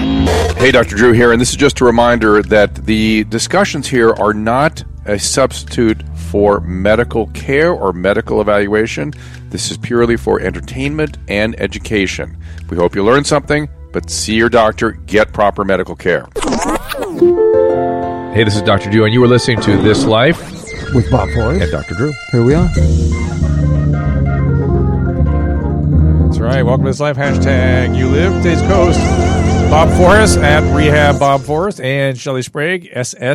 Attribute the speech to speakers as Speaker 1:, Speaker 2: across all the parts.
Speaker 1: Hey, Dr. Drew here, and this is just a reminder that the discussions here are not a substitute for medical care or medical evaluation. This is purely for entertainment and education. We hope you learned something, but see your doctor, get proper medical care. Hey, this is Dr. Drew, and you were listening to This Life
Speaker 2: with Bob Forrest
Speaker 1: and Dr. Drew.
Speaker 2: Here we are.
Speaker 1: That's right. Welcome to This Life. Hashtag You Live. Today's host, Bob Forrest at Rehab Bob Forrest, and Shelley Sprague,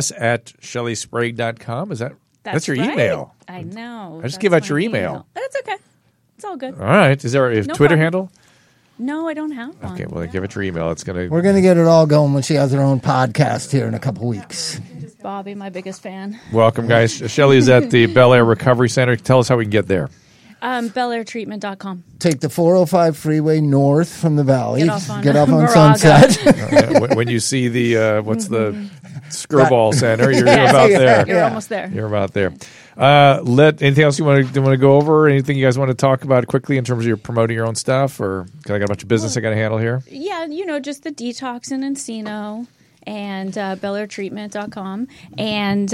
Speaker 1: ss@shellysprague.com. That's your
Speaker 3: right.
Speaker 1: email?
Speaker 3: I know.
Speaker 1: I just give out your email.
Speaker 3: That's okay. It's all good.
Speaker 1: All right. Is there a
Speaker 3: No
Speaker 1: Twitter
Speaker 3: problem.
Speaker 1: handle?
Speaker 3: No, I don't have one.
Speaker 1: Okay, well, give it your email.
Speaker 2: We're going to get it all going when she has her own podcast here in a couple weeks.
Speaker 3: Bobby, my biggest fan.
Speaker 1: Welcome, guys. Shelley is at the Bel Air Recovery Center. Tell us how we can get there.
Speaker 3: BelAirTreatment.com.
Speaker 2: Take the 405 freeway north from the valley.
Speaker 3: Get off on
Speaker 2: Sunset.
Speaker 1: When you see the, what's the Skirball Center, you're about there.
Speaker 3: You're almost there.
Speaker 1: You're about there. Anything else you want to go over? Anything you guys want to talk about quickly in terms of your promoting your own stuff? Or because I got a bunch of business I got to handle here.
Speaker 3: Yeah, just the Detox in Encino and BelAirTreatment.com. And,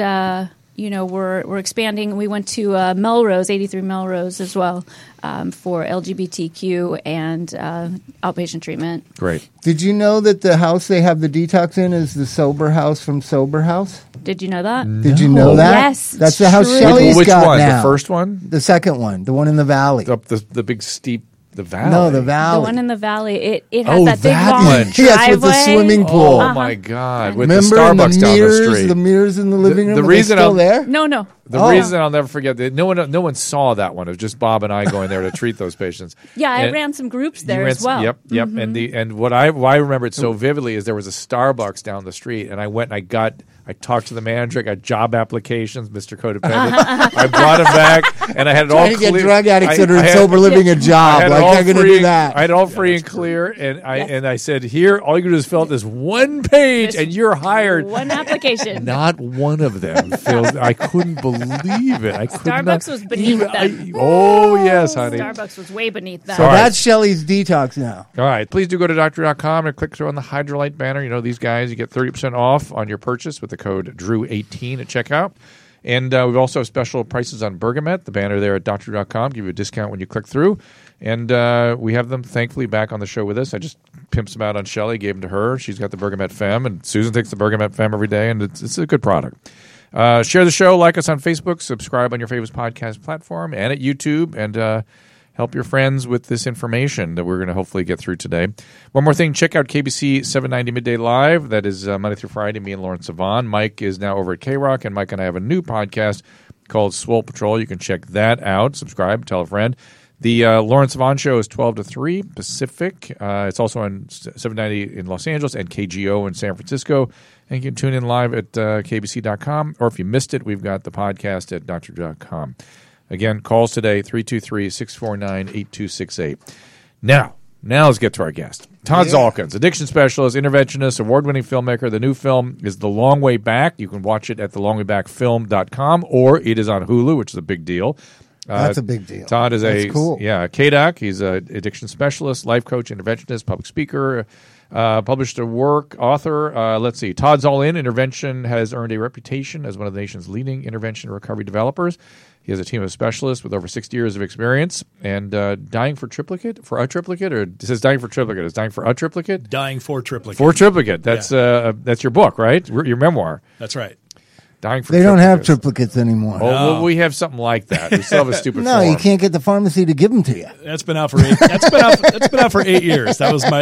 Speaker 3: we're expanding. We went to Melrose, 83 Melrose as well, for LGBTQ and outpatient treatment.
Speaker 1: Great.
Speaker 2: Did you know that the house they have the detox in is the Sober House from Sober House?
Speaker 3: Did you know that?
Speaker 2: Did you know that?
Speaker 3: Yes.
Speaker 2: That's the house
Speaker 3: true.
Speaker 2: Shelley's
Speaker 1: Which
Speaker 2: got
Speaker 1: one?
Speaker 2: now.
Speaker 1: The first one?
Speaker 2: The second one. The one in the valley.
Speaker 1: Up the big steep, the valley?
Speaker 2: No, the valley.
Speaker 3: The one in the valley. It has that big
Speaker 1: that
Speaker 3: long
Speaker 1: one.
Speaker 3: driveway.
Speaker 2: Yes, with the swimming pool.
Speaker 1: Oh, my God. With
Speaker 2: Remember
Speaker 1: the Starbucks
Speaker 2: the
Speaker 1: down
Speaker 2: mirrors,
Speaker 1: the street.
Speaker 2: the mirrors in the living room?
Speaker 1: The
Speaker 2: Are
Speaker 1: reason
Speaker 2: they still
Speaker 1: I'm-
Speaker 2: there?
Speaker 3: No.
Speaker 1: The reason I'll never forget that no one saw that one. It was just Bob and I going there to treat those patients.
Speaker 3: Yeah, I
Speaker 1: And
Speaker 3: ran some groups there
Speaker 1: you ran
Speaker 3: as well.
Speaker 1: Yep.
Speaker 3: Mm-hmm.
Speaker 1: And why I remember it so vividly is there was a Starbucks down the street, and I went and I talked to the manager. I got job applications, Mr. Codependent. I brought him back, and I had it all
Speaker 2: Trying to
Speaker 1: clear.
Speaker 2: get drug addicts that are in
Speaker 1: I had-
Speaker 2: sober living a job. Like, they're going to do that.
Speaker 1: I had it all free and clear, and I said, here, all you can do is fill out this one page, and you're hired.
Speaker 3: One application.
Speaker 1: Not one of them filled. I couldn't believe it.
Speaker 3: Starbucks was beneath that.
Speaker 1: Oh, yes, honey.
Speaker 3: Starbucks was way beneath that.
Speaker 2: So that's Shelley's detox now.
Speaker 1: All right. Please do go to doctor.com and click through on the Hydrolite banner. These guys, you get 30% off on your purchase with the code DREW18 at checkout. And we've also have special prices on Bergamet, the banner there at doctor.com. Give you a discount when you click through. And we have them, thankfully, back on the show with us. I just pimped them out on Shelley, gave them to her. She's got the Bergamet Femme, and Susan takes the Bergamet Femme every day, and it's a good product. Share the show, like us on Facebook, subscribe on your favorite podcast platform and at YouTube, and help your friends with this information that we're going to hopefully get through today. One more thing, check out KBC 790 Midday Live. That is Monday through Friday, me and Lawrence Savon. Mike is now over at K-Rock, and Mike and I have a new podcast called Swole Patrol. You can check that out. Subscribe, tell a friend. The Lawrence Savon Show is 12 to 3 Pacific. It's also on 790 in Los Angeles and KGO in San Francisco. And you can tune in live at kbc.com. Or if you missed it, we've got the podcast at dr.com. Again, calls today, 323-649-8268. Now let's get to our guest. Todd Zalkins, addiction specialist, interventionist, award-winning filmmaker. The new film is The Long Way Back. You can watch it at thelongwaybackfilm.com, or it is on Hulu, which is a big deal.
Speaker 2: That's a big deal.
Speaker 1: Todd is
Speaker 2: That's cool.
Speaker 1: a KDOC. He's an addiction specialist, life coach, interventionist, public speaker, published a work, author. Let's see. Todd's All In. Intervention has earned a reputation as one of the nation's leading intervention and recovery developers. He has a team of specialists with over 60 years of experience. And dying for triplicate? For a triplicate? Or it says dying for triplicate. Is dying for a triplicate?
Speaker 4: Dying for triplicate.
Speaker 1: For triplicate. That's your book, right? Your memoir.
Speaker 4: That's right.
Speaker 1: Dying for
Speaker 2: They don't have
Speaker 1: triplicates
Speaker 2: triplicates anymore.
Speaker 1: Oh, well, we have something like that. We still have a stupid
Speaker 2: No,
Speaker 1: form.
Speaker 2: you can't get the pharmacy to give them to you.
Speaker 4: That's been out for 8. That's been out for 8 years.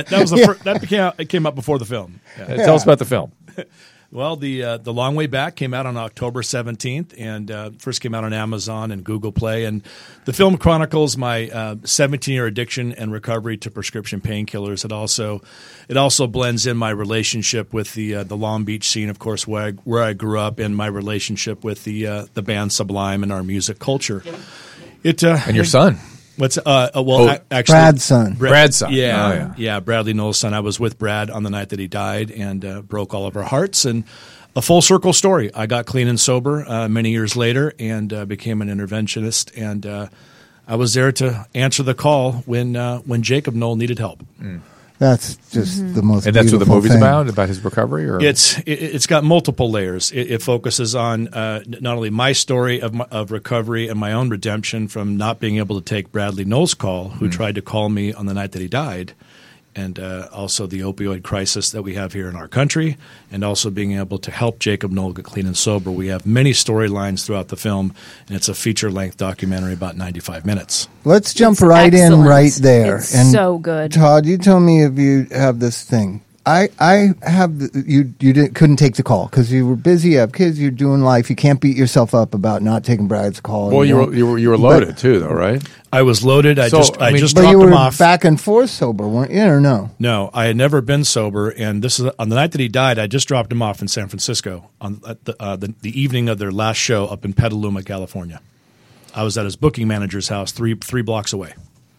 Speaker 4: It came up before the film. Yeah.
Speaker 1: Tell us about the film.
Speaker 4: Well, the Long Way Back came out on October 17th, and first came out on Amazon and Google Play. And the film chronicles my 17-year addiction and recovery to prescription painkillers. It also blends in my relationship with the Long Beach scene, of course, where I grew up, and my relationship with the band Sublime and our music culture.
Speaker 1: And your son.
Speaker 4: Actually,
Speaker 2: Brad's son.
Speaker 1: Brad's son.
Speaker 4: Yeah, Bradley Knowles' son. I was with Brad on the night that he died, and broke all of our hearts. And a full circle story. I got clean and sober many years later, and became an interventionist. And I was there to answer the call when Jacob Knoll needed help.
Speaker 2: That's just the most.
Speaker 1: And that's what the
Speaker 2: beautiful
Speaker 1: movie's
Speaker 2: thing.
Speaker 1: about his recovery? Or?
Speaker 4: It's got multiple layers. It focuses on not only my story of recovery and my own redemption from not being able to take Bradley Knowles' call, who tried to call me on the night that he died, and also the opioid crisis that we have here in our country, and also being able to help Jacob Knoll get clean and sober. We have many storylines throughout the film, and it's a feature-length documentary about 95 minutes.
Speaker 2: Let's jump
Speaker 3: It's
Speaker 2: right in
Speaker 3: excellent.
Speaker 2: right there.
Speaker 3: It's so good.
Speaker 2: Todd, you tell me if you have this thing. I have you couldn't take the call because you were busy. You have kids. You're doing life. You can't beat yourself up about not taking Brad's call.
Speaker 1: Well, you were loaded too, though, right?
Speaker 4: I was loaded. I just
Speaker 2: But
Speaker 4: dropped
Speaker 2: you
Speaker 4: him
Speaker 2: were
Speaker 4: off.
Speaker 2: back and forth sober, weren't you, or no?
Speaker 4: No, I had never been sober, and this is on the night that he died. I just dropped him off in San Francisco on the evening of their last show up in Petaluma, California. I was at his booking manager's house, three blocks away.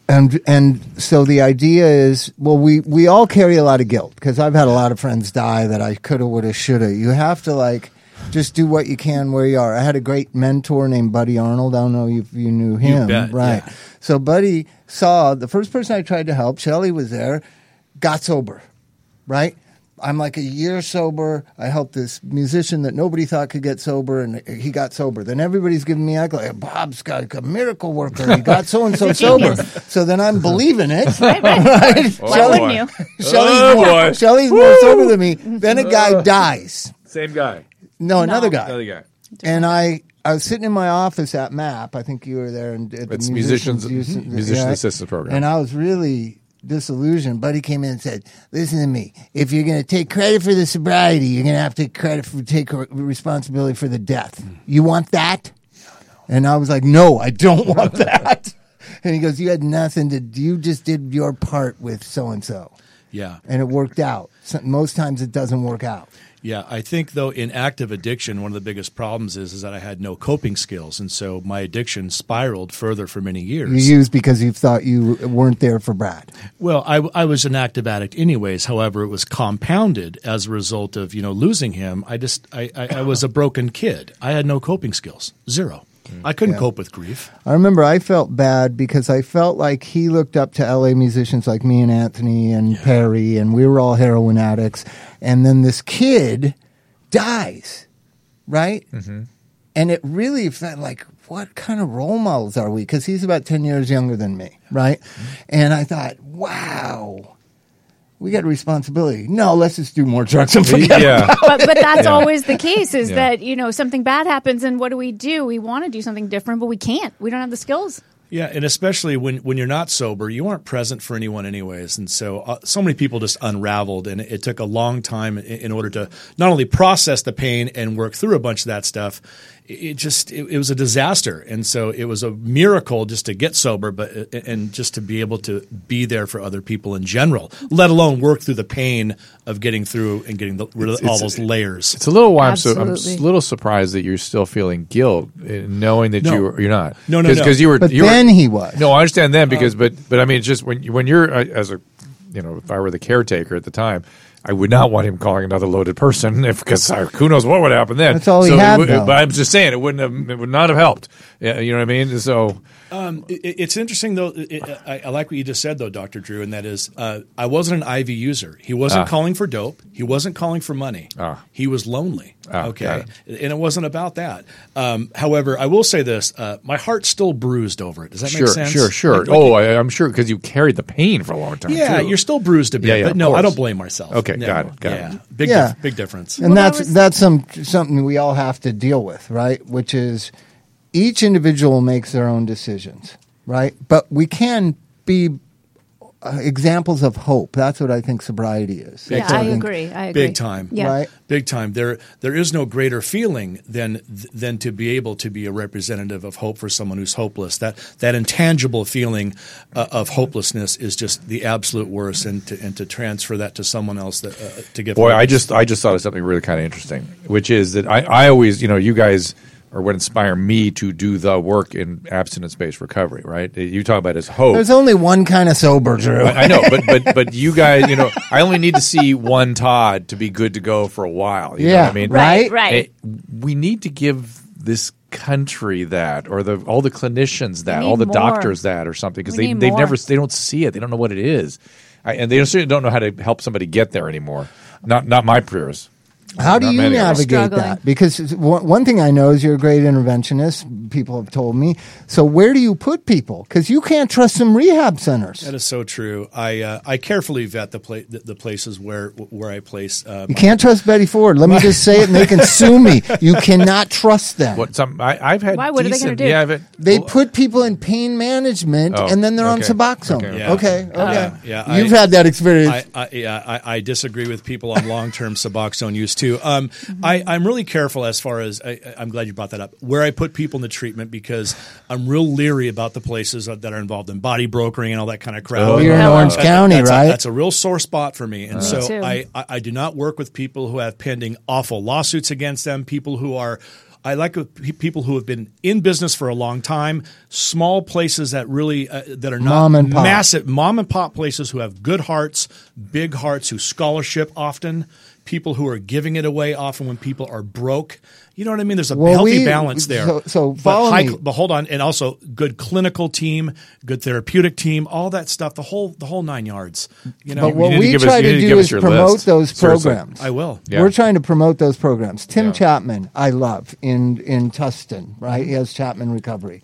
Speaker 2: And so the idea is, well, we all carry a lot of guilt because I've had a lot of friends die that I coulda, woulda, shoulda. You have to just do what you can where you are. I had a great mentor named Buddy Arnold. I don't know if you knew him,
Speaker 4: bet,
Speaker 2: right?
Speaker 4: yeah.
Speaker 2: So Buddy saw the first person I tried to help. Shelley was there, got sober, right? I'm like a year sober. I helped this musician that nobody thought could get sober, and he got sober. Then everybody's giving me accolades. Bob's got a miracle worker. He got so-and-so sober. So then I'm believing it.
Speaker 3: Right. Why wouldn't you?
Speaker 2: Shelley's more sober than me. Then a guy dies.
Speaker 1: Same guy.
Speaker 2: No, another guy.
Speaker 1: Another guy.
Speaker 2: And I was sitting in my office at MAP. I think you were there. And at the
Speaker 1: It's Musician Assistance Program.
Speaker 2: And I was really disillusioned. Buddy came in and said, listen to me. If you're going to take credit for the sobriety, you're going to have to take responsibility for the death. You want that? And I was like, no, I don't want that. And he goes, you had nothing to do. You just did your part with so-and-so.
Speaker 4: Yeah.
Speaker 2: And it worked out. Most times it doesn't work out.
Speaker 4: Yeah, I think, though, in active addiction, one of the biggest problems is that I had no coping skills, and so my addiction spiraled further for many years.
Speaker 2: You used because you thought you weren't there for Brad.
Speaker 4: Well, I was an active addict anyways. However, it was compounded as a result of, losing him. I was a broken kid. I had no coping skills. Zero. I couldn't cope with grief.
Speaker 2: I remember I felt bad because I felt like he looked up to LA musicians like me and Anthony and Perry, and we were all heroin addicts. And then this kid dies, right? Mm-hmm. And it really felt like, what kind of role models are we? Because he's about 10 years younger than me, right? Mm-hmm. And I thought, wow, we got a responsibility. No, let's just do more drugs and forget about it.
Speaker 3: But that's always the case is that, something bad happens and what do? We want to do something different, but we can't. We don't have the skills.
Speaker 4: Yeah, and especially when you're not sober, you aren't present for anyone anyways. And so so many people just unraveled, and it took a long time in order to not only process the pain and work through a bunch of that stuff. It was a disaster. And so it was a miracle just to get sober, and just to be able to be there for other people in general, let alone work through the pain of getting through and getting rid of all those layers.
Speaker 1: It's a little why I'm
Speaker 3: Absolutely.
Speaker 1: a little surprised that you're still feeling guilt, knowing that you're not.
Speaker 4: No.
Speaker 1: Because
Speaker 2: But then he was.
Speaker 1: No, I understand then because, but I mean, it's just when you're as a, if I were the caretaker at the time, I would not want him calling another loaded person because who knows what would happen then.
Speaker 2: That's all he had, though.
Speaker 1: But I'm just saying it would not have helped. Yeah, you know what I mean? So
Speaker 4: it's interesting though. I like what you just said though, Dr. Drew, and that is I wasn't an IV user. He wasn't calling for dope. He wasn't calling for money. He was lonely. Okay, and it wasn't about that. However, I will say this: my heart's still bruised over it. Does that make sense?
Speaker 1: Sure. I'm sure because you carried the pain for a long time.
Speaker 4: Yeah,
Speaker 1: too.
Speaker 4: you're still bruised a bit, but no, I don't blame myself.
Speaker 1: Okay,
Speaker 4: no,
Speaker 1: got it.
Speaker 4: Big difference.
Speaker 2: And that's something we all have to deal with, right? Which is each individual makes their own decisions, right? But we can be examples of hope. That's what I think sobriety is.
Speaker 3: Yeah, I agree.
Speaker 4: Big time.
Speaker 3: Yeah.
Speaker 2: Right?
Speaker 4: Big time. There is no greater feeling than to be able to be a representative of hope for someone who's hopeless. That intangible feeling of hopelessness is just the absolute worst, and to transfer that to someone else to give.
Speaker 1: Boy,
Speaker 4: hope.
Speaker 1: I just thought of something really kind of interesting, which is that I always, you guys are what inspire me to do the work in abstinence-based recovery, right? You talk about as hope.
Speaker 2: There's only one kind of sober, Drew.
Speaker 1: I know, but you guys, I only need to see one Todd to be good to go for a while. You know what I mean?
Speaker 3: Right.
Speaker 1: We need to give this country that, or all the clinicians that, all the
Speaker 3: more.
Speaker 1: doctors that, or something, because
Speaker 3: We
Speaker 1: they
Speaker 3: need more.
Speaker 1: they don't see it. They don't know what it is. and they certainly don't know how to help somebody get there anymore. Not my peers.
Speaker 2: How do
Speaker 1: Not
Speaker 2: you
Speaker 1: many of us.
Speaker 2: navigate
Speaker 3: Struggling.
Speaker 2: that? Because one thing I know is you're a great interventionist. People have told me. So where do you put people? Because you can't trust some rehab centers.
Speaker 4: That is so true. I carefully vet the places where I place.
Speaker 2: You can't trust Betty Ford. Let me just say it, and they can sue me. You cannot trust them.
Speaker 1: I've had.
Speaker 3: Why? What are they
Speaker 1: decent-
Speaker 3: gonna do?
Speaker 1: Yeah, I've had,
Speaker 2: They put people in pain management,
Speaker 1: Oh,
Speaker 2: and then they're on
Speaker 1: okay.
Speaker 2: Suboxone.
Speaker 1: Okay.
Speaker 4: Yeah.
Speaker 2: Okay.
Speaker 4: Yeah,
Speaker 2: You've had that experience.
Speaker 4: I disagree with people on long-term Suboxone use too. I'm really careful as far as I'm glad you brought that up. Where I put people in the treatment because I'm real leery about the places that are involved in body brokering and all that kind of crap.
Speaker 2: Oh, you're in
Speaker 3: Hello.
Speaker 2: Orange County, right?
Speaker 4: That's a real sore spot for me, and so
Speaker 3: too.
Speaker 4: I do not work with people who have pending awful lawsuits against them. People who are. I like people who have been in business for a long time, small places that really that are not
Speaker 2: Mom and pop.
Speaker 4: massive mom and pop places who have good hearts, big hearts, who scholarship often, people who are giving it away often when people are broke. You know what I mean? There's a healthy balance there.
Speaker 2: So follow me.
Speaker 4: But hold on, and also good clinical team, good therapeutic team, all that stuff, the whole 9 yards. You know,
Speaker 2: But what
Speaker 1: need to
Speaker 2: we
Speaker 1: give us-
Speaker 2: try
Speaker 1: you need
Speaker 2: to
Speaker 1: to
Speaker 2: do
Speaker 1: give us
Speaker 2: is
Speaker 1: your
Speaker 2: promote
Speaker 1: list.
Speaker 2: those
Speaker 1: Seriously.
Speaker 2: programs.
Speaker 4: I will.
Speaker 1: Yeah.
Speaker 2: We're trying to promote those programs. Tim
Speaker 1: Yeah.
Speaker 2: Chapman, I love in Tustin, right? He has Chapman Recovery.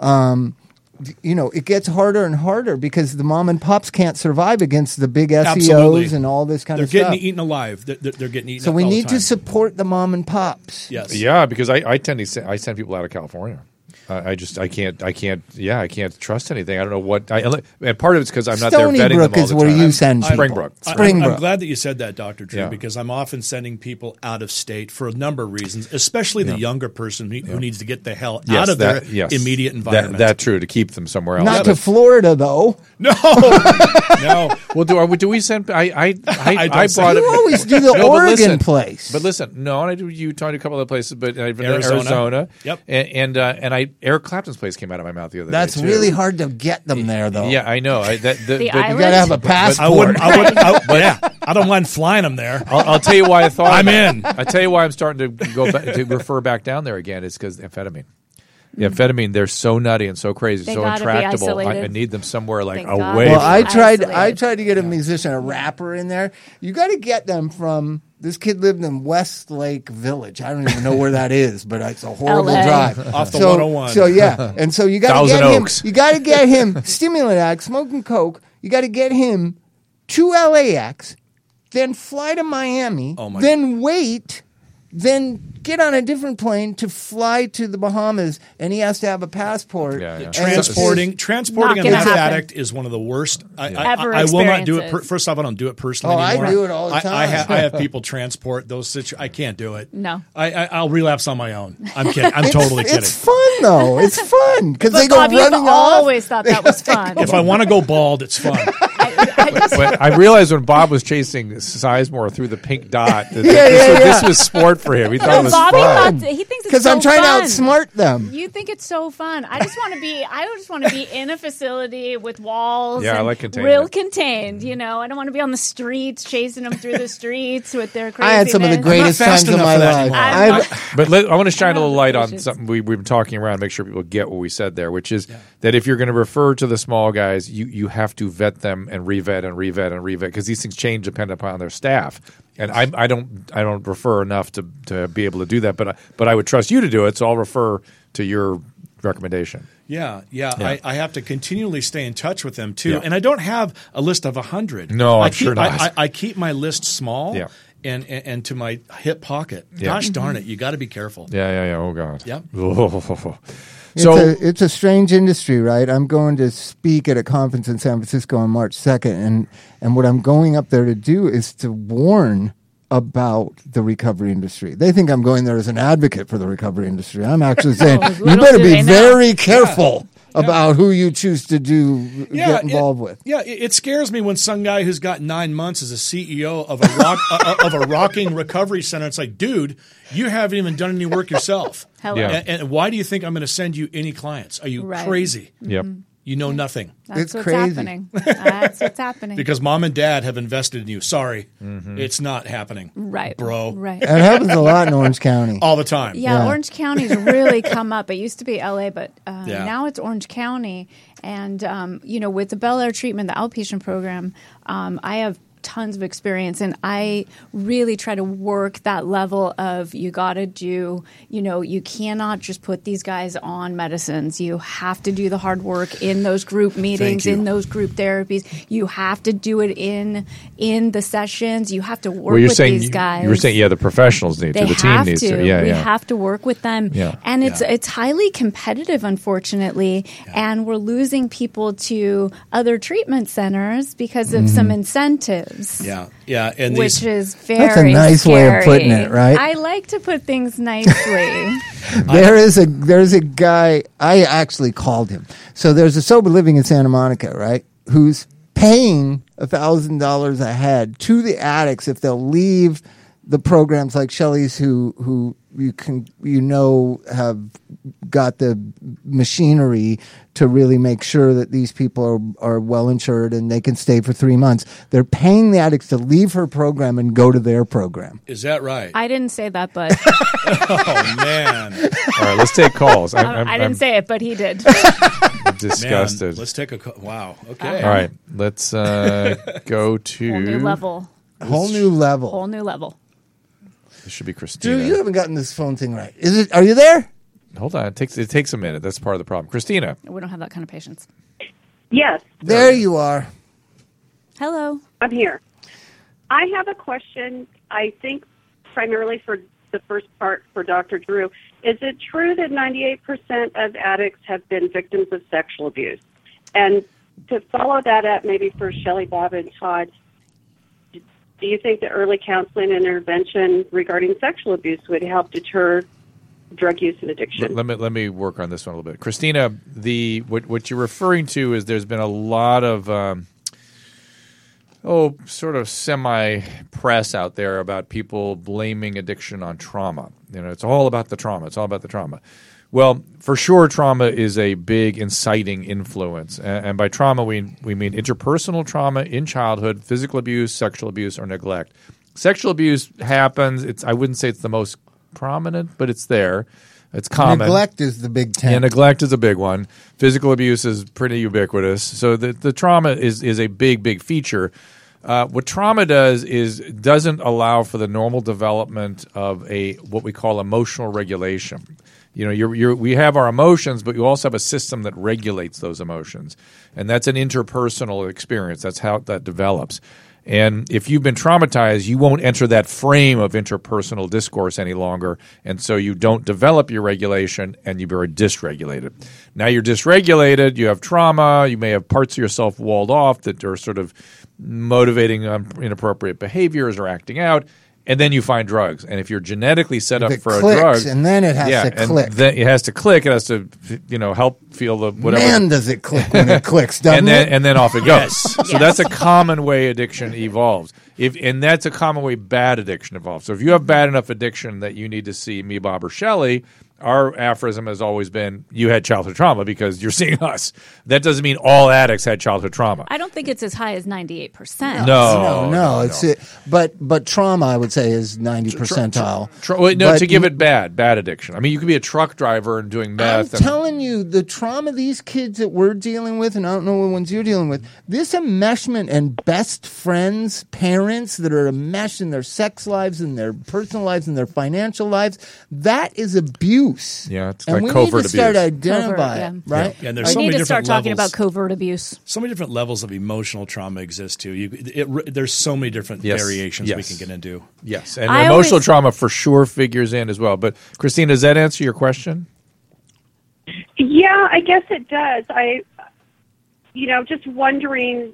Speaker 2: It gets harder and harder because the mom and pops can't survive against the big SEOs
Speaker 4: Absolutely.
Speaker 2: and all this kind
Speaker 4: They're
Speaker 2: of stuff.
Speaker 4: getting eaten alive. They're getting eaten.
Speaker 2: So we
Speaker 4: all the
Speaker 2: need to
Speaker 4: time.
Speaker 2: support the mom and pops.
Speaker 4: Yes.
Speaker 1: Yeah, because I tend to I send people out of California. I can't trust anything. I don't know what. And part of it's because I'm not there
Speaker 2: Stony
Speaker 1: vetting
Speaker 2: Brook
Speaker 1: them all
Speaker 2: is
Speaker 1: the
Speaker 2: where
Speaker 1: time.
Speaker 2: you send people.
Speaker 1: Springbrook.
Speaker 2: Springbrook.
Speaker 4: I'm glad that you said that, Dr. Drew,
Speaker 1: Yeah.
Speaker 4: because I'm often sending people out of state for a number of reasons, especially the younger person who needs to get the hell out of their immediate environment.
Speaker 1: That's true, to keep them somewhere else.
Speaker 2: Not to Florida, though.
Speaker 4: No.
Speaker 1: Well, do we send? I
Speaker 4: don't
Speaker 1: brought
Speaker 2: You
Speaker 1: it.
Speaker 2: always do the
Speaker 1: No, but
Speaker 2: Oregon
Speaker 1: listen,
Speaker 2: place.
Speaker 1: But listen, no, and I do Utah, a couple other places, but I've been
Speaker 4: Arizona.
Speaker 1: to Arizona.
Speaker 4: Yep.
Speaker 1: And Eric Clapton's place came out of my mouth the other
Speaker 2: That's
Speaker 1: day. too.
Speaker 2: really hard to get them there, though.
Speaker 1: Yeah, I know.
Speaker 3: The
Speaker 2: You
Speaker 3: island?
Speaker 2: got to have a passport.
Speaker 4: I don't mind flying them there.
Speaker 1: I'll tell you why I thought
Speaker 4: I'm
Speaker 1: of it.
Speaker 4: in.
Speaker 1: I tell you why I'm starting to go back, to refer back down there again. It's because amphetamine. The amphetamine, they're so nutty and so crazy,
Speaker 3: They
Speaker 1: so
Speaker 3: gotta be
Speaker 1: intractable. I
Speaker 3: isolated.
Speaker 1: need them somewhere like
Speaker 3: They gotta
Speaker 1: away.
Speaker 3: be
Speaker 2: Well,
Speaker 1: from-
Speaker 2: I tried
Speaker 3: Isolated.
Speaker 2: to get a musician, a rapper in there. You got to get them from. This kid lived in Westlake Village. I don't even know where that is, but it's a horrible
Speaker 3: LA.
Speaker 2: drive
Speaker 4: Off the
Speaker 2: so,
Speaker 4: 101.
Speaker 2: So yeah, and so you got to
Speaker 1: Thousand
Speaker 2: get him.
Speaker 1: Oaks.
Speaker 2: You got to get him stimulant addict, smoking coke. You got to get him to LAX, then fly to Miami,
Speaker 4: Oh, my
Speaker 2: then wait. Then get on a different plane to fly to the Bahamas, and he has to have a passport.
Speaker 1: Yeah, yeah.
Speaker 2: And
Speaker 4: Transporting
Speaker 3: Not
Speaker 4: a
Speaker 3: gonna
Speaker 4: meth
Speaker 3: happen.
Speaker 4: addict is one of the worst.
Speaker 3: Ever
Speaker 4: I will not do it.
Speaker 3: experiences.
Speaker 4: First off, I don't do it personally
Speaker 2: Oh, I
Speaker 4: anymore.
Speaker 2: do it all the
Speaker 4: I
Speaker 2: time.
Speaker 4: have people transport those situations. I can't do it.
Speaker 3: No.
Speaker 4: I'll relapse on my own. I'm kidding. I'm totally kidding.
Speaker 2: It's fun though. It's fun because they
Speaker 3: But
Speaker 2: go
Speaker 3: Bob, you've
Speaker 2: running off.
Speaker 3: always thought that was fun.
Speaker 4: If I want to go bald, it's fun.
Speaker 1: But I realized when Bob was chasing Sizemore through the pink dot that
Speaker 2: Yeah,
Speaker 1: this was sport for him. He thought it
Speaker 3: No,
Speaker 1: was
Speaker 3: Bobby
Speaker 1: fun.
Speaker 3: thought he thinks it's
Speaker 2: Because
Speaker 3: so
Speaker 2: I'm trying
Speaker 3: fun.
Speaker 2: to outsmart them.
Speaker 3: You think it's so fun. I just want to be in a facility with walls.
Speaker 1: Yeah, I
Speaker 3: and
Speaker 1: like containment.
Speaker 3: real contained. You know, I don't want to be on the streets chasing them through the streets with their
Speaker 2: I
Speaker 3: craziness.
Speaker 2: had some of the greatest
Speaker 4: I'm not fast
Speaker 2: times of
Speaker 4: enough
Speaker 2: my
Speaker 4: for that
Speaker 2: life.
Speaker 4: anymore.
Speaker 2: I've-
Speaker 1: But I want to shine a little light on
Speaker 3: Patience.
Speaker 1: something we've been talking around, make sure people get what we said there, which is that if you're going to refer to the small guys, you have to vet them and revet and revet and revet because these things change depending upon their staff. And I don't refer enough to be able to do that, but I would trust you to do it, so I'll refer to your recommendation.
Speaker 4: Yeah.
Speaker 1: Yeah.
Speaker 4: I have to continually stay in touch with them too,
Speaker 1: Yeah.
Speaker 4: and I don't have a list of 100.
Speaker 1: No,
Speaker 4: I
Speaker 1: I'm sure not.
Speaker 4: I keep my list small.
Speaker 1: Yeah.
Speaker 4: And to my hip pocket.
Speaker 1: Yeah.
Speaker 4: Gosh darn it, you got to be careful.
Speaker 1: Yeah. Oh God.
Speaker 4: Yep.
Speaker 2: It's a strange industry, right? I'm going to speak at a conference in San Francisco on March 2nd, and what I'm going up there to do is to warn about the recovery industry. They think I'm going there as an advocate for the recovery industry. I'm actually saying you
Speaker 3: little
Speaker 2: better
Speaker 3: do
Speaker 2: be
Speaker 3: they know.
Speaker 2: very careful about who you choose to get involved with.
Speaker 4: Yeah, it scares me when some guy who's got 9 months is a CEO of a of a rocking recovery center. It's like, dude, you haven't even done any work yourself.
Speaker 3: Hello.
Speaker 1: Yeah.
Speaker 4: And why do you think I'm going to send you any clients? Are you
Speaker 3: Right.
Speaker 4: crazy?
Speaker 1: Yep.
Speaker 4: You know nothing.
Speaker 3: That's
Speaker 2: It's
Speaker 3: what's
Speaker 2: crazy.
Speaker 3: happening. That's what's happening.
Speaker 4: Because mom and dad have invested in you. Sorry, it's not happening.
Speaker 3: Right.
Speaker 4: Bro.
Speaker 3: Right.
Speaker 2: That happens a lot in Orange County.
Speaker 4: All the time.
Speaker 3: Yeah,
Speaker 2: Yeah.
Speaker 3: Orange County's really come up. It used to be LA, but
Speaker 4: Yeah.
Speaker 3: now it's Orange County. And, with the Bel Air treatment, the outpatient program, I have tons of experience, and I really try to work that level of you got to do, you cannot just put these guys on medicines. You have to do the hard work in those group meetings,
Speaker 4: you.
Speaker 3: in those group therapies. You have to do it in the sessions. You have to work
Speaker 1: Well, you're
Speaker 3: with
Speaker 1: saying
Speaker 3: these guys.
Speaker 1: you were saying the professionals need
Speaker 3: They
Speaker 1: to, the team
Speaker 3: have
Speaker 1: needs
Speaker 3: to.
Speaker 1: to. Yeah,
Speaker 3: we
Speaker 1: yeah.
Speaker 3: have to work with them,
Speaker 1: Yeah.
Speaker 3: and it's highly competitive, unfortunately. And we're losing people to other treatment centers because of some incentives.
Speaker 4: Yeah. Yeah. And
Speaker 3: Which
Speaker 4: these,
Speaker 3: is very
Speaker 2: That's a nice way of
Speaker 3: scary.
Speaker 2: putting it, right?
Speaker 3: I like to put things nicely.
Speaker 2: There's a guy, I actually called him. So there's a sober living in Santa Monica, right? Who's paying $1,000 a head to the addicts if they'll leave the programs like Shelley's who have got the machinery to really make sure that these people are well insured and they can stay for 3 months. They're paying the addicts to leave her program and go to their program.
Speaker 4: is that right?
Speaker 3: I didn't say that, but
Speaker 4: Oh, man.
Speaker 1: All right, let's take calls.
Speaker 3: I didn't say it, but he did.
Speaker 1: I'm disgusted.
Speaker 4: Man, let's take a wow. Okay.
Speaker 1: All right, let's go to
Speaker 3: Whole new level.
Speaker 2: Whole new level.
Speaker 3: Whole new level.
Speaker 1: This should be Christina.
Speaker 2: Dude, you haven't gotten this phone thing right. Are you there?
Speaker 1: Hold on, it takes a minute. That's part of the problem. Christina,
Speaker 3: We don't have that kind of patience.
Speaker 5: Yes,
Speaker 2: There you are.
Speaker 3: Hello.
Speaker 5: I'm here. I have a question, I think primarily for the first part for Dr. Drew. Is it true that 98% of addicts have been victims of sexual abuse? And to follow that up, maybe for Shelley, Bob, and Todd, do you think that early counseling and intervention regarding sexual abuse would help deter drug use and addiction?
Speaker 1: let me work on this one a little bit. Christina, what you're referring to is there's been a lot of sort of semi-press out there about people blaming addiction on trauma. It's all about the trauma. It's all about the trauma. Well, for sure, trauma is a big inciting influence. And by trauma, we mean interpersonal trauma in childhood, physical abuse, sexual abuse, or neglect. Sexual abuse happens. I wouldn't say it's the most prominent, but it's there. It's common.
Speaker 2: Neglect is the big 10.
Speaker 1: Yeah, neglect is a big one. Physical abuse is pretty ubiquitous. So the trauma is a big feature. What trauma does is doesn't allow for the normal development of what we call emotional regulation. We have our emotions, but you also have a system that regulates those emotions, and that's an interpersonal experience. That's how that develops. And if you've been traumatized, you won't enter that frame of interpersonal discourse any longer, and so you don't develop your regulation, and you're very dysregulated. Now you're dysregulated, you have trauma, you may have parts of yourself walled off that are sort of motivating inappropriate behaviors or acting out, and then you find drugs. And if you're genetically set up
Speaker 2: It
Speaker 1: for
Speaker 2: clicks,
Speaker 1: a drug,
Speaker 2: and then it has to
Speaker 1: and
Speaker 2: click.
Speaker 1: then it has to click. It has to, help feel the whatever.
Speaker 2: Man, does it click when it clicks, doesn't
Speaker 1: and then off it goes. So
Speaker 3: Yes.
Speaker 1: that's a common way addiction evolves. And that's a common way bad addiction evolves. So if you have bad enough addiction that you need to see me, Bob, or Shelley, our aphorism has always been, you had childhood trauma because you're seeing us. That doesn't mean all addicts had childhood trauma.
Speaker 3: I don't think it's as high as 98%.
Speaker 1: No.
Speaker 2: It's but trauma, I would say, is 90 percentile. But
Speaker 1: to give it bad addiction. I mean, you could be a truck driver and doing
Speaker 2: I'm
Speaker 1: meth.
Speaker 2: telling you, the trauma these kids that we're dealing with, and I don't know what ones you're dealing with, this enmeshment and best friends, parents that are enmeshed in their sex lives, and their personal lives, and their financial lives, that is abuse.
Speaker 1: Yeah, it's
Speaker 2: and
Speaker 1: like
Speaker 2: we
Speaker 1: covert
Speaker 2: need to start
Speaker 1: abuse.
Speaker 2: identifying,
Speaker 3: Covert,
Speaker 2: right?
Speaker 4: Yeah, and there's
Speaker 3: We
Speaker 4: so
Speaker 3: need
Speaker 4: many
Speaker 3: to start
Speaker 4: different
Speaker 3: talking
Speaker 4: levels.
Speaker 3: about covert abuse.
Speaker 4: So many different levels of emotional trauma exist too. There's so many different
Speaker 1: Yes.
Speaker 4: variations we
Speaker 1: Yes.
Speaker 4: can get into.
Speaker 1: Yes, and
Speaker 3: I
Speaker 1: emotional
Speaker 3: always-
Speaker 1: trauma for sure figures in as well. But Christine, does that answer your question?
Speaker 5: Yeah, I guess it does. Just wondering,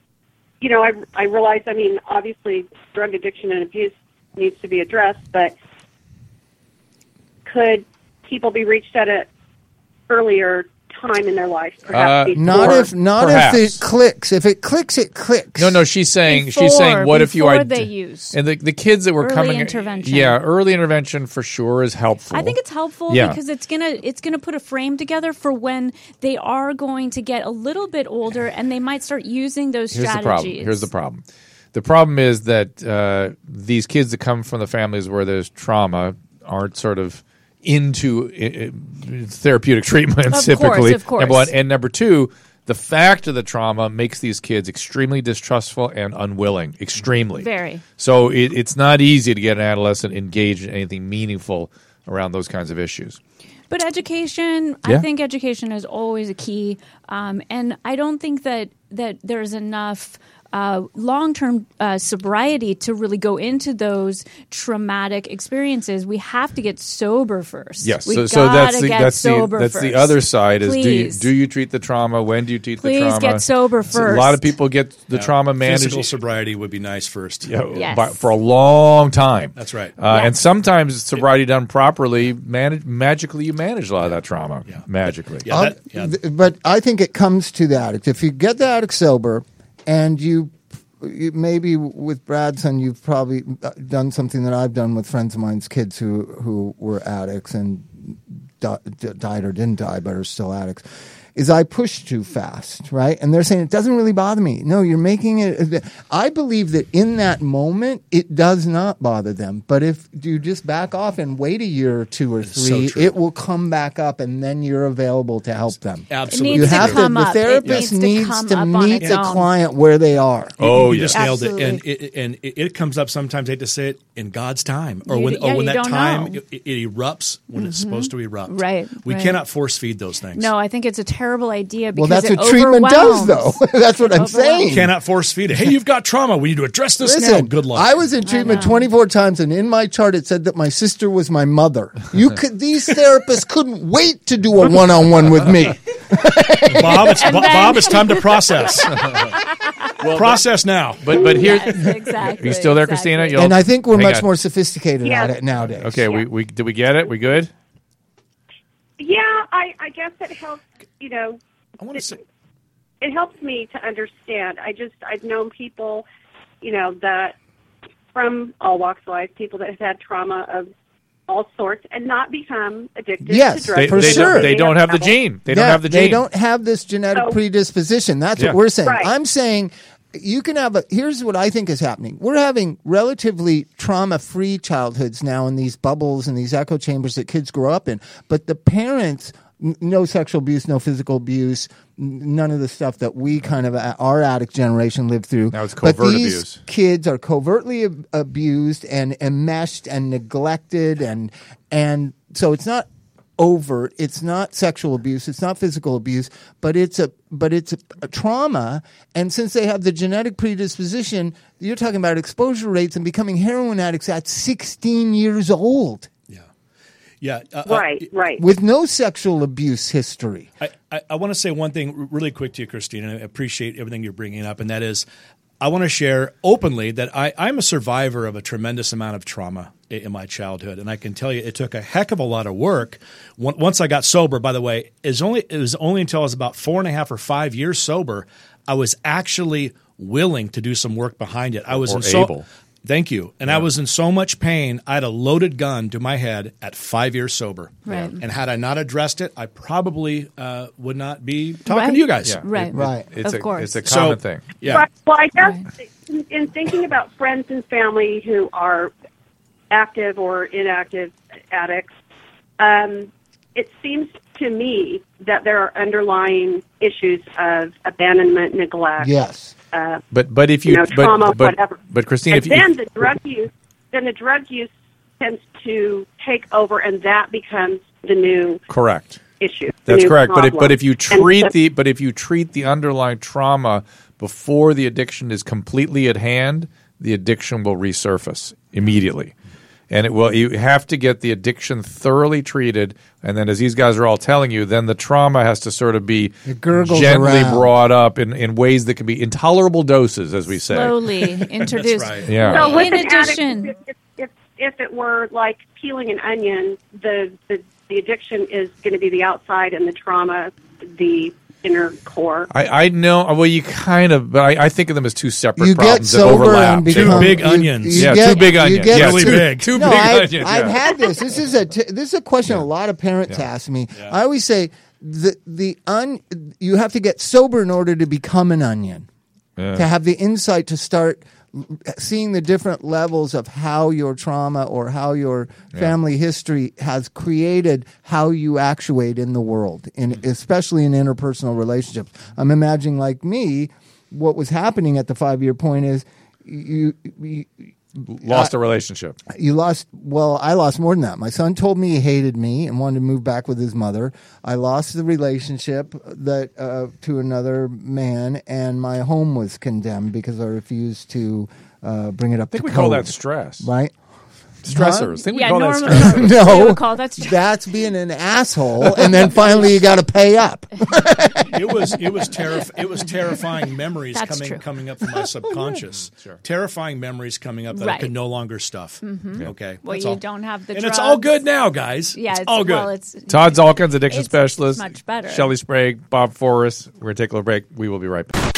Speaker 5: I realize, obviously drug addiction and abuse needs to be addressed, but could people be reached at an earlier time in their life, perhaps before.
Speaker 2: Not
Speaker 1: Perhaps.
Speaker 2: if it clicks. If it clicks, it clicks.
Speaker 1: No, she's saying
Speaker 3: Before
Speaker 1: what if you
Speaker 3: they use.
Speaker 1: and the kids that were
Speaker 3: Early
Speaker 1: coming
Speaker 3: intervention.
Speaker 1: Yeah, early intervention for sure is helpful.
Speaker 3: I think it's helpful
Speaker 1: Yeah.
Speaker 3: because it's gonna put a frame together for when they are going to get a little bit older and they might start using those strategies.
Speaker 1: Here's the problem. The problem is that these kids that come from the families where there's trauma aren't sort of into therapeutic treatments typically.
Speaker 3: Of course.
Speaker 1: Number one. And number two, the fact of the trauma makes these kids extremely distrustful and unwilling. Extremely.
Speaker 3: Very.
Speaker 1: So it's not easy to get an adolescent engaged in anything meaningful around those kinds of issues.
Speaker 3: But education,
Speaker 1: Yeah.
Speaker 3: I think education is always a key, and I don't think that there's enough long-term sobriety to really go into those traumatic experiences. We have to get sober first.
Speaker 1: Yes,
Speaker 3: we
Speaker 1: so that's
Speaker 3: sober
Speaker 1: that's
Speaker 3: first.
Speaker 1: the other side is
Speaker 3: Please.
Speaker 1: do you treat the trauma? When do you treat the
Speaker 3: Please
Speaker 1: trauma?
Speaker 3: get sober
Speaker 1: So a lot of
Speaker 3: first.
Speaker 1: people get the trauma managed
Speaker 4: Physical sobriety would be nice first.
Speaker 3: Yes.
Speaker 1: for a long time.
Speaker 4: That's right.
Speaker 1: And sometimes sobriety done properly, magically you manage a lot of that trauma magically.
Speaker 4: Yeah,
Speaker 2: But I think it comes to the addict. If you get the addict sober, and you maybe with Bradson, you've probably done something that I've done with friends of mine's kids who were addicts and died or didn't die, but are still addicts. Is I push too fast, right? And they're saying it doesn't really bother me. No, you're making it. I believe that in that moment, it does not bother them. But if you just back off and wait a year or two or three,
Speaker 4: so true.
Speaker 2: it will come back up, and then you're available to help them.
Speaker 4: Absolutely.
Speaker 3: It needs
Speaker 2: You
Speaker 3: to
Speaker 2: have to.
Speaker 3: come
Speaker 2: The
Speaker 3: up. It
Speaker 2: therapist
Speaker 3: needs to
Speaker 2: needs
Speaker 3: come
Speaker 2: to
Speaker 3: up on
Speaker 2: meet
Speaker 3: its
Speaker 2: the
Speaker 3: own.
Speaker 2: client where they are.
Speaker 4: You
Speaker 1: yes.
Speaker 4: just nailed it,
Speaker 3: Absolutely.
Speaker 4: and it comes up sometimes. I hate to say it, in God's time, or
Speaker 3: You
Speaker 4: when
Speaker 3: you
Speaker 4: that
Speaker 3: don't
Speaker 4: time
Speaker 3: know.
Speaker 4: it erupts when it's supposed to erupt.
Speaker 3: Right,
Speaker 4: We
Speaker 3: right.
Speaker 4: cannot force feed those things.
Speaker 3: No, I think it's a terrible idea
Speaker 2: Well,
Speaker 3: because
Speaker 2: that's
Speaker 3: it
Speaker 2: what treatment does, though.
Speaker 3: overwhelms.
Speaker 2: That's what I'm
Speaker 3: Overwhelms.
Speaker 2: saying.
Speaker 4: You cannot force feed it. Hey, you've got trauma. We need to address this now.
Speaker 2: Listen,
Speaker 4: Good luck.
Speaker 2: I was in treatment
Speaker 3: know.
Speaker 2: 24 times, and in my chart it said that my sister was my mother. These therapists couldn't wait to do a one-on-one with me.
Speaker 4: Bob, it's time to process. Process now.
Speaker 1: But here,
Speaker 3: Yes, exactly.
Speaker 1: are you still there,
Speaker 3: exactly.
Speaker 1: Christina? You'll-
Speaker 2: And I think we're
Speaker 1: hang
Speaker 2: much
Speaker 1: on.
Speaker 2: more sophisticated
Speaker 5: Yeah.
Speaker 2: at it nowadays.
Speaker 1: Okay,
Speaker 5: Yeah.
Speaker 1: we did we get it? We good?
Speaker 5: Yeah, I guess it helps.
Speaker 4: I want to say,
Speaker 5: It helps me to understand. I've known people, that from all walks of life, people that have had trauma of all sorts and not become addicted
Speaker 2: Yes,
Speaker 5: to drugs.
Speaker 2: for sure.
Speaker 1: They don't have the gene. They don't have the gene.
Speaker 2: They don't have this genetic
Speaker 5: So-
Speaker 2: predisposition. That's
Speaker 1: Yeah.
Speaker 2: what we're saying.
Speaker 5: Right.
Speaker 2: I'm saying you can have here's what I think is happening. We're having relatively trauma-free childhoods now in these bubbles and these echo chambers that kids grow up in. But the parents, no sexual abuse, no physical abuse, none of the stuff that we kind of, our addict generation lived through.
Speaker 1: Now it's
Speaker 2: But
Speaker 1: covert
Speaker 2: these
Speaker 1: abuse.
Speaker 2: kids are covertly abused and enmeshed and neglected, and so it's not overt. It's not sexual abuse. It's not physical abuse, but it's a trauma. And since they have the genetic predisposition, you're talking about exposure rates and becoming heroin addicts at 16 years old
Speaker 4: yeah.
Speaker 5: Right.
Speaker 2: with no sexual abuse history.
Speaker 4: I want to say one thing really quick to you, Christine, and I appreciate everything you're bringing up, and that is I want to share openly that I'm a survivor of a tremendous amount of trauma in my childhood, and I can tell you it took a heck of a lot of work. Once I got sober, by the way, it was only until I was about 4.5 or 5 years sober I was actually willing to do some work behind it. I was
Speaker 1: able.
Speaker 4: Thank you. And I was in so much pain, I had a loaded gun to my head at 5 years sober.
Speaker 3: Right.
Speaker 4: And had I not addressed it, I probably would not be talking
Speaker 3: Right.
Speaker 4: to you guys.
Speaker 1: Yeah.
Speaker 3: Right.
Speaker 2: Right.
Speaker 1: It's
Speaker 3: Of course.
Speaker 1: It's a common
Speaker 4: So-
Speaker 1: thing.
Speaker 4: Yeah.
Speaker 5: Right. Well, I guess in thinking about friends and family who are active or inactive addicts, it seems to me that there are underlying issues of abandonment, neglect.
Speaker 2: Yes.
Speaker 1: But if you
Speaker 5: trauma, whatever.
Speaker 1: but Christine,
Speaker 5: And
Speaker 1: if you
Speaker 5: then the drug use tends to take over, and that becomes the new
Speaker 1: correct.
Speaker 5: issue. the
Speaker 1: That's
Speaker 5: new
Speaker 1: correct. But
Speaker 5: problem.
Speaker 1: if you
Speaker 5: And
Speaker 1: treat the underlying trauma before the addiction is completely at hand, the addiction will resurface immediately. And you have to get the addiction thoroughly treated, and then as these guys are all telling you, then the trauma has to sort of be
Speaker 2: It gurgles
Speaker 1: gently
Speaker 2: around.
Speaker 1: brought up in ways that can be intolerable doses, as we say.
Speaker 3: Slowly introduce.
Speaker 4: right.
Speaker 1: Yeah.
Speaker 5: So with
Speaker 3: In
Speaker 5: an
Speaker 3: addition,
Speaker 5: addict, if it were like peeling an onion, the the addiction is going to be the outside and the trauma the inner core.
Speaker 1: I know. Well, you kind of, but I think of them as two separate
Speaker 2: You get
Speaker 1: problems that
Speaker 2: sober
Speaker 1: overlap.
Speaker 2: and become
Speaker 4: Big onions.
Speaker 1: Yeah,
Speaker 2: get-
Speaker 1: two big
Speaker 2: you
Speaker 1: onions.
Speaker 2: get
Speaker 1: Yeah,
Speaker 4: really
Speaker 2: to-
Speaker 4: big.
Speaker 1: Two
Speaker 2: No,
Speaker 1: big
Speaker 2: I've
Speaker 1: onions.
Speaker 2: I've
Speaker 1: yeah.
Speaker 2: had this. This is a question a lot of parents ask me. I always say you have to get sober in order to become an onion.
Speaker 1: Yeah.
Speaker 2: To have the insight to start seeing the different levels of how your trauma or how your family history has created how you actuate in the world, especially in interpersonal relationships. I'm imagining, like me, what was happening at the 5-year point is you
Speaker 1: Lost a relationship.
Speaker 2: you lost. Well, I lost more than that. My son told me he hated me and wanted to move back with his mother. I lost the relationship to another man, and my home was condemned because I refused to bring it up.
Speaker 1: I think
Speaker 2: to
Speaker 1: we call
Speaker 2: code,
Speaker 1: that stress.
Speaker 2: right.
Speaker 1: Stressors. I think we
Speaker 3: Yeah,
Speaker 1: call that
Speaker 3: normally
Speaker 1: stressors.
Speaker 3: they
Speaker 2: No,
Speaker 3: would call that stress.
Speaker 2: that's being an asshole, and then finally you got to pay up.
Speaker 4: It was terrifying memories
Speaker 3: That's true.
Speaker 4: coming up from my subconscious.
Speaker 1: Sure.
Speaker 4: Terrifying memories coming up that I
Speaker 3: Right.
Speaker 4: could no longer stuff. Okay,
Speaker 3: Well,
Speaker 4: that's
Speaker 3: you
Speaker 4: all.
Speaker 3: don't have the
Speaker 4: and
Speaker 3: drugs.
Speaker 4: it's all good now, guys.
Speaker 3: Yeah,
Speaker 4: it's all good.
Speaker 3: Well, it's
Speaker 1: Todd Zalkins, addiction
Speaker 3: It's
Speaker 1: specialist.
Speaker 3: much better.
Speaker 1: Shelley Sprague, Bob Forrest. We're going to take a little break. We will be right back.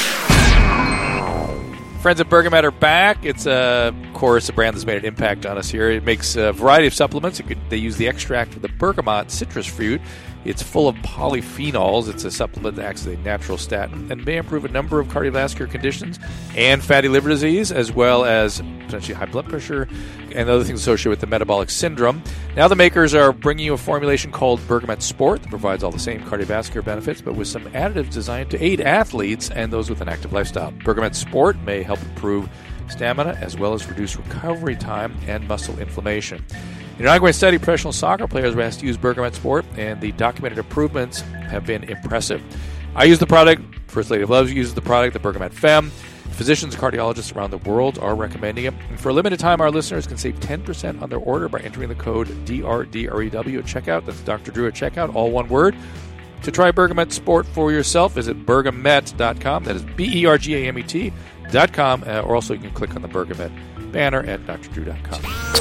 Speaker 1: Friends at Bergamet are back. It's, of course, a brand that's made an impact on us here. It makes a variety of supplements. They use the extract of the bergamot citrus fruit. It's full of polyphenols. It's a supplement that acts as a natural statin and may improve a number of cardiovascular conditions and fatty liver disease, as well as potentially high blood pressure and other things associated with the metabolic syndrome. Now the makers are bringing you a formulation called Bergamet Sport that provides all the same cardiovascular benefits, but with some additives designed to aid athletes and those with an active lifestyle. Bergamet Sport may help improve stamina as well as reduce recovery time and muscle inflammation. In an ongoing study, professional soccer players were asked to use Bergamet Sport, and the documented improvements have been impressive. I use the product. First Lady of Love uses the product, the Bergamet Femme. Physicians and cardiologists around the world are recommending it. And for a limited time, our listeners can save 10% on their order by entering the code DRDREW at checkout. That's Dr. Drew at checkout, all one word. To try Bergamet Sport for yourself, visit bergamet.com. That is BERGAMET.com. Or also you can click on the Bergamet banner at drdrew.com.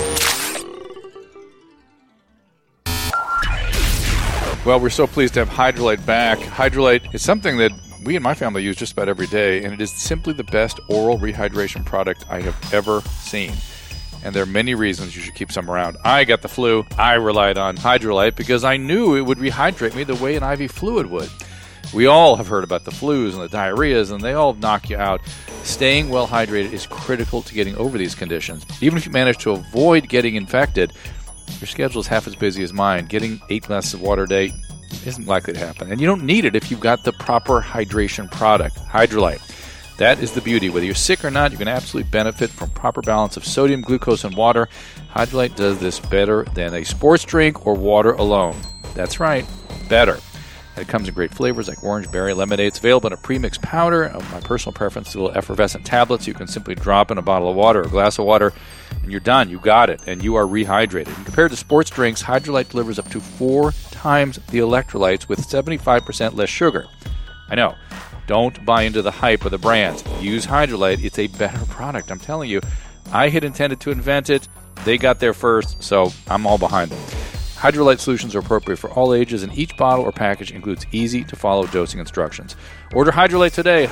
Speaker 1: Well, we're so pleased to have Hydralyte back. Hydralyte is something that we and my family use just about every day, and it is simply the best oral rehydration product I have ever seen. And there are many reasons you should keep some around. I got the flu. I relied on Hydralyte because I knew it would rehydrate me the way an IV fluid would. We all have heard about the flus and the diarrheas, and they all knock you out. Staying well hydrated is critical to getting over these conditions. Even if you manage to avoid getting infected, your schedule is half as busy as mine. Getting 8 glasses of water a day isn't likely to happen. And you don't need it if you've got the proper hydration product, Hydralyte. That is the beauty. Whether you're sick or not, you can absolutely benefit from proper balance of sodium, glucose, and water. Hydralyte does this better than a sports drink or water alone. That's right, better. And it comes in great flavors like orange, berry, lemonade. It's available in a pre-mixed powder. My personal preference is little effervescent tablets. You can simply drop in a bottle of water or a glass of water, and you're done. You got it, and you are rehydrated. And compared to sports drinks, Hydralyte delivers up to 4 times the electrolytes with 75% less sugar. I know. Don't buy into the hype of the brands. Use Hydralyte. It's a better product. I'm telling you, I had intended to invent it. They got there first, so I'm all behind them. Hydralyte solutions are appropriate for all ages, and each bottle or package includes easy-to-follow dosing instructions. Order Hydralyte today at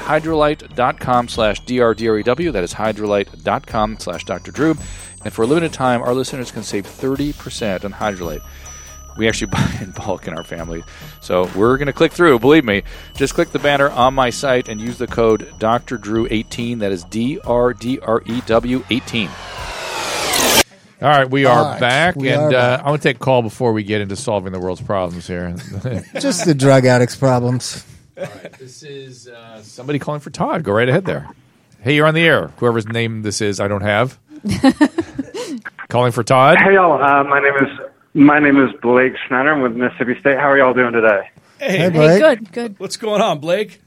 Speaker 1: hydralyte.com/DRDREW. That is hydralyte.com/Dr. Drew. And for a limited time, our listeners can save 30% on Hydralyte. We actually buy in bulk in our family. So we're going to click through. Believe me, just click the banner on my site and use the code DRDREW18. That is DRDREW18. All right, we are back. I want to take a call before we get into solving the world's problems here.
Speaker 2: Just the drug addicts' problems.
Speaker 1: All right, this is somebody calling for Todd. Go right ahead there. Hey, you're on the air. Whoever's name this is, I don't have. Calling for Todd.
Speaker 6: Hey, y'all. My name is Blake Schneider. I'm with Mississippi State. How are y'all doing today?
Speaker 2: Hey, Blake.
Speaker 3: Hey, good.
Speaker 4: What's going on, Blake?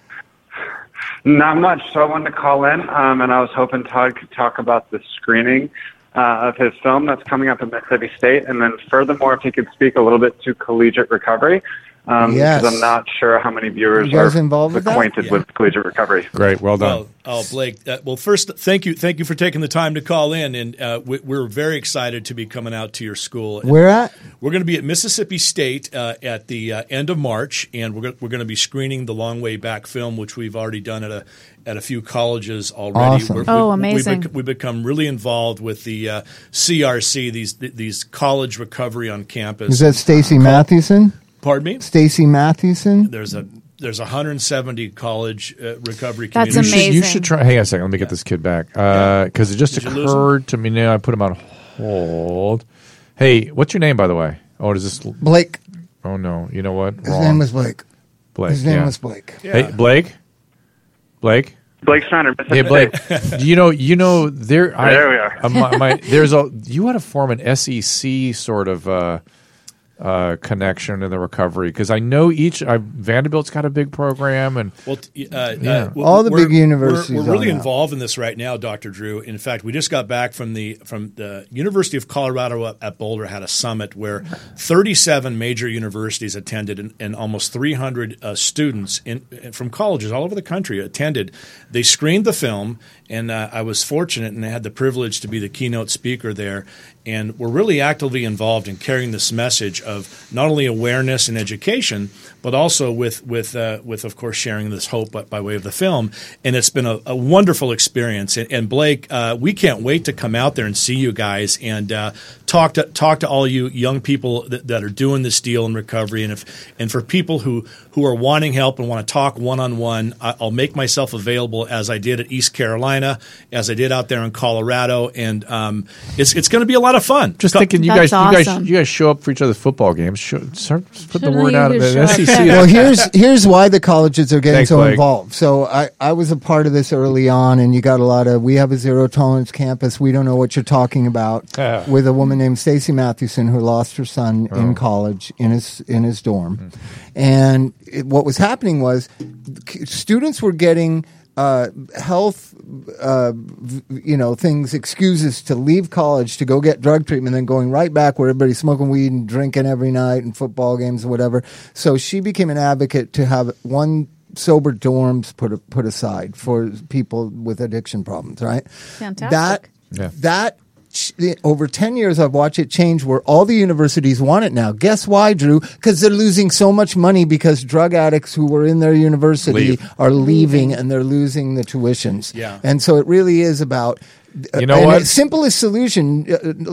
Speaker 6: Not much. So I wanted to call in, and I was hoping Todd could talk about the screening of his film that's coming up at Mississippi State, and then furthermore, if he could speak a little bit to collegiate recovery.
Speaker 2: Yes.
Speaker 6: Because I'm not sure how many viewers
Speaker 2: You guys
Speaker 6: are
Speaker 2: involved with that?
Speaker 6: acquainted with collegiate recovery.
Speaker 1: Great, well done.
Speaker 4: Blake. Well, first, thank you for taking the time to call in, and we're very excited to be coming out to your school.
Speaker 2: Where at?
Speaker 4: We're going to be at Mississippi State at the end of March, and we're going to be screening the Long Way Back film, which we've already done at a few colleges already.
Speaker 2: Awesome.
Speaker 3: Amazing!
Speaker 4: We've become really involved with the CRC, these college recovery on campus.
Speaker 2: Is that Stacy Mathewson?
Speaker 4: Pardon me?
Speaker 2: Stacy Mathewson?
Speaker 4: There's 170 college recovery
Speaker 3: That's
Speaker 4: communities.
Speaker 3: amazing.
Speaker 1: You should try. Hang on a second. Let me get this kid back because it just
Speaker 4: Did you lose
Speaker 1: occurred to me. Now I put him on hold. Hey, what's your name, by the way? Oh, does this?
Speaker 2: Blake.
Speaker 1: Oh no, you know what?
Speaker 2: His name was Blake.
Speaker 1: Blake.
Speaker 2: His name
Speaker 1: yeah.
Speaker 2: was Blake.
Speaker 1: Hey, Blake. Blake.
Speaker 6: Blake Steiner.
Speaker 1: Hey, Blake. You know there.
Speaker 6: There we are.
Speaker 1: You had to form an SEC sort of connection in the recovery because I know Vanderbilt's got a big program and
Speaker 2: All the big universities
Speaker 4: We're really
Speaker 2: on that.
Speaker 4: involved in this right now, Dr. Drew. In fact, we just got back from the University of Colorado at Boulder had a summit where 37 major universities attended and almost 300 students from colleges all over the country attended. They screened the film, and I was fortunate and I had the privilege to be the keynote speaker there. And we're really actively involved in carrying this message of not only awareness and education, but also with of course sharing this hope by way of the film. And it's been a wonderful experience. And Blake, we can't wait to come out there and see you guys and talk to all you young people that are doing this deal in recovery. And for people who are wanting help and want to talk one-on-one, I'll make myself available as I did at East Carolina, as I did out there in Colorado, and it's going to be a lot of fun.
Speaker 1: just thinking you
Speaker 3: That's
Speaker 1: guys
Speaker 3: awesome.
Speaker 1: show up for each other's football games. Start put the
Speaker 3: Shouldn't
Speaker 1: word
Speaker 3: you
Speaker 1: out.
Speaker 3: just
Speaker 1: The
Speaker 3: show up?
Speaker 1: SEC.
Speaker 2: Well, here's why the colleges are getting
Speaker 1: Thanks,
Speaker 2: so
Speaker 1: Blake.
Speaker 2: involved. So I was a part of this early on, and you got we have a zero tolerance campus. We don't know what you're talking about.
Speaker 1: Yeah.
Speaker 2: With a woman named Stacy Mathewson who lost her son
Speaker 1: Oh.
Speaker 2: in college in his dorm,
Speaker 1: Mm-hmm.
Speaker 2: and what was happening was students were getting health, things, excuses to leave college to go get drug treatment, then going right back where everybody's smoking weed and drinking every night and football games and whatever. So she became an advocate to have one sober dorms put aside for people with addiction problems. Right?
Speaker 3: Fantastic.
Speaker 2: That over 10 years, I've watched it change where all the universities want it now. Guess why, Drew? Because they're losing so much money because drug addicts who were in their university are leaving and they're losing the tuitions.
Speaker 4: Yeah.
Speaker 2: And so it really is about
Speaker 1: You know what?
Speaker 2: Simplest solution,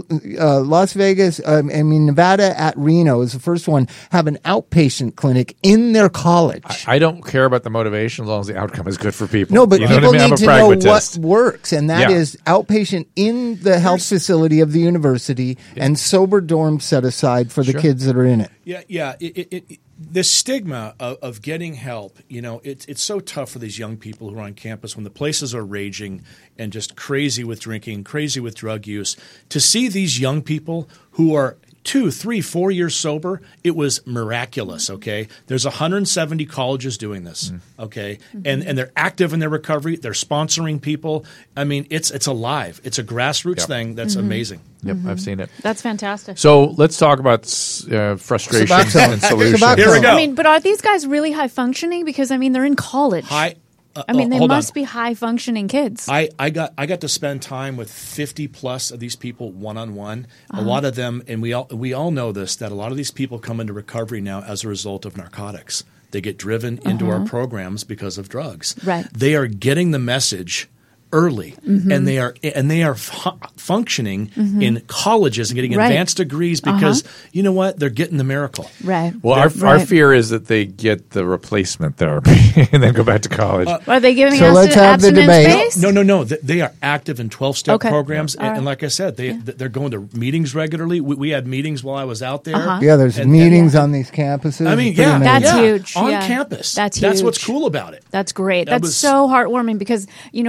Speaker 2: Las Vegas, Nevada at Reno is the first one, have an outpatient clinic in their college.
Speaker 1: I don't care about the motivation as long as the outcome is good for people.
Speaker 2: No, but
Speaker 1: You know
Speaker 2: people
Speaker 1: what I mean? I'm
Speaker 2: need
Speaker 1: a
Speaker 2: to know what
Speaker 1: pragmatist.
Speaker 2: works, and that
Speaker 1: Yeah.
Speaker 2: is outpatient in the health facility of the university and sober dorms set aside for the kids that are in it.
Speaker 4: Yeah. The stigma of getting help, it's so tough for these young people who are on campus when the places are raging and just crazy with drinking, crazy with drug use. To see these young people who are 2, 3, 4 years sober, it was miraculous, okay? There's 170 colleges doing this, okay? And they're active in their recovery. They're sponsoring people. I mean, it's alive. It's a grassroots thing that's amazing.
Speaker 1: Yep, I've seen it.
Speaker 3: That's fantastic.
Speaker 1: So let's talk about frustrations
Speaker 2: Suboxone.
Speaker 1: and solutions.
Speaker 2: Suboxone.
Speaker 4: Here we go.
Speaker 3: I mean, but are these guys really high functioning? Because they're in college. They
Speaker 4: hold
Speaker 3: must
Speaker 4: on.
Speaker 3: be high functioning kids.
Speaker 4: I got to spend time with 50 plus of these people one-on-one. A lot of them, and we all know this, that a lot of these people come into recovery now as a result of narcotics. They get driven into our programs because of drugs.
Speaker 3: Right.
Speaker 4: They are getting the message early, and they are functioning in colleges and getting
Speaker 3: Right.
Speaker 4: advanced degrees because you know what? They're getting the miracle.
Speaker 3: right.
Speaker 1: Well, our fear is that they get the replacement therapy and then go back to college.
Speaker 3: Are they giving
Speaker 2: So
Speaker 3: us
Speaker 2: let's have the
Speaker 3: abstinence
Speaker 2: debate.
Speaker 3: based?
Speaker 4: No. They are active in 12-step
Speaker 3: Okay.
Speaker 4: programs,
Speaker 3: All right.
Speaker 4: and like I said, they're going to meetings regularly. We had meetings while I was out there.
Speaker 2: Yeah, there's
Speaker 4: And-
Speaker 2: meetings on these campuses.
Speaker 4: I mean,
Speaker 2: Pretty
Speaker 4: yeah,
Speaker 2: amazing.
Speaker 3: That's
Speaker 4: yeah,
Speaker 3: huge.
Speaker 4: on
Speaker 3: Yeah.
Speaker 4: campus.
Speaker 3: That's
Speaker 4: what's
Speaker 3: huge.
Speaker 4: cool about it.
Speaker 3: That's great.
Speaker 4: That
Speaker 3: That's
Speaker 4: was-
Speaker 3: so heartwarming because, my 17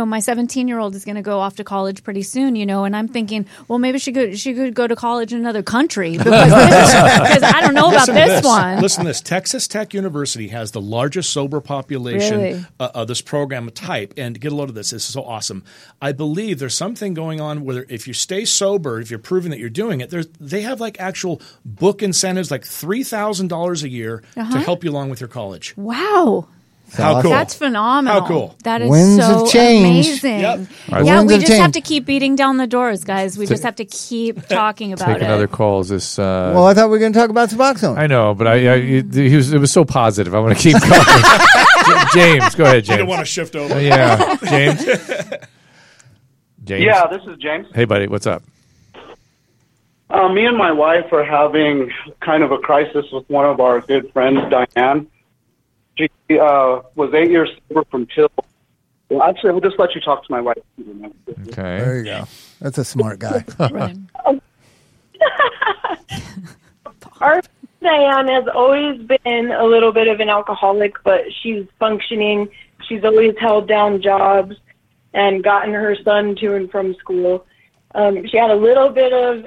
Speaker 3: 17-year-old is going to go off to college pretty soon, and I'm thinking, well, maybe she could go to college in another country because I don't know about this one.
Speaker 4: Listen to this. Texas Tech University has the largest sober population
Speaker 3: Really?
Speaker 4: of this program type. And get a load of this. This is so awesome. I believe there's something going on where if you stay sober, if you're proving that you're doing it, they have like actual book incentives, like $3,000 a year to help you along with your college.
Speaker 3: Wow.
Speaker 4: How cool.
Speaker 3: That's phenomenal.
Speaker 4: How cool.
Speaker 3: That is
Speaker 2: Winds
Speaker 3: so
Speaker 2: of change.
Speaker 3: amazing.
Speaker 4: Yep.
Speaker 2: Right.
Speaker 3: Yeah,
Speaker 2: Winds
Speaker 3: we
Speaker 2: of
Speaker 3: just
Speaker 2: change.
Speaker 3: have to keep beating down the doors, guys. We just have to keep talking about
Speaker 1: Take
Speaker 3: it.
Speaker 1: another call. Is this?
Speaker 2: Well, I thought we were going to talk about Suboxone.
Speaker 1: I know, but it was so positive. I want to keep going. James, go ahead,
Speaker 4: You don't
Speaker 1: James.
Speaker 4: want to shift over.
Speaker 1: Yeah, James. James.
Speaker 6: Yeah, this is James.
Speaker 1: Hey, buddy. What's up?
Speaker 6: Me and my wife are having kind of a crisis with one of our good friends, Diane. She was 8 years sober from pills. Well, actually, we'll just let you talk to my wife.
Speaker 1: Okay.
Speaker 2: There you go. That's a smart guy.
Speaker 3: Right.
Speaker 7: Our Diane has always been a little bit of an alcoholic, but she's functioning. She's always held down jobs and gotten her son to and from school. She had a little bit of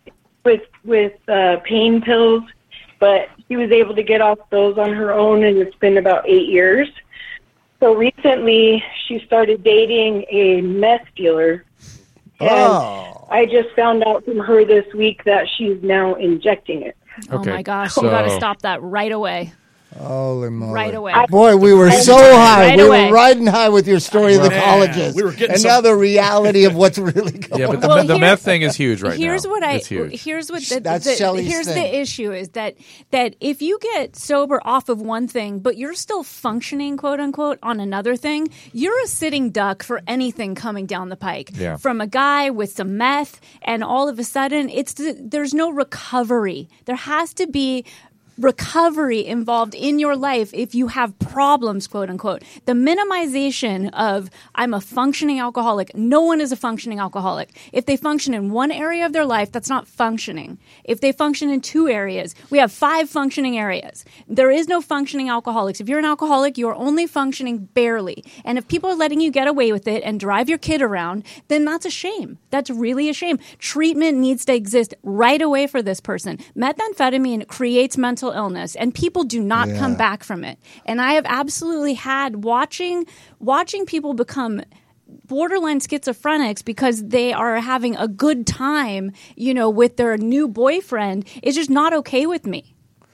Speaker 7: with pain pills, but she was able to get off those on her own, and it's been about 8 years. So recently, she started dating a meth dealer. And I just found out from her this week that she's now injecting it.
Speaker 3: Oh
Speaker 1: Okay,
Speaker 3: my gosh,
Speaker 1: so-
Speaker 3: we got to stop that right away.
Speaker 2: Holy moly.
Speaker 3: Right away.
Speaker 2: Boy, we were so high.
Speaker 3: Right
Speaker 2: we
Speaker 3: away.
Speaker 2: were riding high with your story of the
Speaker 4: Man,
Speaker 2: colleges.
Speaker 4: we were getting
Speaker 2: and
Speaker 4: some-
Speaker 2: now the reality of what's really going
Speaker 1: Yeah,
Speaker 2: on.
Speaker 1: but the meth thing is huge right
Speaker 3: here's
Speaker 1: now.
Speaker 3: What
Speaker 1: It's huge.
Speaker 3: here's what
Speaker 2: That's Shelley's
Speaker 3: here's
Speaker 2: thing.
Speaker 3: the issue is that if you get sober off of one thing but you're still functioning, quote unquote, on another thing, you're a sitting duck for anything coming down the pike.
Speaker 1: Yeah.
Speaker 3: From a guy with some meth, and all of a sudden there's no recovery. There has to be recovery involved in your life if you have problems, quote unquote. The minimization of I'm a functioning alcoholic. No one is a functioning alcoholic. If they function in one area of their life, that's not functioning. If they function in two areas, we have 5 functioning areas. There is no functioning alcoholics. If you're an alcoholic, you're only functioning barely. And if people are letting you get away with it and drive your kid around, then that's a shame. That's really a shame. Treatment needs to exist right away for this person. Methamphetamine creates mental illness, and people do not come back from it. And I have absolutely had watching people become borderline schizophrenics because they are having a good time, with their new boyfriend. It's just not okay with me.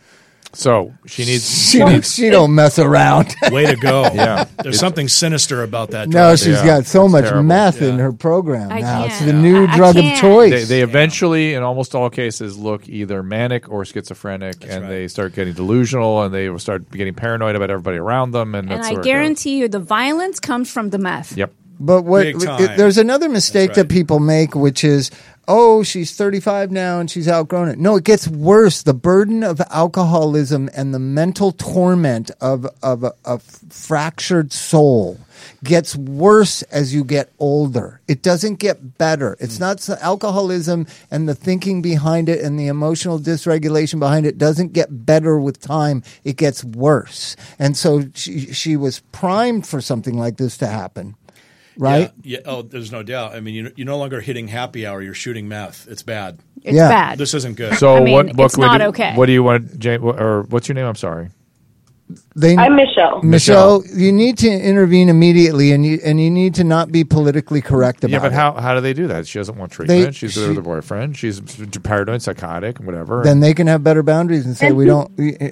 Speaker 1: So she needs.
Speaker 2: She don't mess around.
Speaker 4: Way to go.
Speaker 1: Yeah.
Speaker 4: There's something sinister about that.
Speaker 2: No,
Speaker 4: drug.
Speaker 2: she's
Speaker 1: Yeah,
Speaker 2: got so
Speaker 1: that's
Speaker 2: much
Speaker 1: terrible.
Speaker 2: meth in her program
Speaker 3: I
Speaker 2: now.
Speaker 3: can't.
Speaker 2: It's the new
Speaker 3: I
Speaker 2: drug of
Speaker 3: can't.
Speaker 2: choice.
Speaker 1: They eventually, in almost all cases, look either manic or schizophrenic, and
Speaker 4: right.
Speaker 1: they start getting delusional, and they will start getting paranoid about everybody around them, and
Speaker 3: And
Speaker 1: that's
Speaker 3: I
Speaker 1: where it goes.
Speaker 3: guarantee you the violence comes from the meth.
Speaker 1: Yep.
Speaker 2: But
Speaker 4: Big time.
Speaker 2: there's another mistake
Speaker 4: That's right.
Speaker 2: that people make, which is, oh, she's 35 now and she's outgrown it. No, it gets worse. The burden of alcoholism and the mental torment of a fractured soul gets worse as you get older. It doesn't get better. It's not alcoholism, and the thinking behind it and the emotional dysregulation behind it doesn't get better with time. It gets worse. And so she was primed for something like this to happen. Right?
Speaker 4: Yeah. Oh, there's no doubt. I mean, you're no longer hitting happy hour. You're shooting meth. It's bad.
Speaker 3: It's
Speaker 2: Yeah.
Speaker 3: bad.
Speaker 4: This isn't good.
Speaker 1: So
Speaker 3: I mean,
Speaker 1: what?
Speaker 3: it's not okay.
Speaker 1: What do you want, Jane? Or what's your name? I'm sorry.
Speaker 7: I'm Michelle.
Speaker 2: Michelle, you need to intervene immediately, and you need to not be politically correct about
Speaker 1: Yeah, but
Speaker 2: it.
Speaker 1: how do they do that? She doesn't want treatment. She's with her boyfriend. She's paranoid, psychotic, whatever.
Speaker 2: Then they can have better boundaries and say we don't.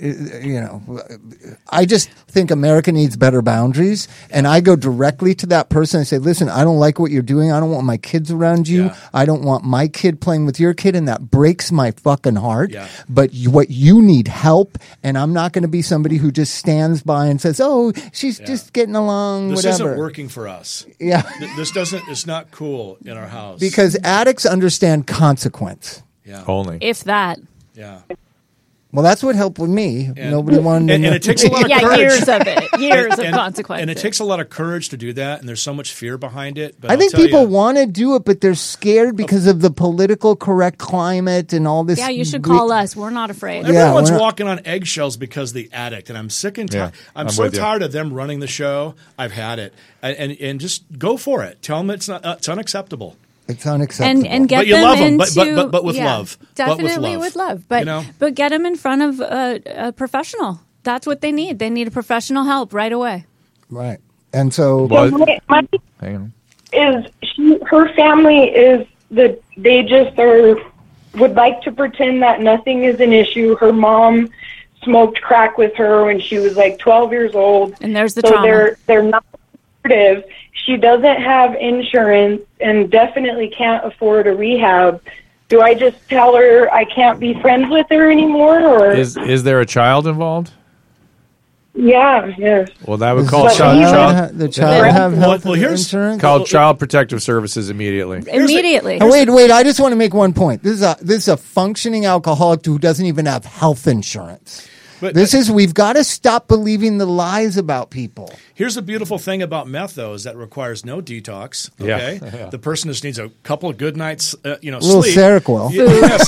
Speaker 2: I just think America needs better boundaries, and I go directly to that person and say, "Listen, I don't like what you're doing. I don't want my kids around you.
Speaker 4: Yeah.
Speaker 2: I don't want my kid playing with your kid, and that breaks my fucking heart.
Speaker 4: Yeah.
Speaker 2: But what you need help, and I'm not going to be somebody who just stands by and says, "Oh, she's just getting along."
Speaker 4: This
Speaker 2: whatever.
Speaker 4: isn't working for us.
Speaker 2: Yeah.
Speaker 4: This doesn't. It's not cool in our house.
Speaker 2: Because addicts understand consequence.
Speaker 4: yeah.
Speaker 1: only.
Speaker 3: If that.
Speaker 4: Yeah.
Speaker 2: Well, that's what helped with me. Nobody wanted to
Speaker 4: and
Speaker 2: know.
Speaker 4: it takes a lot of
Speaker 3: Yeah,
Speaker 4: courage.
Speaker 3: years of it. Years of
Speaker 4: And
Speaker 3: consequences.
Speaker 4: it takes a lot of courage to do that, and there's so much fear behind it. But
Speaker 2: I think
Speaker 4: I'll tell
Speaker 2: people
Speaker 4: you,
Speaker 2: want to do it, but they're scared because of the political correct climate and all this.
Speaker 3: Yeah, you should call us. We're not afraid.
Speaker 2: Yeah,
Speaker 4: everyone's
Speaker 2: we're not-
Speaker 4: walking on eggshells because of the addict, and I'm sick and tired.
Speaker 1: Yeah,
Speaker 4: I'm
Speaker 1: I'm
Speaker 4: so
Speaker 1: with you.
Speaker 4: tired of them running the show. I've had it, and just go for it. Tell them it's unacceptable.
Speaker 2: It's unacceptable.
Speaker 3: And get
Speaker 4: But you
Speaker 3: them
Speaker 4: love 'em,
Speaker 3: into
Speaker 4: but with love. But with
Speaker 3: definitely
Speaker 4: love.
Speaker 3: with love. But
Speaker 4: You know?
Speaker 3: but get them in front of a professional. That's what they need. They need a professional help right away.
Speaker 2: Right. And so
Speaker 1: Well,
Speaker 7: My
Speaker 1: hang on.
Speaker 7: is her family is they just would like to pretend that nothing is an issue. Her mom smoked crack with her when she was like 12 years old.
Speaker 3: And there's the
Speaker 7: so
Speaker 3: trauma.
Speaker 7: they're not supportive. She doesn't have insurance and definitely can't afford a rehab. Do I just tell her I can't be friends with her anymore, or
Speaker 1: Is there a child involved?
Speaker 7: yes.
Speaker 1: Well, that would
Speaker 2: does
Speaker 1: call
Speaker 2: the
Speaker 1: child
Speaker 2: the child have health
Speaker 4: Well, here's-
Speaker 2: insurance?
Speaker 1: called Child Protective Services immediately.
Speaker 3: Immediately.
Speaker 2: Oh, wait! I just want to make one point. This is a functioning alcoholic who doesn't even have health insurance.
Speaker 4: But
Speaker 2: We've got to stop believing the lies about people.
Speaker 4: here's the beautiful thing about meth, though, is that it requires no detox.
Speaker 1: Yeah.
Speaker 4: Okay,
Speaker 1: Yeah.
Speaker 4: the person just needs a couple of good nights,
Speaker 2: little
Speaker 4: sleep.
Speaker 2: Seroquel.
Speaker 4: Yes,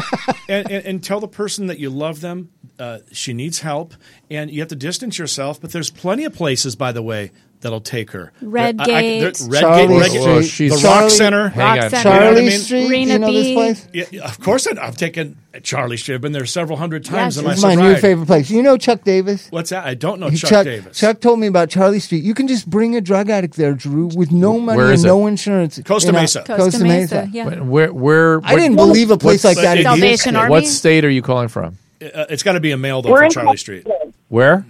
Speaker 4: and tell the person that you love them. She needs help, and you have to distance yourself. But there's plenty of places, by the way, that'll take her.
Speaker 3: Redgate.
Speaker 2: Charlie
Speaker 4: Redgate,
Speaker 1: Well,
Speaker 2: Street.
Speaker 1: she's-
Speaker 4: the Rock
Speaker 2: Charlie-
Speaker 4: Center.
Speaker 1: Hang on.
Speaker 3: Rock Center.
Speaker 2: Charlie
Speaker 4: You know what I mean?
Speaker 2: Street.
Speaker 3: Rena
Speaker 2: you know this
Speaker 3: B.
Speaker 2: place?
Speaker 4: Yeah, of course, I've taken Charlie Street. I've been there several hundred times
Speaker 3: Yes.
Speaker 4: in my
Speaker 2: This is my new
Speaker 4: sobriety.
Speaker 2: favorite place. You know Chuck Davis?
Speaker 4: What's that? I don't know Chuck Davis.
Speaker 2: Chuck told me about Charlie Street. You can just bring a drug addict there, Drew, with no money
Speaker 1: Where
Speaker 2: and
Speaker 1: is it?
Speaker 2: no insurance.
Speaker 4: Costa
Speaker 2: You know,
Speaker 4: Mesa.
Speaker 3: Costa Mesa. Yeah.
Speaker 1: Where
Speaker 2: I didn't believe a place like that
Speaker 3: Salvation
Speaker 2: existed.
Speaker 3: Army?
Speaker 1: What state are you calling from?
Speaker 4: It's got to be a male, though,
Speaker 7: We're
Speaker 4: for
Speaker 7: in
Speaker 4: Charlie Street.
Speaker 1: Where?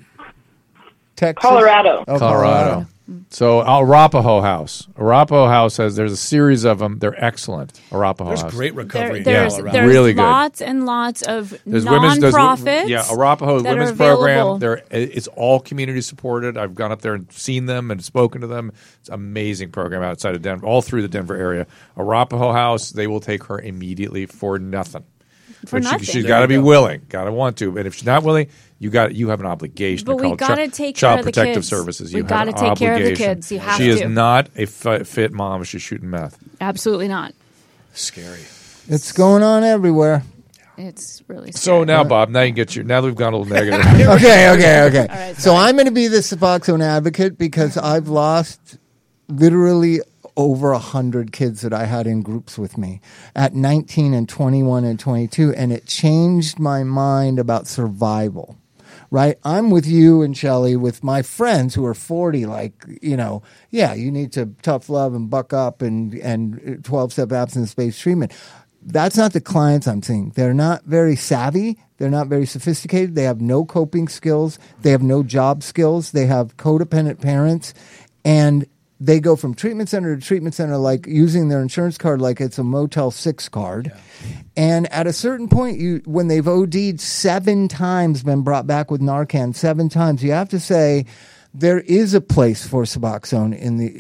Speaker 2: Texas?
Speaker 7: Colorado.
Speaker 2: Oh,
Speaker 1: Colorado. So Arapahoe House. Arapahoe House there's a series of them. They're excellent. Arapahoe
Speaker 4: There's
Speaker 1: House.
Speaker 4: great recovery in
Speaker 3: There's
Speaker 4: Colorado.
Speaker 1: Really good.
Speaker 3: lots and lots of
Speaker 1: There's
Speaker 3: nonprofits.
Speaker 1: yeah, Arapahoe
Speaker 3: that are
Speaker 1: Women's Program.
Speaker 3: available.
Speaker 1: It's all community supported. I've gone up there and seen them and spoken to them. It's an amazing program outside of Denver, all through the Denver area. Arapahoe House, they will take her immediately for nothing.
Speaker 3: For
Speaker 1: But
Speaker 3: nothing.
Speaker 1: she's
Speaker 4: There
Speaker 1: got to
Speaker 4: you
Speaker 1: be
Speaker 4: go.
Speaker 1: willing, got to want to. And if she's not willing, you have an obligation.
Speaker 3: But
Speaker 1: to
Speaker 3: we
Speaker 1: call
Speaker 3: gotta
Speaker 1: Child
Speaker 3: take care of the
Speaker 1: Protective
Speaker 3: kids.
Speaker 1: Services.
Speaker 3: We
Speaker 1: You have
Speaker 3: gotta
Speaker 1: an
Speaker 3: take care of the
Speaker 1: obligation.
Speaker 3: kids. You have
Speaker 1: she is
Speaker 3: to.
Speaker 1: not a fit mom if she's shooting meth.
Speaker 3: Absolutely not.
Speaker 4: Scary.
Speaker 2: It's going on everywhere.
Speaker 3: It's really scary.
Speaker 1: So now, Bob, now you can get now that we've gone a little negative.
Speaker 2: Okay.
Speaker 3: right,
Speaker 2: So I'm going to be the Suboxone advocate because I've lost literally over 100 kids that I had in groups with me at 19 and 21 and 22, and it changed my mind about survival. Right? I'm with you and Shelley, with my friends who are 40, like, you need to tough love and buck up and 12-step abstinence-based treatment. That's not the clients I'm seeing. They're not very savvy. They're not very sophisticated. They have no coping skills. They have no job skills. They have codependent parents. And they go from treatment center to treatment center, like using their insurance card like it's a Motel 6 card. Yeah. And at a certain point, when they've OD'd 7 times, been brought back with Narcan 7 times, you have to say there is a place for Suboxone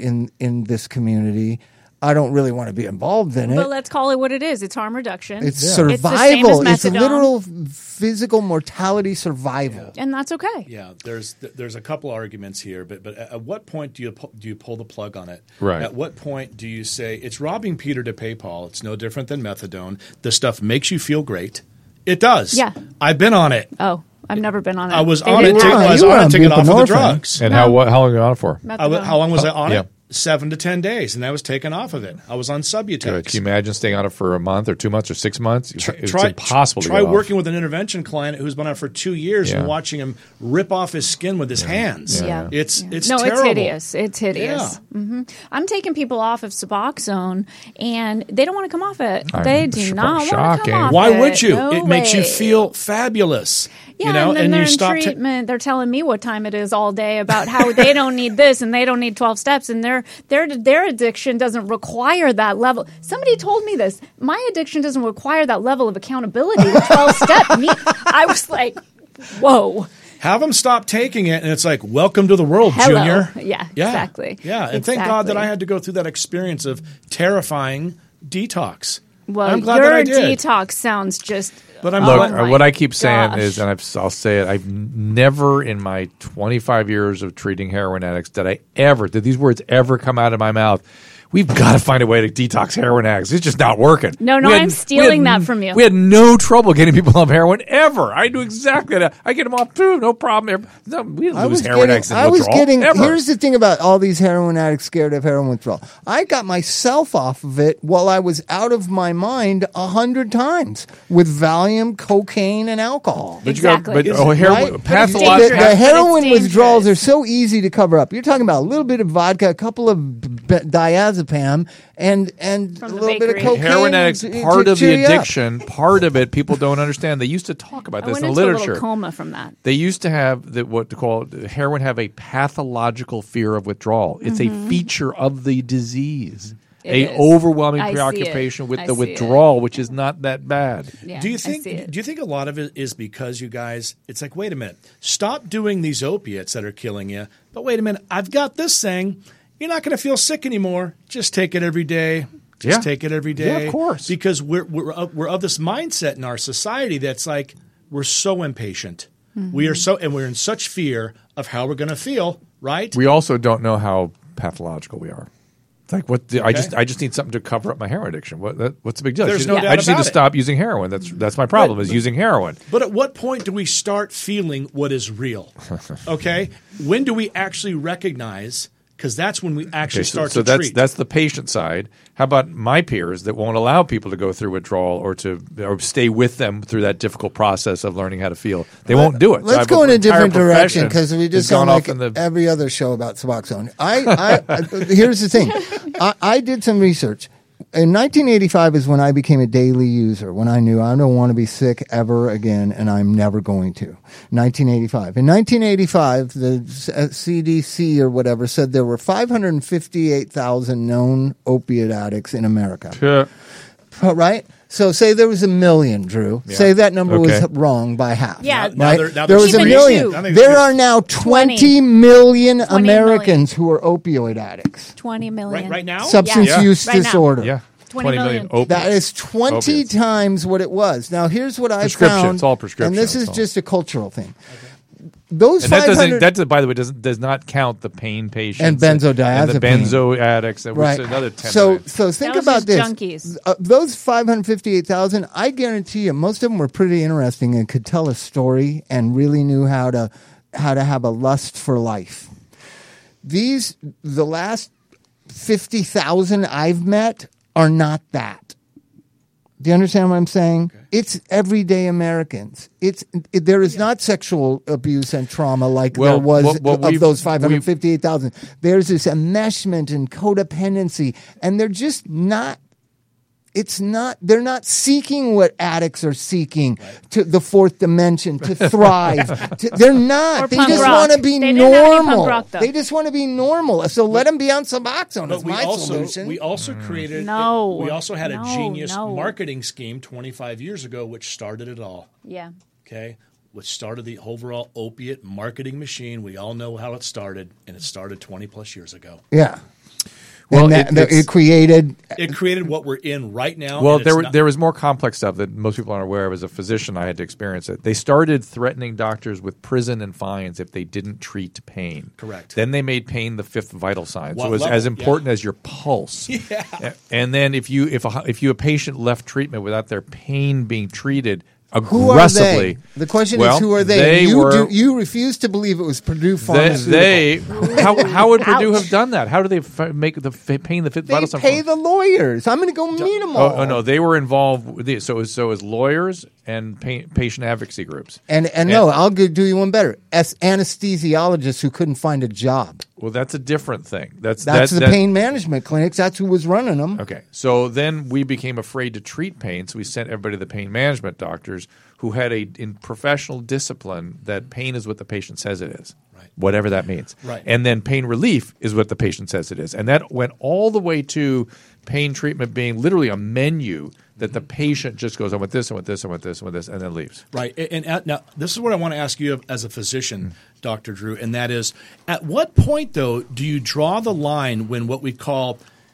Speaker 2: in this community. I don't really want to be involved in it.
Speaker 3: But let's call it what it is. It's harm reduction.
Speaker 2: It's
Speaker 3: It's the same
Speaker 2: survival.
Speaker 3: as
Speaker 2: It's
Speaker 3: methadone.
Speaker 2: literal physical mortality survival.
Speaker 3: And that's okay.
Speaker 4: Yeah, there's a couple arguments here, but at what point do you pull the plug on it?
Speaker 1: Right.
Speaker 4: At what point do you say it's robbing Peter to pay Paul? It's no different than methadone. This stuff makes you feel great. It does.
Speaker 3: Yeah.
Speaker 4: I've been on it.
Speaker 3: Oh, I've never been on it.
Speaker 4: I was
Speaker 3: They
Speaker 4: on it.
Speaker 3: didn't
Speaker 2: were
Speaker 3: have
Speaker 2: on-
Speaker 4: I was
Speaker 2: you were
Speaker 4: on
Speaker 2: on
Speaker 4: it to get off of the
Speaker 2: buprenorphine.
Speaker 4: drugs.
Speaker 1: And how long are you on it for?
Speaker 3: methadone.
Speaker 4: How long was I on
Speaker 1: yeah.
Speaker 4: it? 7 to 10 days, and I was taken off of it. I was on Subutex.
Speaker 1: Good. Can you imagine staying on it for a month or 2 months or 6 months? It's
Speaker 4: Try-
Speaker 1: impossible to
Speaker 4: Try
Speaker 1: get off.
Speaker 4: working with an intervention client who's been on it for 2 years
Speaker 1: Yeah.
Speaker 4: and watching him rip off his skin with his hands.
Speaker 3: Yeah.
Speaker 4: It's
Speaker 3: No,
Speaker 4: terrible.
Speaker 3: it's hideous. It's hideous.
Speaker 4: Yeah.
Speaker 3: I'm taking people off of Suboxone, and they don't want to come off it.
Speaker 1: I'm
Speaker 3: They do
Speaker 1: sh-
Speaker 3: not want to
Speaker 1: shocking.
Speaker 3: come off
Speaker 4: Why
Speaker 3: it.
Speaker 4: would you?
Speaker 3: No
Speaker 4: It makes you
Speaker 3: way.
Speaker 4: feel fabulous.
Speaker 3: Yeah,
Speaker 4: you know,
Speaker 3: and then they're
Speaker 4: you
Speaker 3: in
Speaker 4: stop.
Speaker 3: treatment. They're telling me what time it is all day about how they don't need this and they don't need 12 steps, and their addiction doesn't require that level. Somebody told me this. My addiction doesn't require that level of accountability. The 12 step. I was like, whoa.
Speaker 4: Have them stop taking it, and it's like, welcome to the world,
Speaker 3: Hello.
Speaker 4: Junior.
Speaker 3: Yeah, exactly.
Speaker 4: Yeah, and thank God that
Speaker 3: Exactly.
Speaker 4: I had to go through that experience of terrifying detox.
Speaker 3: Well,
Speaker 4: I'm glad
Speaker 3: your
Speaker 4: that I did.
Speaker 3: detox sounds just.
Speaker 4: But I'm
Speaker 1: Look,
Speaker 4: glad.
Speaker 1: what I keep saying
Speaker 3: gosh.
Speaker 1: is, and I'll say it, I've never in my 25 years of treating heroin addicts did these words ever come out of my mouth. We've got to find a way to detox heroin addicts. It's just not working.
Speaker 3: No,
Speaker 1: We had-
Speaker 3: I'm stealing that from you.
Speaker 1: We had no trouble getting people off heroin ever. I do exactly that. I get them off too, no problem. No, we didn't lose heroin addicts in withdrawal, ever.
Speaker 2: Here's the thing about all these heroin addicts scared of heroin withdrawal. I got myself off of it while I was out of my mind 100 times with Valium, cocaine, and alcohol.
Speaker 1: But
Speaker 3: Exactly.
Speaker 1: heroin,
Speaker 2: Right?
Speaker 1: pathological.
Speaker 3: dangerous.
Speaker 2: The heroin
Speaker 3: But it's
Speaker 2: withdrawals are
Speaker 3: dangerous.
Speaker 2: so easy to cover up. You're talking about a little bit of vodka, a couple of diazepam, and
Speaker 3: From
Speaker 2: a
Speaker 3: the
Speaker 2: little bit of
Speaker 3: bakery.
Speaker 2: cocaine.
Speaker 1: Heroin addicts,
Speaker 2: to
Speaker 1: part of the
Speaker 2: cheer you up.
Speaker 1: addiction, part of it, people don't understand. They used to talk about
Speaker 3: I
Speaker 1: this
Speaker 3: went
Speaker 1: in
Speaker 3: into
Speaker 1: the
Speaker 3: a
Speaker 1: literature.
Speaker 3: little coma from that.
Speaker 1: They used to have what to call heroin have a pathological fear of withdrawal. It's a feature of the disease.
Speaker 3: It
Speaker 1: a
Speaker 3: is.
Speaker 1: overwhelming
Speaker 3: I see
Speaker 1: preoccupation
Speaker 3: it.
Speaker 1: with
Speaker 3: I
Speaker 1: the
Speaker 3: see it.
Speaker 1: withdrawal, which is not that bad.
Speaker 3: Yeah,
Speaker 4: Do you
Speaker 3: I
Speaker 4: think?
Speaker 3: see it.
Speaker 4: Do you think a lot of it is because you guys? It's like, wait a minute, stop doing these opiates that are killing you. But wait a minute, I've got this thing. You're not going to feel sick anymore. Just take it every day. Just
Speaker 1: Yeah.
Speaker 4: take it every day.
Speaker 1: Yeah, of course.
Speaker 4: Because we're of this mindset in our society that's like we're so impatient. We are so, and we're in such fear of how we're going to feel. Right?
Speaker 1: We also don't know how pathological we are. It's like I just need something to cover up my heroin addiction. What's the big deal?
Speaker 4: There's no doubt
Speaker 1: I just need to
Speaker 4: about it.
Speaker 1: stop using heroin. That's my problem is using heroin.
Speaker 4: But at what point do we start feeling what is real? Okay, when do we actually recognize? Because that's when we actually start
Speaker 1: so
Speaker 4: to treat.
Speaker 1: that's the patient side. How about my peers that won't allow people to go through withdrawal or stay with them through that difficult process of learning how to feel? They won't do it. So
Speaker 2: Let's
Speaker 1: I've
Speaker 2: go in a
Speaker 1: entire
Speaker 2: different direction
Speaker 1: profession
Speaker 2: because we
Speaker 1: has
Speaker 2: just sound
Speaker 1: gone
Speaker 2: like
Speaker 1: off in the
Speaker 2: every other show about Suboxone. Here's the thing. I did some research. In 1985 is when I became a daily user, when I knew I don't want to be sick ever again, and I'm never going to. 1985. In 1985, the CDC or whatever said there were 558,000 known opiate addicts in America.
Speaker 1: Yeah.
Speaker 2: Right? So say there was 1 million, Drew.
Speaker 1: Yeah.
Speaker 2: Say that number was
Speaker 1: Okay.
Speaker 2: wrong by half.
Speaker 3: Yeah.
Speaker 4: Now
Speaker 2: Right?
Speaker 4: they're
Speaker 2: There was
Speaker 3: Keep
Speaker 2: 1
Speaker 3: it
Speaker 2: million.
Speaker 3: two.
Speaker 2: There are now 20 million
Speaker 3: 20
Speaker 2: Americans who are opioid addicts.
Speaker 3: 20 million.
Speaker 4: right now.
Speaker 2: Substance
Speaker 1: Yeah.
Speaker 2: use
Speaker 3: Right now.
Speaker 2: disorder.
Speaker 1: Yeah.
Speaker 3: 20 million.
Speaker 1: opiates.
Speaker 2: That is 20
Speaker 1: Opiates.
Speaker 2: times what it was. Now, here's what I
Speaker 1: Prescription.
Speaker 2: found.
Speaker 1: It's all prescription.
Speaker 2: And this is
Speaker 1: It's all-
Speaker 2: just a cultural thing. Those
Speaker 1: And that
Speaker 2: 500
Speaker 1: doesn't. By the way, does not count the pain patients
Speaker 2: And benzodiazepine.
Speaker 1: and the benzo addicts. Which
Speaker 2: right.
Speaker 1: is another 10.
Speaker 2: So think
Speaker 3: That was
Speaker 2: about
Speaker 3: just
Speaker 2: this.
Speaker 3: junkies.
Speaker 2: Those 558,000, I guarantee you, most of them were pretty interesting and could tell a story and really knew how to have a lust for life. The last 50,000 I've met are not that. Do you understand what I'm saying? Okay. It's everyday Americans. There is not sexual abuse and trauma like there was of those 558,000. There's this enmeshment and codependency, and they're just not. They're not seeking what addicts are seeking to the fourth dimension to thrive. They're not.
Speaker 3: Or
Speaker 2: They
Speaker 3: punk
Speaker 2: just
Speaker 3: rock.
Speaker 2: want to be
Speaker 3: They didn't have any punk
Speaker 2: normal.
Speaker 3: rock, though.
Speaker 2: They just want to be normal. So let them be on Suboxone.
Speaker 4: But
Speaker 2: Is my solution.
Speaker 4: we also created.
Speaker 3: No.
Speaker 4: We also had a
Speaker 3: No,
Speaker 4: genius
Speaker 3: no.
Speaker 4: marketing scheme 25 years ago, which started it all.
Speaker 3: Yeah.
Speaker 4: Okay, which started the overall opiate marketing machine. We all know how it started, and it started 20 plus years ago.
Speaker 2: Yeah.
Speaker 1: Well,
Speaker 2: And
Speaker 1: it's-
Speaker 2: it created.
Speaker 4: It created what we're in right now.
Speaker 1: Well,
Speaker 4: and it's
Speaker 1: there was more complex stuff that most people aren't aware of. As a physician, I had to experience it. They started threatening doctors with prison and fines if they didn't treat pain.
Speaker 4: Correct.
Speaker 1: Then they made pain the fifth vital sign, so
Speaker 4: What
Speaker 1: it was
Speaker 4: level?
Speaker 1: as important as your pulse.
Speaker 4: Yeah.
Speaker 1: And then if a patient left treatment without their pain being treated
Speaker 2: Who are
Speaker 1: aggressively,
Speaker 2: they? The question
Speaker 1: well,
Speaker 2: is, who are they? You refuse to believe it was Purdue Pharmaceutical.
Speaker 1: How would Purdue
Speaker 3: Ouch.
Speaker 1: have done that? How do they make the pain the fifth
Speaker 2: They
Speaker 1: vital sign?
Speaker 2: pay the lawyers. I'm going to go meet them all.
Speaker 1: Oh no, they were involved. So as lawyers and patient advocacy groups.
Speaker 2: And no, I'll do you one better. As anesthesiologists who couldn't find a job.
Speaker 1: Well, that's a different thing. That's
Speaker 2: the pain management clinics. That's who was running them.
Speaker 1: Okay, so then we became afraid to treat pain, so we sent everybody to the pain management doctors who had in professional discipline that pain is what the patient says it is,
Speaker 4: Right.
Speaker 1: whatever that means.
Speaker 4: Right.
Speaker 1: And then pain relief is what the patient says it is. And that went all the way to pain treatment being literally a menu that the patient just goes, I want this, I want this, I want this, I want this, and then leaves.
Speaker 4: Right. And now, this is what I want to ask you as a physician, Dr. Drew, and that is, at what point, though, do you draw the line when what we call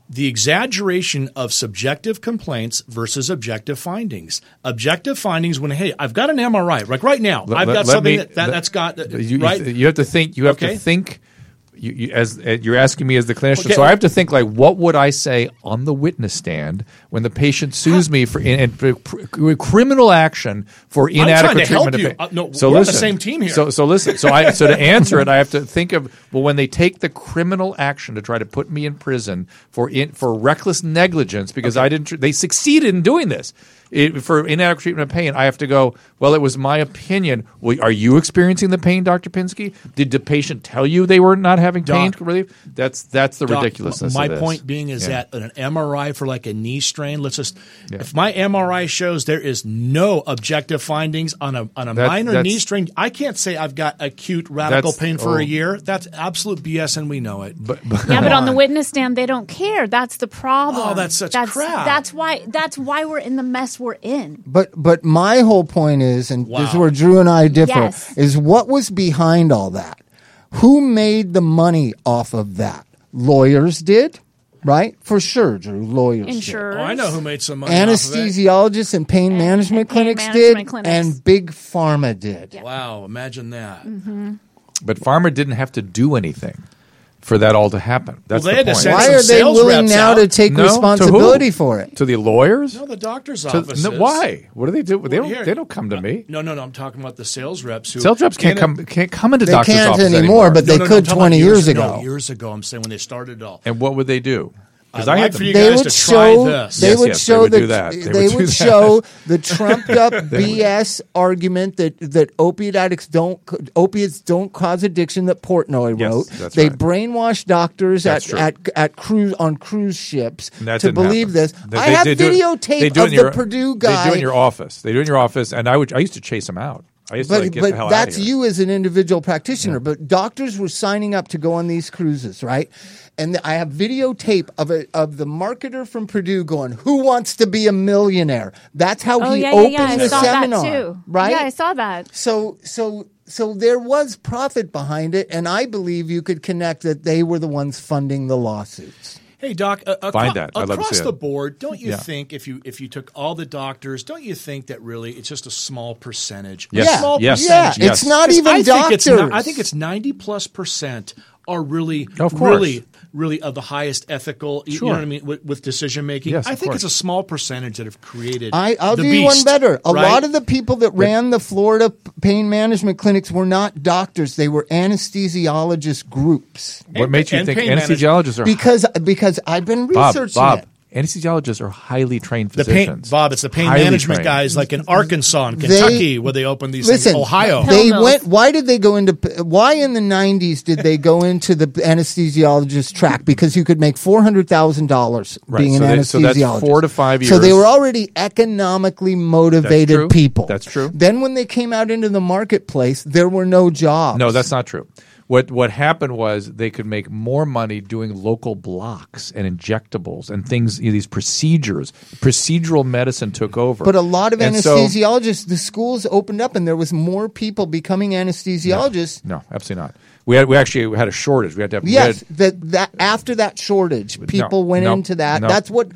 Speaker 4: the exaggeration of subjective complaints versus objective findings. Objective findings when, hey, I've got an MRI. Like right now, I've got something that's got right.
Speaker 1: You have to think. You have to think. As you're asking me as the clinician, so I have to think like, what would I say on the witness stand when the patient sues me for criminal action for inadequate treatment?
Speaker 4: So we're on the same team here.
Speaker 1: So listen. So to answer it, I have to think of when they take the criminal action to try to put me in prison for reckless negligence because I didn't. They succeeded in doing this. For inadequate treatment of pain, I have to go, well, it was my opinion. Well, are you experiencing the pain, Dr. Pinsky? Did the patient tell you they were not having pain relief? That's the ridiculousness
Speaker 4: my
Speaker 1: of this.
Speaker 4: point being is that an MRI for like a knee strain, if my MRI shows there is no objective findings on a minor knee strain, I can't say I've got acute radical pain for a year. That's absolute BS, and we know it.
Speaker 3: But on the witness stand, they don't care. That's the problem.
Speaker 4: Oh, that's crap.
Speaker 3: That's why we're in the mess we're in.
Speaker 2: But my whole point is, and this is where Drew and I differ, is what was behind all that? Who made the money off of that? Lawyers did, right? For sure, Drew. Lawyers
Speaker 3: Insurers.
Speaker 2: did.
Speaker 4: I know who made some money.
Speaker 2: Anesthesiologists and pain management clinics did, and Big Pharma did.
Speaker 3: Yeah.
Speaker 4: Wow, imagine that.
Speaker 3: Mm-hmm.
Speaker 1: But Pharma didn't have to do anything for that all to happen. That's
Speaker 4: they had
Speaker 1: the
Speaker 4: to
Speaker 1: point.
Speaker 4: send
Speaker 2: Why
Speaker 4: some
Speaker 2: are they
Speaker 4: sales
Speaker 2: willing
Speaker 4: reps
Speaker 2: now
Speaker 4: out.
Speaker 2: to take responsibility for it?
Speaker 1: To the lawyers?
Speaker 4: No, the doctor's offices.
Speaker 1: Why? What do they do? They don't come to me.
Speaker 4: No. I'm talking about the sales reps.
Speaker 1: Sales reps can't come into
Speaker 2: They
Speaker 1: doctor's
Speaker 2: can't
Speaker 1: offices
Speaker 2: anymore, but they
Speaker 4: No,
Speaker 2: could
Speaker 4: I'm talking
Speaker 2: 20
Speaker 4: about
Speaker 2: years ago.
Speaker 4: No, years ago, I'm saying when they started it all.
Speaker 1: And what would they do? Because
Speaker 4: I'd
Speaker 1: I
Speaker 4: like
Speaker 1: had
Speaker 4: for you
Speaker 1: them.
Speaker 4: guys to try this.
Speaker 2: They would show
Speaker 1: do that.
Speaker 2: They would show the trumped up BS argument that opiates don't cause addiction that Portnoy wrote.
Speaker 1: That's
Speaker 2: they
Speaker 1: right.
Speaker 2: brainwash doctors at cruise ships to believe this. I have videotape of the Purdue guy.
Speaker 1: They do it in your office. And I used to chase them out. I used to get the hell out of
Speaker 2: that's
Speaker 1: here.
Speaker 2: you as an individual practitioner. But doctors were signing up to go on these cruises, right? And I have videotape of the marketer from Purdue going, "Who wants to be a millionaire?" That's how he opened the seminar,
Speaker 3: that too.
Speaker 2: right?
Speaker 3: Yeah, I saw that.
Speaker 2: So there was profit behind it, and I believe you could connect that they were the ones funding the lawsuits.
Speaker 4: Hey, Doc,
Speaker 1: Find that. I'd love to
Speaker 4: across
Speaker 1: see
Speaker 4: the
Speaker 1: it.
Speaker 4: board, don't you think if you took all the doctors, don't you think that really it's just a small percentage?
Speaker 1: Yes.
Speaker 4: A small
Speaker 1: Yes.
Speaker 4: percentage.
Speaker 2: Yeah, it's not even doctors.
Speaker 4: I think it's 90+% are really,
Speaker 1: Of course.
Speaker 4: really of the highest ethical, you
Speaker 1: Sure.
Speaker 4: know what I mean, with decision making.
Speaker 1: Yes,
Speaker 4: I
Speaker 1: of
Speaker 4: think
Speaker 1: course.
Speaker 4: it's a small percentage that have created
Speaker 2: I'll
Speaker 4: the
Speaker 2: do
Speaker 4: beast,
Speaker 2: you one better. A
Speaker 4: right?
Speaker 2: lot of the people that ran the Florida pain management clinics were not doctors; they were anesthesiologist groups.
Speaker 1: What makes you
Speaker 4: and
Speaker 1: think
Speaker 4: pain
Speaker 1: anesthesiologists are
Speaker 2: Because I've been researching
Speaker 1: Bob,
Speaker 2: it.
Speaker 1: anesthesiologists are highly trained
Speaker 4: The
Speaker 1: physicians.
Speaker 4: Bob, it's the pain
Speaker 1: Highly
Speaker 4: management
Speaker 1: trained.
Speaker 4: guys like in Arkansas and Kentucky where they opened these things. Ohio.
Speaker 2: They
Speaker 3: Pill mills.
Speaker 2: went. Why did they go into? Why in the 90s did they go into the anesthesiologist track? Because you could make $400,000 being
Speaker 1: So
Speaker 2: an
Speaker 1: they- so that's
Speaker 2: anesthesiologist.
Speaker 1: 4 to 5
Speaker 2: So they
Speaker 1: years.
Speaker 2: were already economically motivated
Speaker 1: true.
Speaker 2: people.
Speaker 1: That's true.
Speaker 2: Then when they came out into the marketplace, there were no jobs.
Speaker 1: No, that's not true. What happened was they could make more money doing local blocks and injectables and things, these procedures. Procedural medicine took over.
Speaker 2: But a lot of
Speaker 1: And so-
Speaker 2: anesthesiologists, the schools opened up, and there was more people becoming anesthesiologists.
Speaker 1: No, absolutely not. We actually had a shortage. We had to have
Speaker 2: Yes, that after that shortage, people went
Speaker 1: no,
Speaker 2: into that.
Speaker 1: no.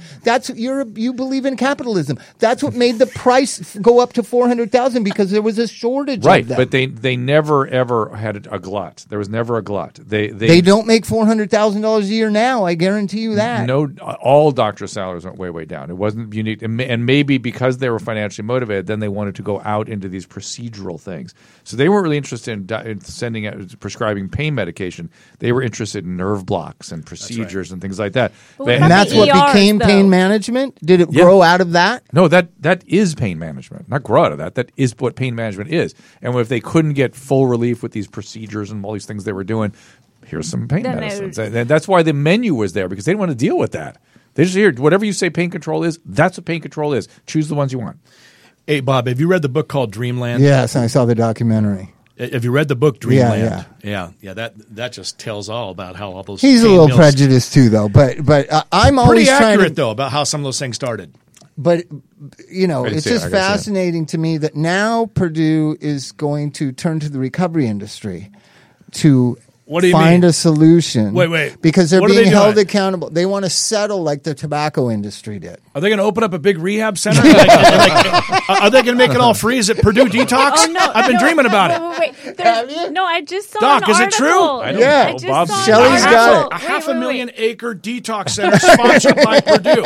Speaker 2: You believe in capitalism. That's what made the price go up to 400,000 because there was a shortage.
Speaker 1: Right,
Speaker 2: of them.
Speaker 1: but they never ever had a glut. There was never a glut.
Speaker 2: They don't make $400,000 a year now. I guarantee you that.
Speaker 1: No, all doctor salaries went way down. It wasn't unique, and maybe because they were financially motivated, then they wanted to go out into these procedural things. So they weren't really interested in sending out prescribing pain medication. They were interested in nerve blocks and procedures and things like that.
Speaker 3: But
Speaker 2: And that's what
Speaker 3: ERs,
Speaker 2: became
Speaker 3: though.
Speaker 2: pain management. Did it grow out of that?
Speaker 1: No, that is pain management. Not grow out of that. That is what pain management is. And if they couldn't get full relief with these procedures and all these things they were doing, here's some pain
Speaker 3: Then they
Speaker 1: medicines.
Speaker 3: would-
Speaker 1: And that's why the menu was there, because they didn't want to deal with that. They just hear whatever you say pain control is, that's what pain control is. Choose the ones you want.
Speaker 4: Hey, Bob, have you read the book called Dreamland?
Speaker 2: Yes, I saw the documentary.
Speaker 4: Have you read the book Dreamland?
Speaker 2: Yeah.
Speaker 4: Yeah. That just tells all about how all those.
Speaker 2: He's a
Speaker 4: pain
Speaker 2: little
Speaker 4: mills-
Speaker 2: prejudiced too, though. But I'm always
Speaker 4: Pretty
Speaker 2: trying
Speaker 4: accurate
Speaker 2: to.
Speaker 4: though about how some of those things started.
Speaker 2: But
Speaker 1: I can
Speaker 2: it's
Speaker 1: see it.
Speaker 2: just
Speaker 1: I can see it.
Speaker 2: fascinating to me that now Purdue is going to turn to the recovery industry to
Speaker 4: What do you
Speaker 2: find
Speaker 4: mean?
Speaker 2: a solution.
Speaker 4: Wait.
Speaker 2: Because they're
Speaker 4: What are
Speaker 2: being
Speaker 4: they
Speaker 2: held
Speaker 4: doing?
Speaker 2: accountable. They want to settle like the tobacco industry did.
Speaker 4: Are they going to open up a big rehab center? Are they going to make it all free? Is it Purdue Detox?
Speaker 3: Oh, no,
Speaker 4: I've been dreaming about it.
Speaker 3: Wait. No, I just saw
Speaker 4: Doc,
Speaker 3: an
Speaker 4: is it
Speaker 3: article.
Speaker 4: true?
Speaker 1: I don't
Speaker 2: Yeah.
Speaker 1: know.
Speaker 3: I just
Speaker 1: Bob's-
Speaker 3: saw an
Speaker 2: Shelley's
Speaker 3: article.
Speaker 2: got it.
Speaker 4: A half a
Speaker 3: Wait.
Speaker 4: million acre detox center sponsored by Purdue.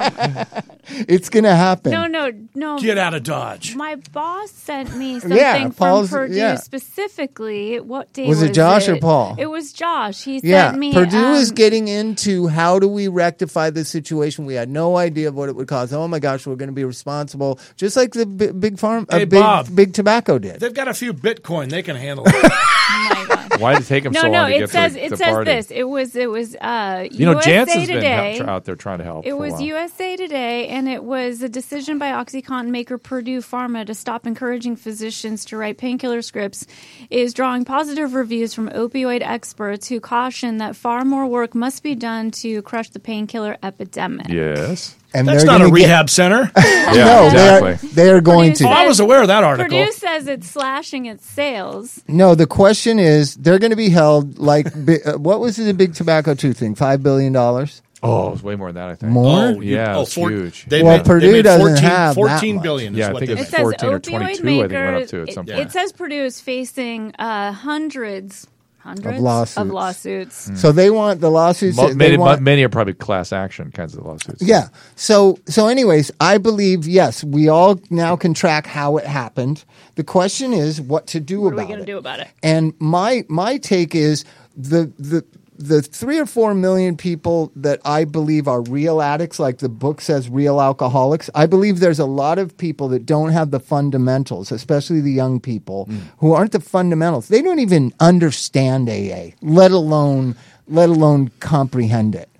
Speaker 2: It's going to happen.
Speaker 3: No.
Speaker 4: Get out of Dodge.
Speaker 3: My boss sent me something from
Speaker 2: Paul's-
Speaker 3: Purdue
Speaker 2: yeah.
Speaker 3: specifically. What day
Speaker 2: Was it Josh or Paul?
Speaker 3: It was Josh. He
Speaker 2: Yeah,
Speaker 3: sent me.
Speaker 2: Purdue is getting into how do we rectify this situation. We had no idea of what it would cost. Oh my gosh, we're going to be responsible, just like the big farm,
Speaker 4: Hey, Bob.
Speaker 2: big tobacco did.
Speaker 4: They've got a few Bitcoin. They can handle it.
Speaker 3: Oh my God.
Speaker 1: Why did it take them so long to
Speaker 3: It
Speaker 1: get
Speaker 3: says
Speaker 1: to
Speaker 3: it
Speaker 1: the
Speaker 3: says
Speaker 1: party?
Speaker 3: this. It was USA
Speaker 1: Jansen's
Speaker 3: Today.
Speaker 1: been out there trying to help.
Speaker 3: It
Speaker 1: for a
Speaker 3: was
Speaker 1: while.
Speaker 3: USA Today, and it was a decision by OxyContin maker Purdue Pharma to stop encouraging physicians to write painkiller scripts is drawing positive reviews from opioid experts who caution that far more work must be done to crush the painkiller epidemic.
Speaker 1: Yes.
Speaker 2: And
Speaker 4: That's
Speaker 2: they're
Speaker 4: not a
Speaker 2: gonna
Speaker 4: rehab center.
Speaker 1: Yeah,
Speaker 2: No,
Speaker 1: exactly.
Speaker 2: they are going
Speaker 3: Purdue
Speaker 2: to.
Speaker 4: Oh, I was aware of that article.
Speaker 3: Purdue says it's slashing its sales.
Speaker 2: No, the question is, they're going to be held like what was the big tobacco two thing? $5 billion
Speaker 1: Oh, it was way more than that, I think.
Speaker 2: more.
Speaker 1: Yeah, it's huge.
Speaker 2: Purdue doesn't have that
Speaker 4: 14
Speaker 2: much.
Speaker 4: billion.
Speaker 1: Yeah,
Speaker 4: is
Speaker 1: I
Speaker 4: what
Speaker 1: think
Speaker 4: they
Speaker 1: it's
Speaker 3: It says
Speaker 1: 14 or
Speaker 3: opioid
Speaker 1: 22, I think,
Speaker 3: maker.
Speaker 1: went up to at some point.
Speaker 3: It says Purdue is facing hundreds
Speaker 2: Of lawsuits. So they want the lawsuits.
Speaker 1: Many are probably class action kinds of lawsuits.
Speaker 2: Yeah. So anyways, I believe, yes, we all now can track how it happened. The question is what to do
Speaker 3: What are
Speaker 2: about
Speaker 3: we going to do about it?
Speaker 2: And my take is the 3 or 4 million people that I believe are real addicts, like the book says, real alcoholics. I believe there's a lot of people that don't have the fundamentals, especially the young people who aren't the fundamentals. They don't even understand AA, let alone comprehend it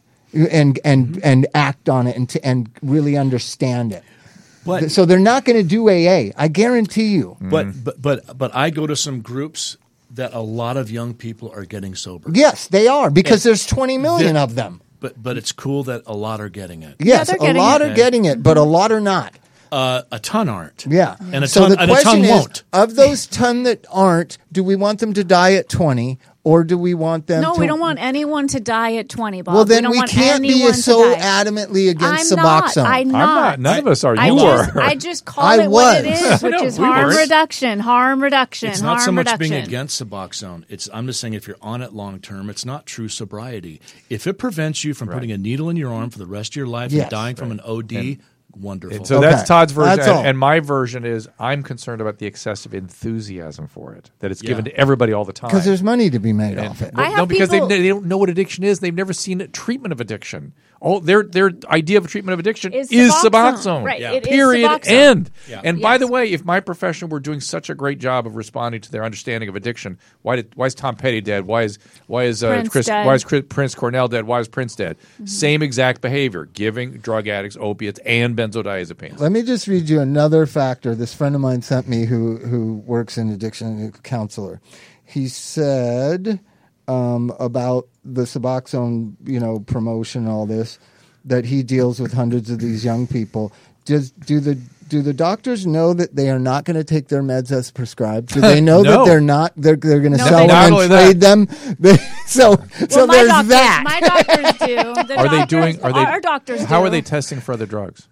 Speaker 2: and act on it and really understand it.
Speaker 4: But,
Speaker 2: So they're not going to do AA. I guarantee you.
Speaker 4: but I go to some groups that a lot of young people are getting sober.
Speaker 2: Yes, they are, because there's 20 million of them.
Speaker 4: But it's cool that a lot are getting it.
Speaker 2: Yes,
Speaker 3: they're
Speaker 2: a
Speaker 3: getting
Speaker 2: lot
Speaker 3: it.
Speaker 2: are getting it, but a lot are not.
Speaker 4: A ton aren't.
Speaker 2: Yeah.
Speaker 4: And a
Speaker 2: So
Speaker 4: ton,
Speaker 2: the
Speaker 4: and a
Speaker 2: question
Speaker 4: ton
Speaker 2: is,
Speaker 4: won't.
Speaker 2: of those ton that aren't, do we want them to die at 20, or do we want them
Speaker 3: No,
Speaker 2: to...
Speaker 3: we don't want anyone to die at 20, Bob.
Speaker 2: Well, then
Speaker 3: don't
Speaker 2: we
Speaker 3: want
Speaker 2: can't be
Speaker 3: anyone
Speaker 2: so
Speaker 3: to die.
Speaker 2: adamantly against
Speaker 3: I'm not.
Speaker 2: Suboxone.
Speaker 3: I'm
Speaker 1: I'm
Speaker 3: not.
Speaker 1: not. None of us are.
Speaker 3: I
Speaker 1: You
Speaker 3: just,
Speaker 1: were.
Speaker 3: I just call
Speaker 2: I
Speaker 3: it what it
Speaker 2: was.
Speaker 3: is, which
Speaker 1: No,
Speaker 3: is
Speaker 1: we
Speaker 3: harm
Speaker 1: weren't.
Speaker 3: reduction, harm reduction,
Speaker 4: It's not
Speaker 3: harm
Speaker 4: so much
Speaker 3: reduction.
Speaker 4: being against Suboxone. I'm just saying if you're on it long term, it's not true sobriety. If it prevents you from putting a needle in your arm for the rest of your life
Speaker 2: Yes.
Speaker 4: and dying from an OD, wonderful.
Speaker 1: And so
Speaker 2: Okay.
Speaker 1: that's Todd's version.
Speaker 2: That's all.
Speaker 1: And my version is I'm concerned about the excessive enthusiasm for it, that it's given
Speaker 4: Yeah.
Speaker 1: to everybody all the time.
Speaker 2: Because there's money to be made off it.
Speaker 3: I have
Speaker 1: no, because
Speaker 3: people-
Speaker 1: they don't know what addiction is. They've never seen a treatment of addiction. All their idea of a treatment of addiction
Speaker 3: Is
Speaker 1: is
Speaker 3: Suboxone.
Speaker 1: Suboxone.
Speaker 3: Right,
Speaker 4: Yeah.
Speaker 3: it is
Speaker 1: Period.
Speaker 3: Suboxone.
Speaker 1: End.
Speaker 4: Yeah.
Speaker 1: And by
Speaker 3: Yes.
Speaker 1: the way, if my profession were doing such a great job of responding to their understanding of addiction, why is Tom Petty dead? Why is
Speaker 3: Prince dead.
Speaker 1: why is Prince Cornell dead? Why is Prince dead? Same exact behavior: giving drug addicts opiates and benzodiazepines.
Speaker 2: Let me just read you another factor this friend of mine sent me who works in addiction counselor. He said about the Suboxone, promotion, all this, that he deals with hundreds of these young people. Do the doctors know that they are not going to take their meds as prescribed? Do they know
Speaker 1: No.
Speaker 2: that they're going to
Speaker 3: No,
Speaker 2: sell
Speaker 3: they
Speaker 2: them
Speaker 1: don't.
Speaker 2: and
Speaker 1: Not only
Speaker 2: trade them? So
Speaker 3: my
Speaker 2: there's
Speaker 3: doctors,
Speaker 2: that.
Speaker 3: My doctors do. The
Speaker 1: Are they
Speaker 3: doctors-
Speaker 1: doing? Are they?
Speaker 3: Our doctors
Speaker 1: How
Speaker 3: do.
Speaker 1: are they testing for other drugs?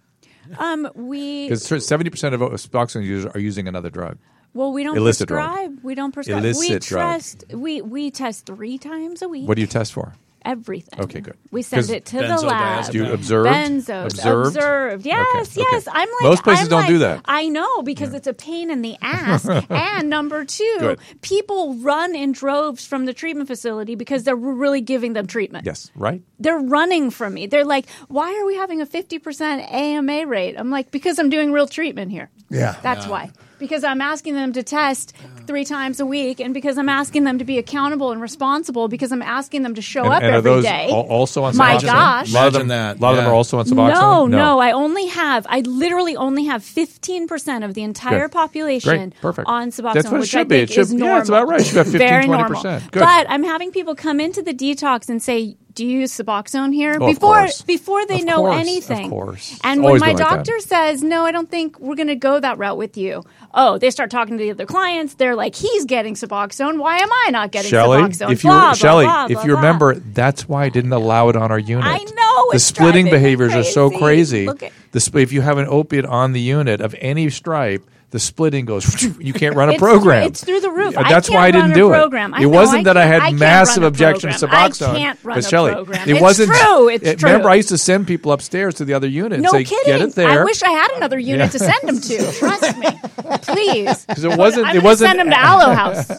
Speaker 3: We
Speaker 1: Because 70% of Suboxone users are using another drug.
Speaker 3: well, we don't
Speaker 1: Illicit drug.
Speaker 3: prescribe. We don't prescribe.
Speaker 1: Illicit drug.
Speaker 3: We test 3 times a week.
Speaker 1: What do you test for?
Speaker 3: Everything.
Speaker 1: Okay, good.
Speaker 3: We send
Speaker 1: 'Cause
Speaker 3: it to the lab.
Speaker 4: benzodiazepine.
Speaker 1: Do you observe?
Speaker 3: Benzos. Observed. Yes,
Speaker 1: Okay,
Speaker 3: yes.
Speaker 1: okay.
Speaker 3: I'm like
Speaker 1: Most places
Speaker 3: I'm
Speaker 1: don't
Speaker 3: like,
Speaker 1: do that.
Speaker 3: I know because it's a pain in the ass. And number 2,
Speaker 1: Good.
Speaker 3: people run in droves from the treatment facility because they're really giving them treatment.
Speaker 1: Yes, right?
Speaker 3: They're running from me. They're like, "Why are we having a 50% AMA rate?" I'm like, "Because I'm doing real treatment here."
Speaker 2: Yeah.
Speaker 3: That's why. Because I'm asking them to test 3 times a week, and because I'm asking them to be accountable and responsible, because I'm asking them to show up
Speaker 1: and are
Speaker 3: every
Speaker 1: those
Speaker 3: day.
Speaker 1: also on Suboxone?
Speaker 3: My gosh.
Speaker 1: A lot of them,
Speaker 4: Imagine that.
Speaker 1: A lot of them
Speaker 4: Yeah.
Speaker 1: are also on Suboxone?
Speaker 3: No. I literally only have 15% of the entire
Speaker 1: Good.
Speaker 3: population
Speaker 1: Great. Perfect.
Speaker 3: on Suboxone,
Speaker 1: That's what it
Speaker 3: which
Speaker 1: should
Speaker 3: I
Speaker 1: be.
Speaker 3: think
Speaker 1: It should-
Speaker 3: is normal.
Speaker 1: yeah, it's about right. It should have 15,
Speaker 3: Very
Speaker 1: 20%.
Speaker 3: normal.
Speaker 1: Good.
Speaker 3: But I'm having people come into the detox and say, do you use Suboxone here?
Speaker 1: Oh, of course.
Speaker 3: Before they
Speaker 1: Of
Speaker 3: know
Speaker 1: course,
Speaker 3: anything.
Speaker 1: of course.
Speaker 3: And
Speaker 1: It's
Speaker 3: when
Speaker 1: always
Speaker 3: my
Speaker 1: been like that.
Speaker 3: doctor says, no, I don't think we're going to go that route with you. Oh, they start talking to the other clients. They're like, he's getting Suboxone. Why am I not getting
Speaker 1: Shelley,
Speaker 3: Suboxone?
Speaker 1: if you
Speaker 3: Blah, blah,
Speaker 1: Shelley,
Speaker 3: blah,
Speaker 1: if
Speaker 3: blah,
Speaker 1: you
Speaker 3: blah.
Speaker 1: remember, that's why I didn't allow it on our unit.
Speaker 3: I know,
Speaker 1: the
Speaker 3: it's
Speaker 1: splitting
Speaker 3: driving me
Speaker 1: behaviors are so crazy.
Speaker 3: Look at-
Speaker 1: If you have an opiate on the unit of any stripe, the splitting goes. You can't run a
Speaker 3: It's
Speaker 1: program.
Speaker 3: It's through the roof.
Speaker 1: That's
Speaker 3: I
Speaker 1: why I
Speaker 3: can't
Speaker 1: didn't
Speaker 3: run
Speaker 1: do
Speaker 3: a
Speaker 1: it.
Speaker 3: program. I
Speaker 1: It
Speaker 3: know,
Speaker 1: wasn't that I
Speaker 3: can't-
Speaker 1: had
Speaker 3: can't
Speaker 1: massive
Speaker 3: run a
Speaker 1: objection to
Speaker 3: program.
Speaker 1: Suboxone.
Speaker 3: I can't run
Speaker 1: But
Speaker 3: a
Speaker 1: Shelley,
Speaker 3: program.
Speaker 1: it
Speaker 3: It's
Speaker 1: wasn't
Speaker 3: true. It's true.
Speaker 1: Remember, I used to send people upstairs to the other unit and
Speaker 3: No
Speaker 1: say,
Speaker 3: kidding.
Speaker 1: "Get it there."
Speaker 3: I wish I had another unit to send them to. Trust me, please.
Speaker 1: because it wasn't.
Speaker 3: I'm
Speaker 1: it
Speaker 3: gonna
Speaker 1: wasn't.
Speaker 3: send them to Aloe House.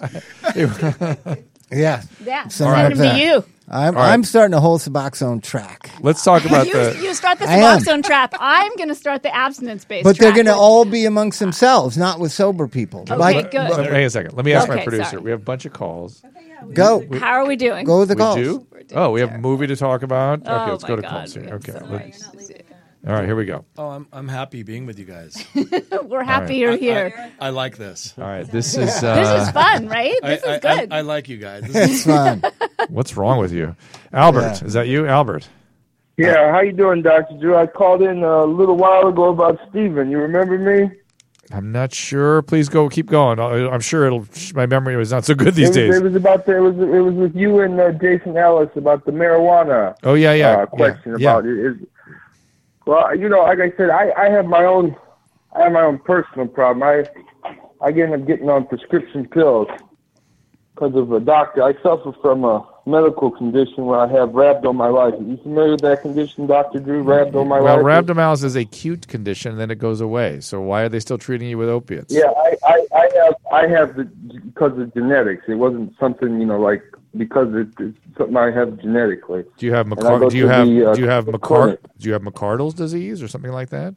Speaker 2: Yeah.
Speaker 3: Yeah,
Speaker 2: Send
Speaker 3: send them
Speaker 2: them
Speaker 3: to you.
Speaker 2: I'm starting a whole Suboxone track.
Speaker 1: Let's talk about
Speaker 3: You start the
Speaker 2: I am.
Speaker 3: Suboxone trap. I'm going to start the abstinence-based
Speaker 2: But they're
Speaker 3: track.
Speaker 2: going to all be amongst themselves, not with sober people.
Speaker 3: Okay, good.
Speaker 1: Wait a second. Let me ask my
Speaker 3: Okay,
Speaker 1: producer.
Speaker 3: sorry.
Speaker 1: We have a bunch of calls.
Speaker 2: Go.
Speaker 3: How are we doing?
Speaker 2: Go with the
Speaker 1: We
Speaker 2: calls.
Speaker 1: do? Oh, we have a movie to talk about? Okay,
Speaker 3: Oh
Speaker 1: let's
Speaker 3: my
Speaker 1: go to
Speaker 3: God,
Speaker 1: calls
Speaker 3: we
Speaker 1: here.
Speaker 3: have
Speaker 1: Okay.
Speaker 3: so
Speaker 1: let's- All right, here we go.
Speaker 4: Oh, I'm happy being with you guys.
Speaker 3: We're happy you're here.
Speaker 4: I like this.
Speaker 1: All right, this is.
Speaker 3: This is fun, right? This is good.
Speaker 4: I like you guys.
Speaker 2: It's fun.
Speaker 1: What's wrong with you? Albert,
Speaker 2: Yeah.
Speaker 1: is that you? Albert.
Speaker 8: Yeah, how you doing, Dr. Drew? I called in a little while ago about Steven. You remember me?
Speaker 1: I'm not sure. Please go. Keep going. I'm sure my memory was not so good these days.
Speaker 8: It was about it was with you and Jason Ellis about the marijuana.
Speaker 1: Oh, yeah.
Speaker 8: Question
Speaker 1: Yeah.
Speaker 8: about it. Well, like I said, I have my own personal problem. I end up getting on prescription pills because of a doctor. I suffer from a medical condition where I have rhabdomyolysis. You familiar with that condition, Dr. Drew? Rhabdomyolysis.
Speaker 1: Well, rhabdomyolysis is a acute condition, and then it goes away. So why are they still treating you with opiates?
Speaker 8: Yeah, I have because of genetics. It wasn't something because it's something I have genetically.
Speaker 1: Do you have
Speaker 8: And I go to the clinic.
Speaker 1: McCardle's disease or something like that?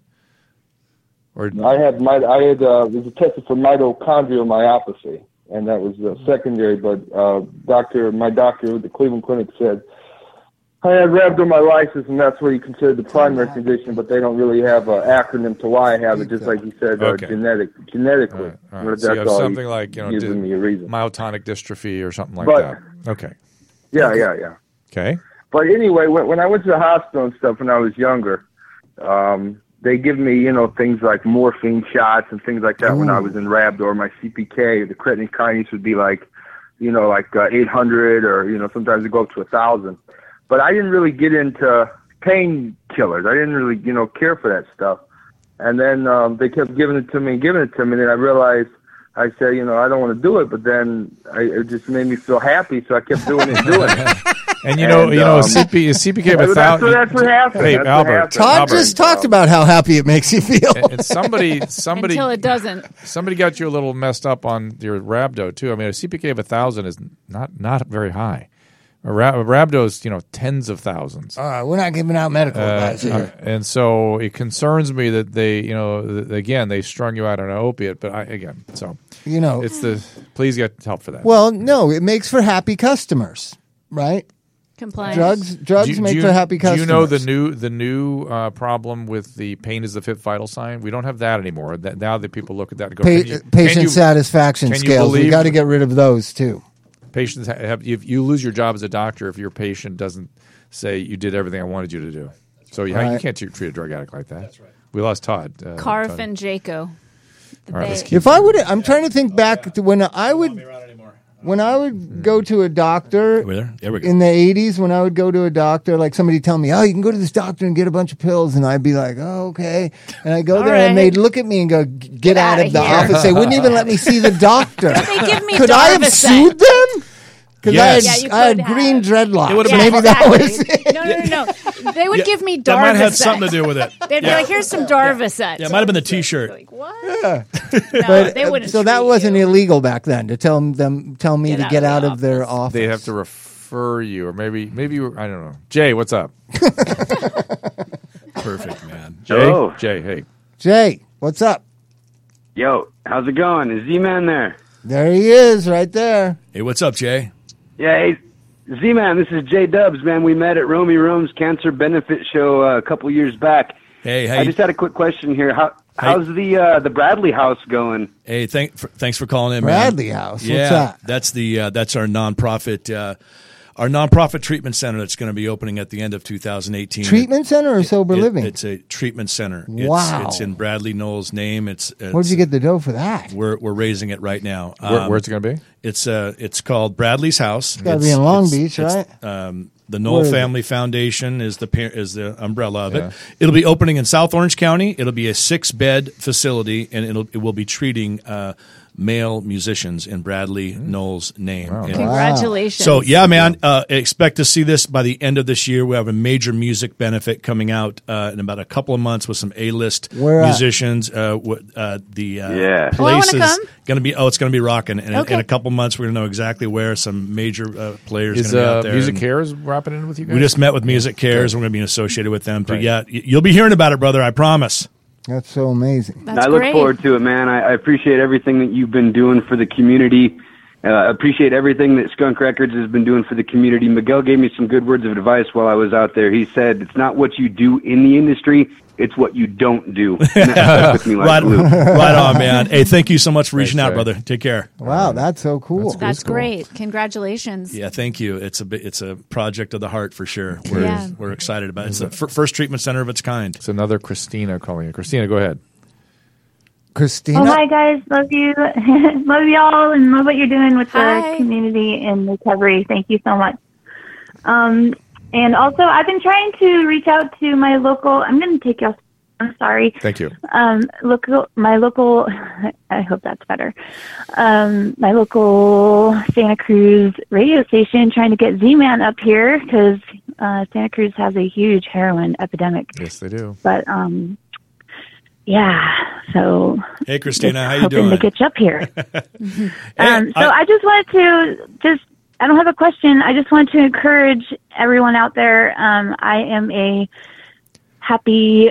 Speaker 1: Or
Speaker 8: I had was tested for mitochondrial myopathy, and that was secondary. But my doctor at the Cleveland Clinic said I had rhabdomyolysis, and that's what you consider the primary condition. But they don't really have an acronym to why I have it. Just like you said,
Speaker 1: Okay.
Speaker 8: genetically.
Speaker 1: All right.
Speaker 8: That's
Speaker 1: So you have
Speaker 8: all
Speaker 1: something like
Speaker 8: giving me a reason.
Speaker 1: myotonic dystrophy or something like
Speaker 8: But-
Speaker 1: that. Okay.
Speaker 8: Yeah.
Speaker 1: Okay.
Speaker 8: But anyway, when I went to the hospital and stuff when I was younger, they give me, things like morphine shots and things like that when I was in rhabdo, or my CPK, the creatine kinase would be like 800, or, sometimes it go up to 1,000. But I didn't really get into painkillers. I didn't really, care for that stuff. And then they kept giving it to me, and then I realized, I said, I don't want to do it, but then it just made me feel happy, so I kept doing it.
Speaker 1: And CPK of 1,000.
Speaker 8: That's what happened.
Speaker 1: Hey,
Speaker 8: That's what
Speaker 1: Albert.
Speaker 8: happened.
Speaker 2: Todd
Speaker 1: Albert.
Speaker 2: just talked about how happy it makes you feel.
Speaker 1: And somebody
Speaker 3: Until it doesn't.
Speaker 1: somebody got you a little messed up on your rhabdo too. I mean, a CPK of 1,000 is not very high. A rhabdo is tens of thousands.
Speaker 2: We're not giving out medical advice here.
Speaker 1: And so it concerns me that they, again, they strung you out on an opiate. But it's please get help for that.
Speaker 2: Well, no, it makes for happy customers, right?
Speaker 3: Compliance.
Speaker 2: Drugs make for happy customers.
Speaker 1: Do you know the new problem with the pain is the fifth vital sign? We don't have that anymore. Now that people look at that and go,
Speaker 2: patient satisfaction
Speaker 1: can you
Speaker 2: scales. We
Speaker 1: believe-
Speaker 2: got to get rid of those too.
Speaker 1: Patients have, if you lose your job as a doctor if your patient doesn't say you did everything I wanted you to do. So you can't treat a drug addict like that. That's right. We lost Todd.
Speaker 3: Carf
Speaker 1: Todd.
Speaker 3: and Jaco.
Speaker 1: All right, let's keep-
Speaker 2: If I would, I'm trying to think back to when I would go to a doctor
Speaker 4: There we go.
Speaker 2: in the 80s. When I would go to a doctor, like somebody tell me, "Oh, you can go to this doctor and get a bunch of pills," and I'd be like, "Oh, okay." And I go
Speaker 3: All
Speaker 2: there, and
Speaker 3: right.
Speaker 2: they'd look at me and go, "Get out
Speaker 3: outta
Speaker 2: of the
Speaker 3: here."
Speaker 2: office." They wouldn't even let me see the doctor.
Speaker 3: They give me
Speaker 2: Could I have
Speaker 3: Darvocet.
Speaker 2: sued them? Because
Speaker 1: Yes.
Speaker 3: Yeah, you
Speaker 2: I had
Speaker 3: could
Speaker 2: green
Speaker 3: have.
Speaker 2: dreadlocks.
Speaker 1: It would've
Speaker 3: Yeah,
Speaker 1: been
Speaker 2: Maybe
Speaker 3: exactly.
Speaker 2: that was it.
Speaker 3: No. They would give me Darvocet.
Speaker 4: That might have something to do with it.
Speaker 3: They'd be like, "Here's some Darvocet."
Speaker 4: Yeah, it might have been the T-shirt.
Speaker 3: Like, what?
Speaker 2: But,
Speaker 3: No, they wouldn't.
Speaker 2: so that
Speaker 3: treat
Speaker 2: wasn't
Speaker 3: you.
Speaker 2: illegal back then to tell me
Speaker 3: Get
Speaker 2: to
Speaker 3: out
Speaker 2: get
Speaker 3: of
Speaker 2: out
Speaker 3: the
Speaker 2: of their office.
Speaker 1: They have to refer you, or maybe you. I don't know. Jay, what's up?
Speaker 4: Perfect, man.
Speaker 1: Jay,
Speaker 9: Hello.
Speaker 1: Jay, hey.
Speaker 2: Jay, what's up?
Speaker 9: Yo, how's it going? Is Z-Man there?
Speaker 2: There he is, right there.
Speaker 4: Hey, what's up, Jay?
Speaker 9: Yeah, hey, Z-Man, this is Jay Dubs, man. We met at Romy Rome's Cancer Benefit Show a couple years back.
Speaker 4: Hey,
Speaker 9: I just had a quick question here. How's the Bradley House going?
Speaker 4: thanks for calling in,
Speaker 2: Bradley
Speaker 4: man.
Speaker 2: House.
Speaker 4: Yeah,
Speaker 2: What's that?
Speaker 4: that's our nonprofit our nonprofit treatment center that's going to be opening at the end of 2018.
Speaker 2: Treatment center or sober living?
Speaker 4: It's a treatment center.
Speaker 2: Wow.
Speaker 4: It's in Bradley Knowles' name.
Speaker 2: Where'd you get the dough for that?
Speaker 4: We're raising it right now.
Speaker 1: Where's it going to be?
Speaker 4: It's called Bradley's House.
Speaker 2: It's got to be in Long Beach, right?
Speaker 4: The Knoll Family Foundation is the umbrella of it. It'll be opening in South Orange County. It'll be a 6-bed facility, and it will be treating male musicians in Bradley Knowles' name.
Speaker 1: Wow.
Speaker 3: Congratulations.
Speaker 4: So, yeah, man, expect to see this by the end of this year. We have a major music benefit coming out in about a couple of months with some A-list musicians. The place is going to be it's going to be rocking. And in a couple of months, we're going to know exactly where some major players are going to be out there.
Speaker 1: Music Cares wrapping in with you guys?
Speaker 4: We just met with Music Cares. We're going to be associated with them. But, yeah, you'll be hearing about it, brother, I promise.
Speaker 2: That's so amazing.
Speaker 3: That's
Speaker 9: I look
Speaker 3: great.
Speaker 9: forward to it, man. I appreciate everything that you've been doing for the community. Appreciate everything that Skunk Records has been doing for the community. Miguel gave me some good words of advice while I was out there. He said, it's not what you do in the industry, it's what you don't do. And that stuck with me like glue.
Speaker 4: Right on, man. Hey, thank you so much for reaching out, brother. Take care.
Speaker 2: Wow, that's so cool.
Speaker 3: That's great. Congratulations.
Speaker 4: Yeah, thank you. It's a project of the heart for sure. We're excited about it. It's the first treatment center of its kind.
Speaker 1: It's another Christina calling you. Christina, go ahead.
Speaker 2: Christina?
Speaker 10: Oh, hi, guys. Love you. Love y'all and love what you're doing with the community and recovery. Thank you so much. And also, I've been trying to reach out to my local, I'm going to take y'all, I'm sorry.
Speaker 1: Thank you.
Speaker 10: My local, I hope that's better. My local Santa Cruz radio station trying to get Z-Man up here because Santa Cruz has a huge heroin epidemic.
Speaker 1: Yes, they do.
Speaker 10: But, yeah, so.
Speaker 4: Hey, Christina, how you
Speaker 10: hoping
Speaker 4: doing?
Speaker 10: to get you up here.
Speaker 4: Hey,
Speaker 10: I just wanted to I don't have a question. I just want to encourage everyone out there. I am a happy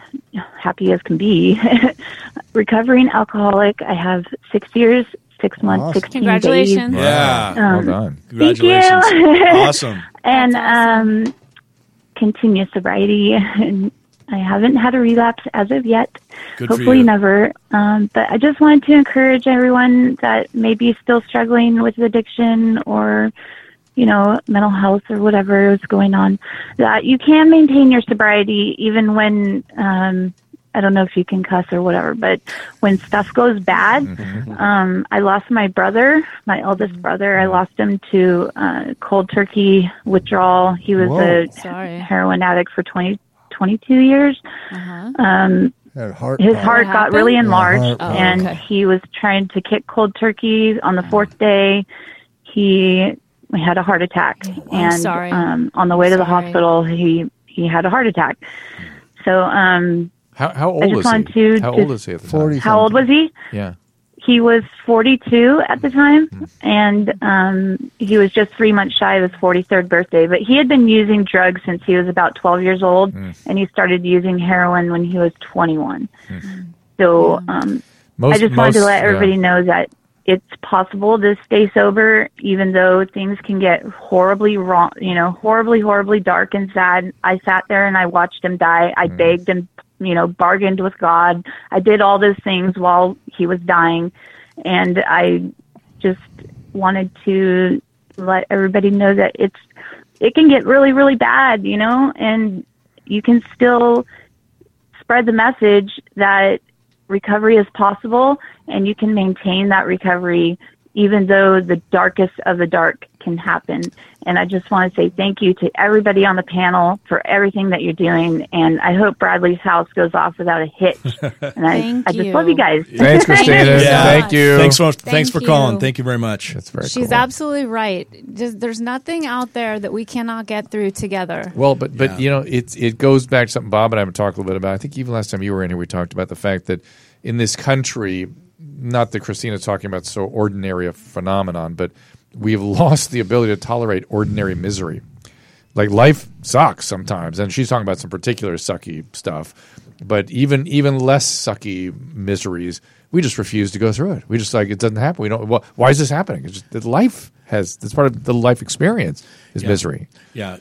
Speaker 10: as can be, recovering alcoholic. I have 6 years, 6 months, 16
Speaker 3: Congratulations.
Speaker 10: days.
Speaker 4: Yeah.
Speaker 1: Well done.
Speaker 4: Congratulations.
Speaker 10: Thank you.
Speaker 4: Awesome.
Speaker 10: And continuous sobriety. And I haven't had a relapse as of yet.
Speaker 4: Good for
Speaker 10: Hopefully
Speaker 4: you.
Speaker 10: never. But I just wanted to encourage everyone that may be still struggling with addiction or, mental health or whatever is going on, that you can maintain your sobriety even when, I don't know if you can cuss or whatever, but when stuff goes bad, I lost my brother, my eldest brother. I lost him to cold turkey withdrawal. He was a heroin addict for 22 years. His heart got really enlarged, and he was trying to kick cold turkey. On the 4th day, he had a heart attack, and on the way to the hospital, he had a heart attack. So,
Speaker 1: how old is he? How old is he at the time?
Speaker 10: How old was he?
Speaker 1: Yeah.
Speaker 10: He was 42 at the time, and he was just 3 months shy of his 43rd birthday. But he had been using drugs since he was about 12 years old, and he started using heroin when he was 21. So I just wanted to let everybody know that it's possible to stay sober, even though things can get horribly wrong, horribly dark and sad. I sat there and I watched him die. I begged and bargained with God. I did all those things while he was dying. And I just wanted to let everybody know that it can get really, really bad, and you can still spread the message that recovery is possible and you can maintain that recovery even though the darkest of the dark can happen. And I just want to say thank you to everybody on the panel for everything that you're doing. And I hope Bradley's House goes off without a hitch. And I just love you guys.
Speaker 1: Thanks, Christina. Thank you.
Speaker 4: Thanks for calling. Thank you very much.
Speaker 1: That's very
Speaker 3: She's absolutely right. There's nothing out there that we cannot get through together.
Speaker 1: Well, but it goes back to something Bob and I have talked a little bit about. I think even last time you were in here, we talked about the fact that in this country, not that Christina's talking about so ordinary a phenomenon, but we've lost the ability to tolerate ordinary misery. Like life sucks sometimes. And she's talking about some particular sucky stuff. But even less sucky miseries, we just refuse to go through it. We just like, it doesn't happen. We don't. Well, why is this happening? It's just that life has. It's part of the life experience is misery.
Speaker 4: Yeah,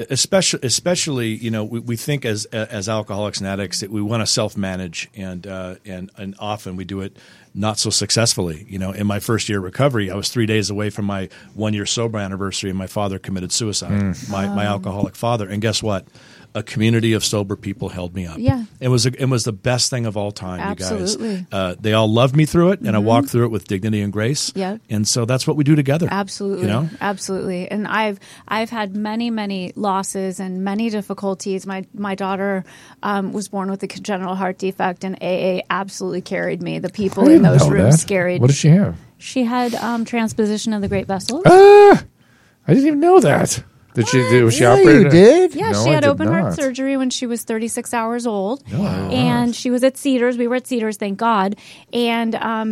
Speaker 4: especially we think as alcoholics and addicts that we want to self manage, and often we do it not so successfully. In my first year of recovery, I was 3 days away from my 1 year sober anniversary, and my father committed suicide. My alcoholic father, and guess what? A community of sober people held me up.
Speaker 3: Yeah.
Speaker 4: It was the best thing of all time,
Speaker 3: Absolutely.
Speaker 4: you guys. They all loved me through it, and I walked through it with dignity and grace.
Speaker 3: Yep.
Speaker 4: And so that's what we do together.
Speaker 3: Absolutely. Absolutely. And I've had many losses and many difficulties. My daughter was born with a congenital heart defect, and AA absolutely carried me. The people in those rooms carried.
Speaker 1: What did she have?
Speaker 3: She had transposition of the great vessels.
Speaker 1: I didn't even know that. Was she operated?
Speaker 2: You did?
Speaker 3: Yeah,
Speaker 1: No,
Speaker 3: she
Speaker 1: I
Speaker 3: had
Speaker 1: did
Speaker 3: open heart
Speaker 1: not.
Speaker 3: surgery when she was 36 hours old. And she was at Cedars. We were at Cedars, thank God. And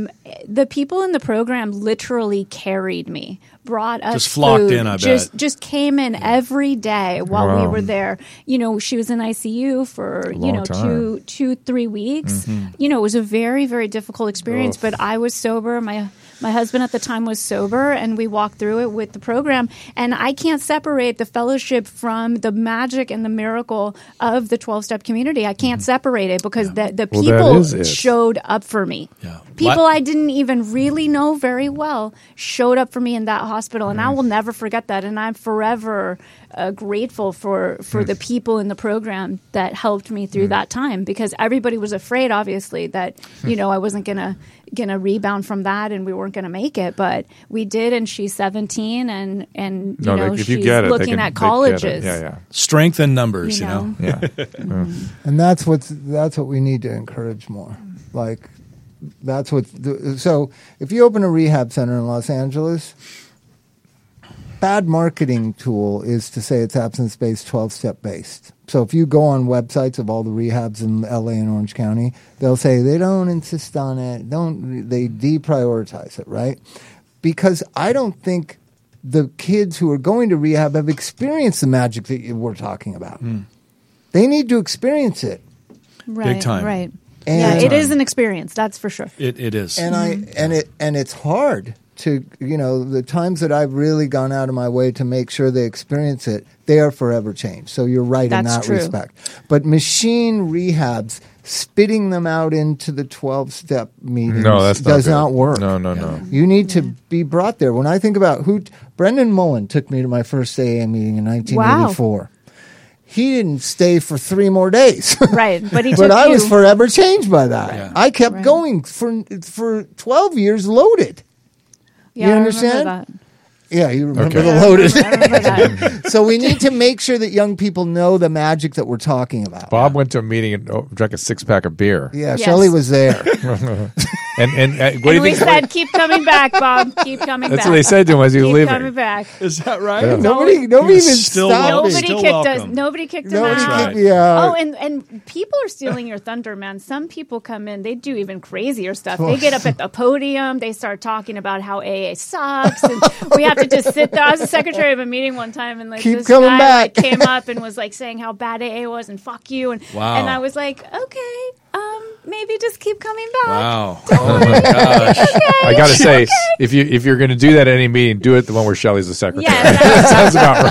Speaker 3: the people in the program literally carried me, brought us
Speaker 4: Just flocked
Speaker 3: food,
Speaker 4: in, I bet.
Speaker 3: Just came in every day while we were there. She was in ICU for,
Speaker 1: Long time.
Speaker 3: 2-3 weeks. It was a very, very difficult experience, but I was sober. My husband at the time was sober, and we walked through it with the program. And I can't separate the fellowship from the magic and the miracle of the 12-step community. I can't separate it because the people showed up for me.
Speaker 4: Yeah.
Speaker 3: People I didn't even really know very well showed up for me in that hospital, and I will never forget that. And I'm forever grateful for the people in the program that helped me through that time, because everybody was afraid, obviously, that I wasn't gonna rebound from that, and we weren't gonna make it, but we did. And she's 17, and
Speaker 1: if you
Speaker 3: she's
Speaker 1: get it,
Speaker 3: looking at colleges.
Speaker 1: Yeah.
Speaker 4: Strength in numbers,
Speaker 1: Yeah.
Speaker 2: And that's what we need to encourage more. Like, that's what. So if you open a rehab center in Los Angeles, bad marketing tool is to say it's abstinence-based, 12-step based. So if you go on websites of all the rehabs in LA and Orange County, they'll say they don't insist on it. They deprioritize it, right? Because I don't think the kids who are going to rehab have experienced the magic that we're talking about. They need to experience it.
Speaker 3: Right,
Speaker 4: Big time.
Speaker 3: right.
Speaker 2: And
Speaker 3: it is an experience, that's for sure.
Speaker 4: It is.
Speaker 2: And it's hard to, the times that I've really gone out of my way to make sure they experience it, they are forever changed. So you're right in that respect. But machine rehabs, spitting them out into the 12-step meetings does not work.
Speaker 1: No.
Speaker 2: You need to be brought there. When I think about Brendan Mullen took me to my first AA meeting in 1984. Wow. He didn't stay for 3 more days.
Speaker 3: Right, but
Speaker 2: but I was forever changed by that. Yeah. I kept going for 12 years loaded.
Speaker 3: Yeah,
Speaker 2: you understand?
Speaker 3: I remember that.
Speaker 2: Yeah, you remember the loaded.
Speaker 3: I remember that.
Speaker 2: So we need to make sure that young people know the magic that we're talking about.
Speaker 1: Bob went to a meeting and drank a 6-pack of beer.
Speaker 2: Yeah, Shelley was there.
Speaker 1: And what do you
Speaker 3: we
Speaker 1: think?
Speaker 3: said, keep coming back, Bob. Keep coming back.
Speaker 1: That's what they said to him as he was
Speaker 3: keep
Speaker 1: leaving.
Speaker 3: Coming back.
Speaker 4: Is that right?
Speaker 1: Yeah.
Speaker 2: Nobody even stopped.
Speaker 3: Nobody kicked him out.
Speaker 4: right.
Speaker 2: Yeah.
Speaker 3: Oh, and people are stealing your thunder, man. Some people come in, they do even crazier stuff. They get up at the podium, they start talking about how AA sucks, and we have to just sit there. I was the secretary of a meeting one time, and this guy came up and was saying how bad AA was and fuck you, and I was like, okay, maybe just keep coming back.
Speaker 4: Wow.
Speaker 3: Oh my gosh. Okay.
Speaker 1: I got to say, if you're going to do that at any meeting, do it the one where Shelley's the secretary.
Speaker 3: Yeah,
Speaker 1: that sounds about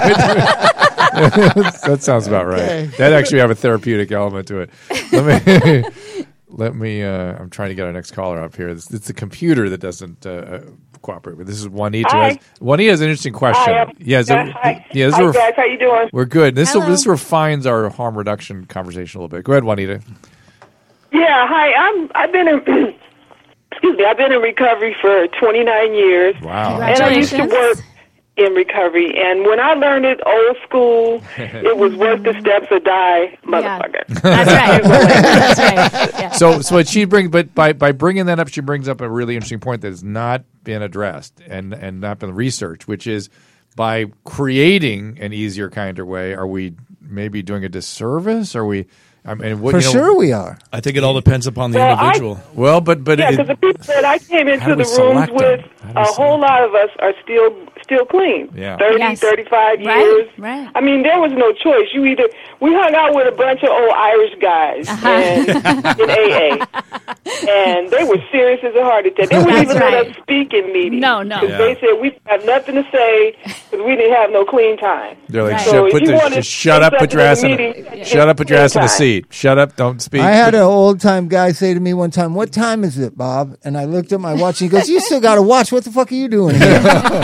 Speaker 1: right. That sounds about right. That actually have a therapeutic element to it. Let me. I'm trying to get our next caller up here. It's the computer that doesn't cooperate with. This is Juanita.
Speaker 11: Hi.
Speaker 1: Juanita has an interesting question.
Speaker 11: Hi,
Speaker 1: Hi,
Speaker 11: guys. How you doing?
Speaker 1: We're good. This refines our harm reduction conversation a little bit. Go ahead, Juanita.
Speaker 11: Yeah. Hi. I've been in. Excuse me. I've been in recovery for 29 years.
Speaker 1: Wow.
Speaker 11: And I used to work in recovery, and when I learned it old school, it was work the steps or die, motherfucker.
Speaker 3: Yeah. That's right. That's right. Yeah.
Speaker 1: So what she brings, but by bringing that up, she brings up a really interesting point that has not been addressed and not been researched, which is by creating an easier, kinder way, are we maybe doing a disservice? Are we? I mean,
Speaker 2: For sure we are.
Speaker 4: I think it all depends upon the
Speaker 11: Well,
Speaker 4: individual.
Speaker 1: Well, but
Speaker 11: Yeah, because the people that I came
Speaker 1: how
Speaker 11: into
Speaker 1: do we
Speaker 11: the rooms
Speaker 1: select them?
Speaker 11: with,
Speaker 1: How do we
Speaker 11: a whole lot of us are still clean.
Speaker 1: Yeah.
Speaker 11: 30,
Speaker 3: Yes.
Speaker 11: 35
Speaker 3: Right,
Speaker 11: years.
Speaker 3: right.
Speaker 11: I mean, there was no choice. We hung out with a bunch of old Irish guys and, in AA. And they were serious as a heart attack. They wouldn't
Speaker 3: That's
Speaker 11: even let
Speaker 3: right.
Speaker 11: us speak in meetings.
Speaker 3: No.
Speaker 11: Because they said we have nothing to say because we didn't have no clean time.
Speaker 1: they're like,
Speaker 3: Right.
Speaker 11: So if you
Speaker 1: just
Speaker 11: wanted
Speaker 1: shut
Speaker 11: to
Speaker 1: up, put your
Speaker 11: say
Speaker 1: ass in
Speaker 11: something
Speaker 1: a,
Speaker 11: in a meeting,
Speaker 1: shut up, put your ass in a
Speaker 11: time.
Speaker 1: seat. Shut up, don't speak.
Speaker 2: I had an old time guy say to me one time, "What time is it, Bob?" And I looked at my watch and he goes, "You still got a watch. What the fuck are you doing here?"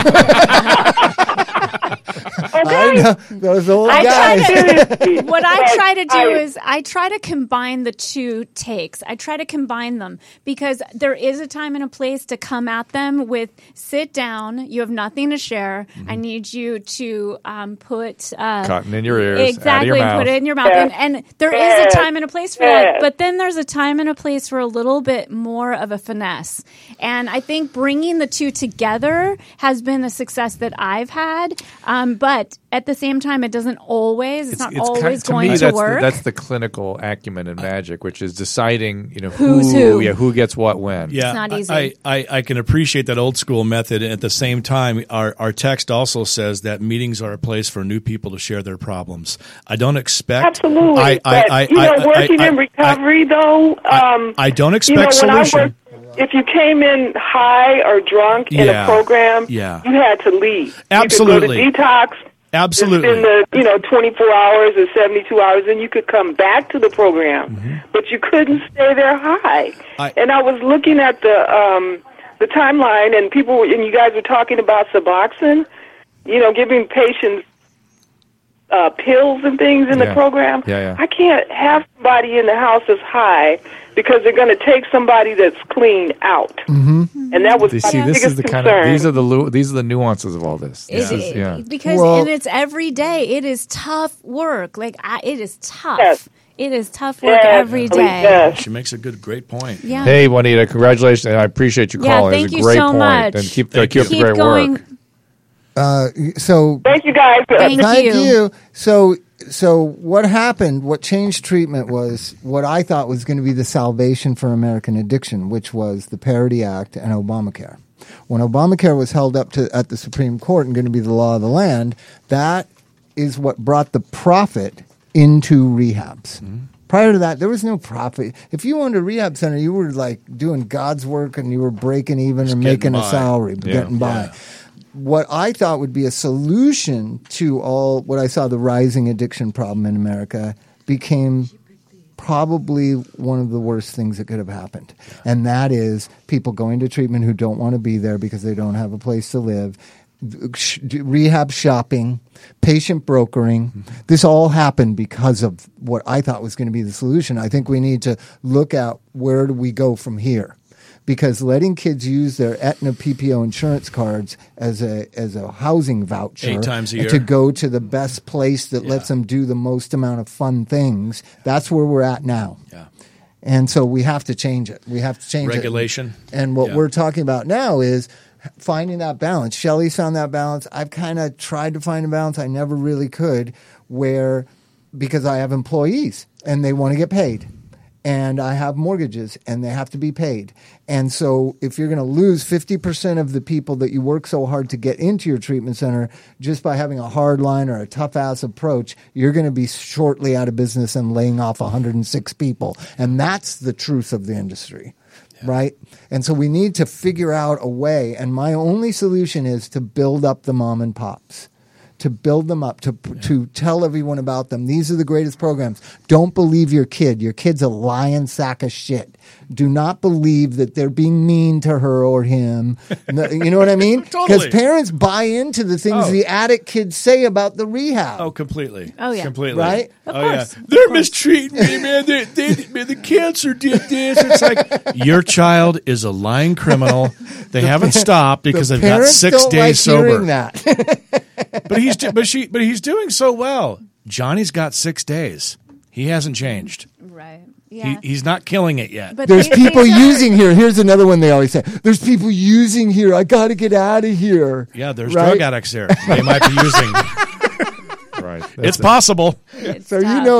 Speaker 2: I know those old guys.
Speaker 3: What I
Speaker 11: But
Speaker 3: try to do is I try to combine the two takes. I try to combine them because there is a time and a place to come at them with sit down. You have nothing to share. I need you to put
Speaker 1: Cotton in your ears, out of
Speaker 3: exactly.
Speaker 1: your mouth.
Speaker 3: Put it in your mouth,
Speaker 11: Yes.
Speaker 3: and there is a time and a place for that.
Speaker 11: Yes.
Speaker 3: But then there's a time and a place for a little bit more of a finesse. And I think bringing the two together has been the success that I've had. But at the same time, it doesn't always. It's not always
Speaker 1: to
Speaker 3: going
Speaker 1: me,
Speaker 3: to work.
Speaker 1: That's the clinical acumen in magic, which is deciding,
Speaker 3: Who's who.
Speaker 1: Yeah, who gets what when.
Speaker 4: Yeah,
Speaker 3: It's not easy.
Speaker 4: I can appreciate that old school method. And at the same time, our text also says that meetings are a place for new people to share their problems. I don't expect.
Speaker 11: Absolutely. Working in recovery, though.
Speaker 4: I don't expect solution.
Speaker 11: If you came in high or drunk in a program, you had to leave.
Speaker 4: Absolutely.
Speaker 11: You could go to detox.
Speaker 4: Absolutely.
Speaker 11: Spend the 24 hours or 72 hours, and you could come back to the program, but you couldn't stay there high. And I was looking at the timeline, and you guys were talking about Suboxone, giving patients pills and things in the program.
Speaker 1: Yeah.
Speaker 11: I can't have somebody in the house that's high because they're going to take somebody that's clean out.
Speaker 2: Mm-hmm.
Speaker 11: And that was my
Speaker 1: this
Speaker 11: biggest
Speaker 1: is the
Speaker 11: concern.
Speaker 1: kind of these are the nuances of all this.
Speaker 3: Because and it's every day. It is tough work. It is tough.
Speaker 11: Yes.
Speaker 3: It is tough work every day.
Speaker 11: Yes.
Speaker 4: She makes a great point.
Speaker 3: Yeah.
Speaker 1: Hey, Juanita, congratulations! I appreciate you calling.
Speaker 3: Thank
Speaker 1: It's a
Speaker 3: you
Speaker 1: great
Speaker 3: so
Speaker 1: point.
Speaker 3: much.
Speaker 1: And keep
Speaker 4: Thank
Speaker 1: up the
Speaker 4: you.
Speaker 1: great
Speaker 3: going.
Speaker 1: work.
Speaker 2: So
Speaker 11: Thank you, guys.
Speaker 3: Thank you.
Speaker 2: So what happened, what changed treatment was what I thought was going to be the salvation for American addiction, which was the Parity Act and Obamacare. When Obamacare was held up at the Supreme Court and going to be the law of the land, that is what brought the profit into rehabs. Mm-hmm. Prior to that, there was no profit. If you owned a rehab center, you were like doing God's work and you were breaking even or making a salary, getting by. Yeah. What I thought would be a solution to what I saw the rising addiction problem in America became probably one of the worst things that could have happened. And that is people going to treatment who don't want to be there because they don't have a place to live, rehab shopping, patient brokering. Mm-hmm. This all happened because of what I thought was going to be the solution. I think we need to look at where do we go from here. Because letting kids use their Aetna PPO insurance cards as a housing voucher
Speaker 4: 8 times a year
Speaker 2: to go to the best place that lets them do the most amount of fun things, that's where we're at now.
Speaker 4: Yeah.
Speaker 2: And so we have to change it. We have to change
Speaker 4: regulation.
Speaker 2: And what we're talking about now is finding that balance. Shelley's found that balance. I've kind of tried to find a balance. I never really could because I have employees and they want to get paid. And I have mortgages, and they have to be paid. And so if you're going to lose 50% of the people that you work so hard to get into your treatment center just by having a hard line or a tough-ass approach, you're going to be shortly out of business and laying off 106 people. And that's the truth of the industry, right? And so we need to figure out a way. And my only solution is to build up the mom and pops. To build them up, to tell everyone about them. These are the greatest programs. Don't believe your kid. Your kid's a lying sack of shit. Do not believe that they're being mean to her or him. You know what I mean?
Speaker 4: Totally.
Speaker 2: Because parents buy into the things the addict kids say about the rehab.
Speaker 4: Oh, completely.
Speaker 3: Oh, yeah.
Speaker 4: Completely.
Speaker 2: Right?
Speaker 3: Of course.
Speaker 4: Yeah. They're mistreating me, man. The cancer did this. It's like, your child is a lying criminal. They haven't stopped because they've got 6 days
Speaker 2: like
Speaker 4: sober.
Speaker 2: hearing that.
Speaker 4: But he's doing so well. Johnny's got 6 days. He hasn't changed.
Speaker 3: Right. Yeah.
Speaker 4: He's not killing it yet.
Speaker 3: But
Speaker 2: There's people using here. Here's another one they always say. There's people using here. I got to get out of here.
Speaker 4: Yeah, there's drug addicts there. They might be using.
Speaker 1: Right.
Speaker 4: It's possible.
Speaker 2: So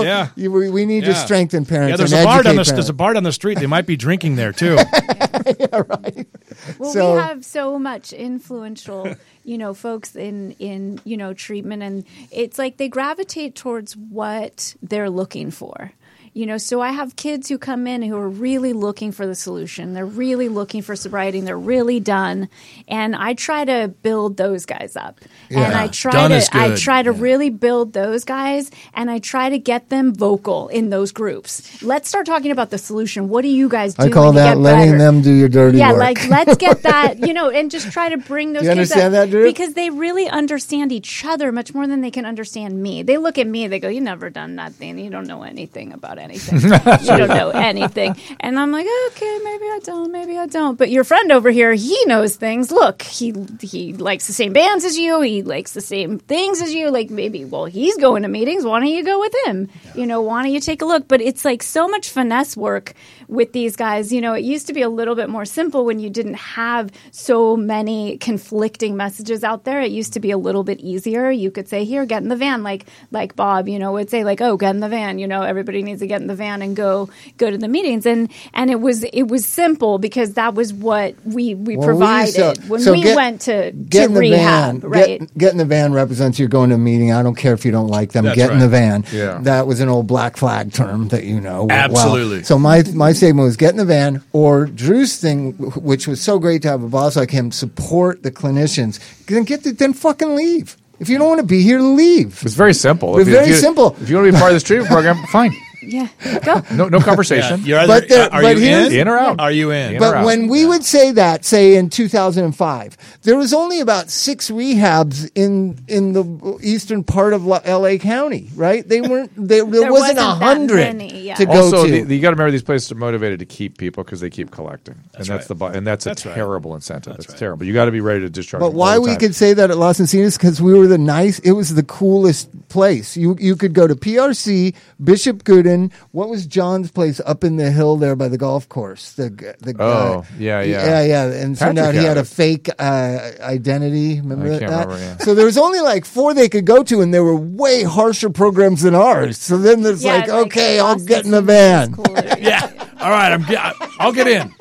Speaker 2: we need to strengthen parents.
Speaker 4: Yeah, there's
Speaker 2: and
Speaker 4: a bar
Speaker 2: educate
Speaker 4: down the
Speaker 2: parents.
Speaker 4: there's a bar down the street. They might be drinking there too.
Speaker 2: Yeah, right.
Speaker 3: Well,
Speaker 2: So-
Speaker 3: we have so much influential, folks in treatment, and it's like they gravitate towards what they're looking for. So I have kids who come in who are really looking for the solution. They're really looking for sobriety. And they're really done, and I try to build those guys up.
Speaker 2: Yeah.
Speaker 3: And I try
Speaker 4: Done is
Speaker 3: I
Speaker 4: good.
Speaker 3: try to really build those guys, and I try to get them vocal in those groups. Let's start talking about the solution. What do you guys do?
Speaker 2: I call
Speaker 3: to
Speaker 2: that
Speaker 3: get
Speaker 2: letting
Speaker 3: better?
Speaker 2: them do your dirty
Speaker 3: Yeah,
Speaker 2: work.
Speaker 3: like let's get that, and just try to bring those
Speaker 2: You
Speaker 3: kids
Speaker 2: understand
Speaker 3: up
Speaker 2: that, Drew?
Speaker 3: because they really understand each other much more than they can understand me. They look at me, they go, "You never done nothing. You don't know anything about anything. You don't know anything." And I'm like, "Okay, maybe I don't. But your friend over here, he knows things. Look, he likes the same bands as you. He likes the same things as you. Like maybe, well, he's going to meetings. Why don't you go with him? Why don't you take a look?" But it's like so much finesse work with these guys. It used to be a little bit more simple when you didn't have so many conflicting messages out there. It used to be a little bit easier. You could say, "Here, get in the van," like Bob, would say, like, "Oh, get in the van." Everybody needs to get in the van and go to the meetings, and it was simple because that was what we provided when we went to rehab. Right?
Speaker 2: Get in the van represents you're going to a meeting. I don't care if you don't like them.
Speaker 4: That's
Speaker 2: Get in
Speaker 4: right.
Speaker 2: the van.
Speaker 1: Yeah.
Speaker 2: That was an old black flag term that
Speaker 4: Absolutely.
Speaker 2: Well. So my statement was get in the van, or Drew's thing, which was so great to have a boss like him, support the clinicians. Then fucking leave. If you don't want to be here, leave.
Speaker 1: It's very simple.
Speaker 2: It's very simple.
Speaker 1: If you want to be part of this treatment program, fine.
Speaker 3: Yeah, go.
Speaker 1: No conversation.
Speaker 4: You're
Speaker 2: But
Speaker 4: either,
Speaker 2: there-
Speaker 4: are
Speaker 2: but
Speaker 4: you
Speaker 2: here's-
Speaker 4: in?
Speaker 1: In or out?
Speaker 4: Are you in?
Speaker 1: In or
Speaker 2: But
Speaker 1: out.
Speaker 2: when we would say that, say in 2005, there was only about 6 rehabs in the eastern part of LA County, right? They weren't. There wasn't
Speaker 3: wasn't that
Speaker 2: 100
Speaker 3: many, yeah.
Speaker 2: to go
Speaker 1: Also,
Speaker 2: to.
Speaker 1: you got to remember these places are motivated to keep people because they keep collecting, and that's
Speaker 4: right.
Speaker 1: that's
Speaker 4: That's
Speaker 1: a
Speaker 4: right.
Speaker 1: terrible incentive.
Speaker 4: That's
Speaker 1: It's
Speaker 4: right.
Speaker 1: terrible. You got to be ready to discharge.
Speaker 2: But
Speaker 1: them
Speaker 2: why
Speaker 1: all the
Speaker 2: we
Speaker 1: time.
Speaker 2: could say that at Los Encinas? Because we were it was the coolest place. You could go to PRC, Bishop Gooden. What was John's place up in the hill there by the golf course? The
Speaker 1: Oh, yeah.
Speaker 2: And turned out he
Speaker 1: Patrick
Speaker 2: had
Speaker 1: had
Speaker 2: a fake identity. Remember
Speaker 1: I
Speaker 2: that?
Speaker 1: can't remember, yeah.
Speaker 2: So there was only like 4 they could go to, and there were way harsher programs than ours. So then there's okay, I'll get in the van.
Speaker 4: Yeah. All right. I'll get in.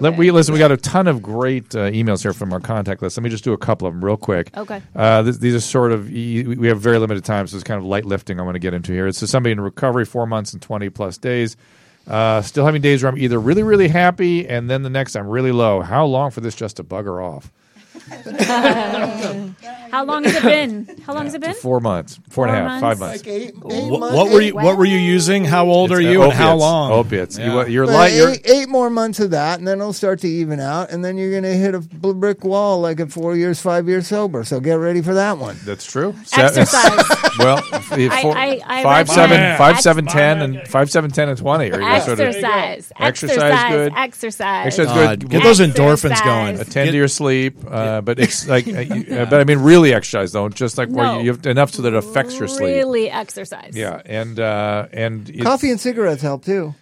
Speaker 1: We got a ton of great emails here from our contact list. Let me just do a couple of them real quick.
Speaker 3: Okay.
Speaker 1: These are sort of we have very limited time, so it's kind of light lifting I want to get into here. It's somebody in recovery, 4 months and 20 plus days. Still having days where I'm either really, really happy and then the next I'm really low. How long for this just to bugger off?
Speaker 3: How long has it been?
Speaker 1: 4 months, 4.5, 5 months.
Speaker 2: Like eight
Speaker 4: What were you using? How old are you? And how long?
Speaker 1: Opiates.
Speaker 4: Yeah.
Speaker 1: You're
Speaker 2: But
Speaker 1: light. You're,
Speaker 2: 8 more months of that, and then it'll start to even out, and then you're going to hit a brick wall like at 4 years, 5 years sober. So get ready for that one.
Speaker 1: that's true.
Speaker 3: Exercise.
Speaker 1: Well,
Speaker 3: I
Speaker 1: 5, 7,
Speaker 3: recommend
Speaker 1: 5, 7, 10, and 5, 7, 10, and 20. Are you sort of
Speaker 3: Exercise.
Speaker 1: Exercise good.
Speaker 3: Exercise.
Speaker 1: Exercise good.
Speaker 4: Get those endorphins going.
Speaker 1: Attend to your sleep, but it's like, but I mean, really exercise though, just like where
Speaker 3: No.
Speaker 1: you have enough so that it affects your sleep.
Speaker 3: Really exercise.
Speaker 1: Yeah, and it's
Speaker 2: Coffee and cigarettes help too.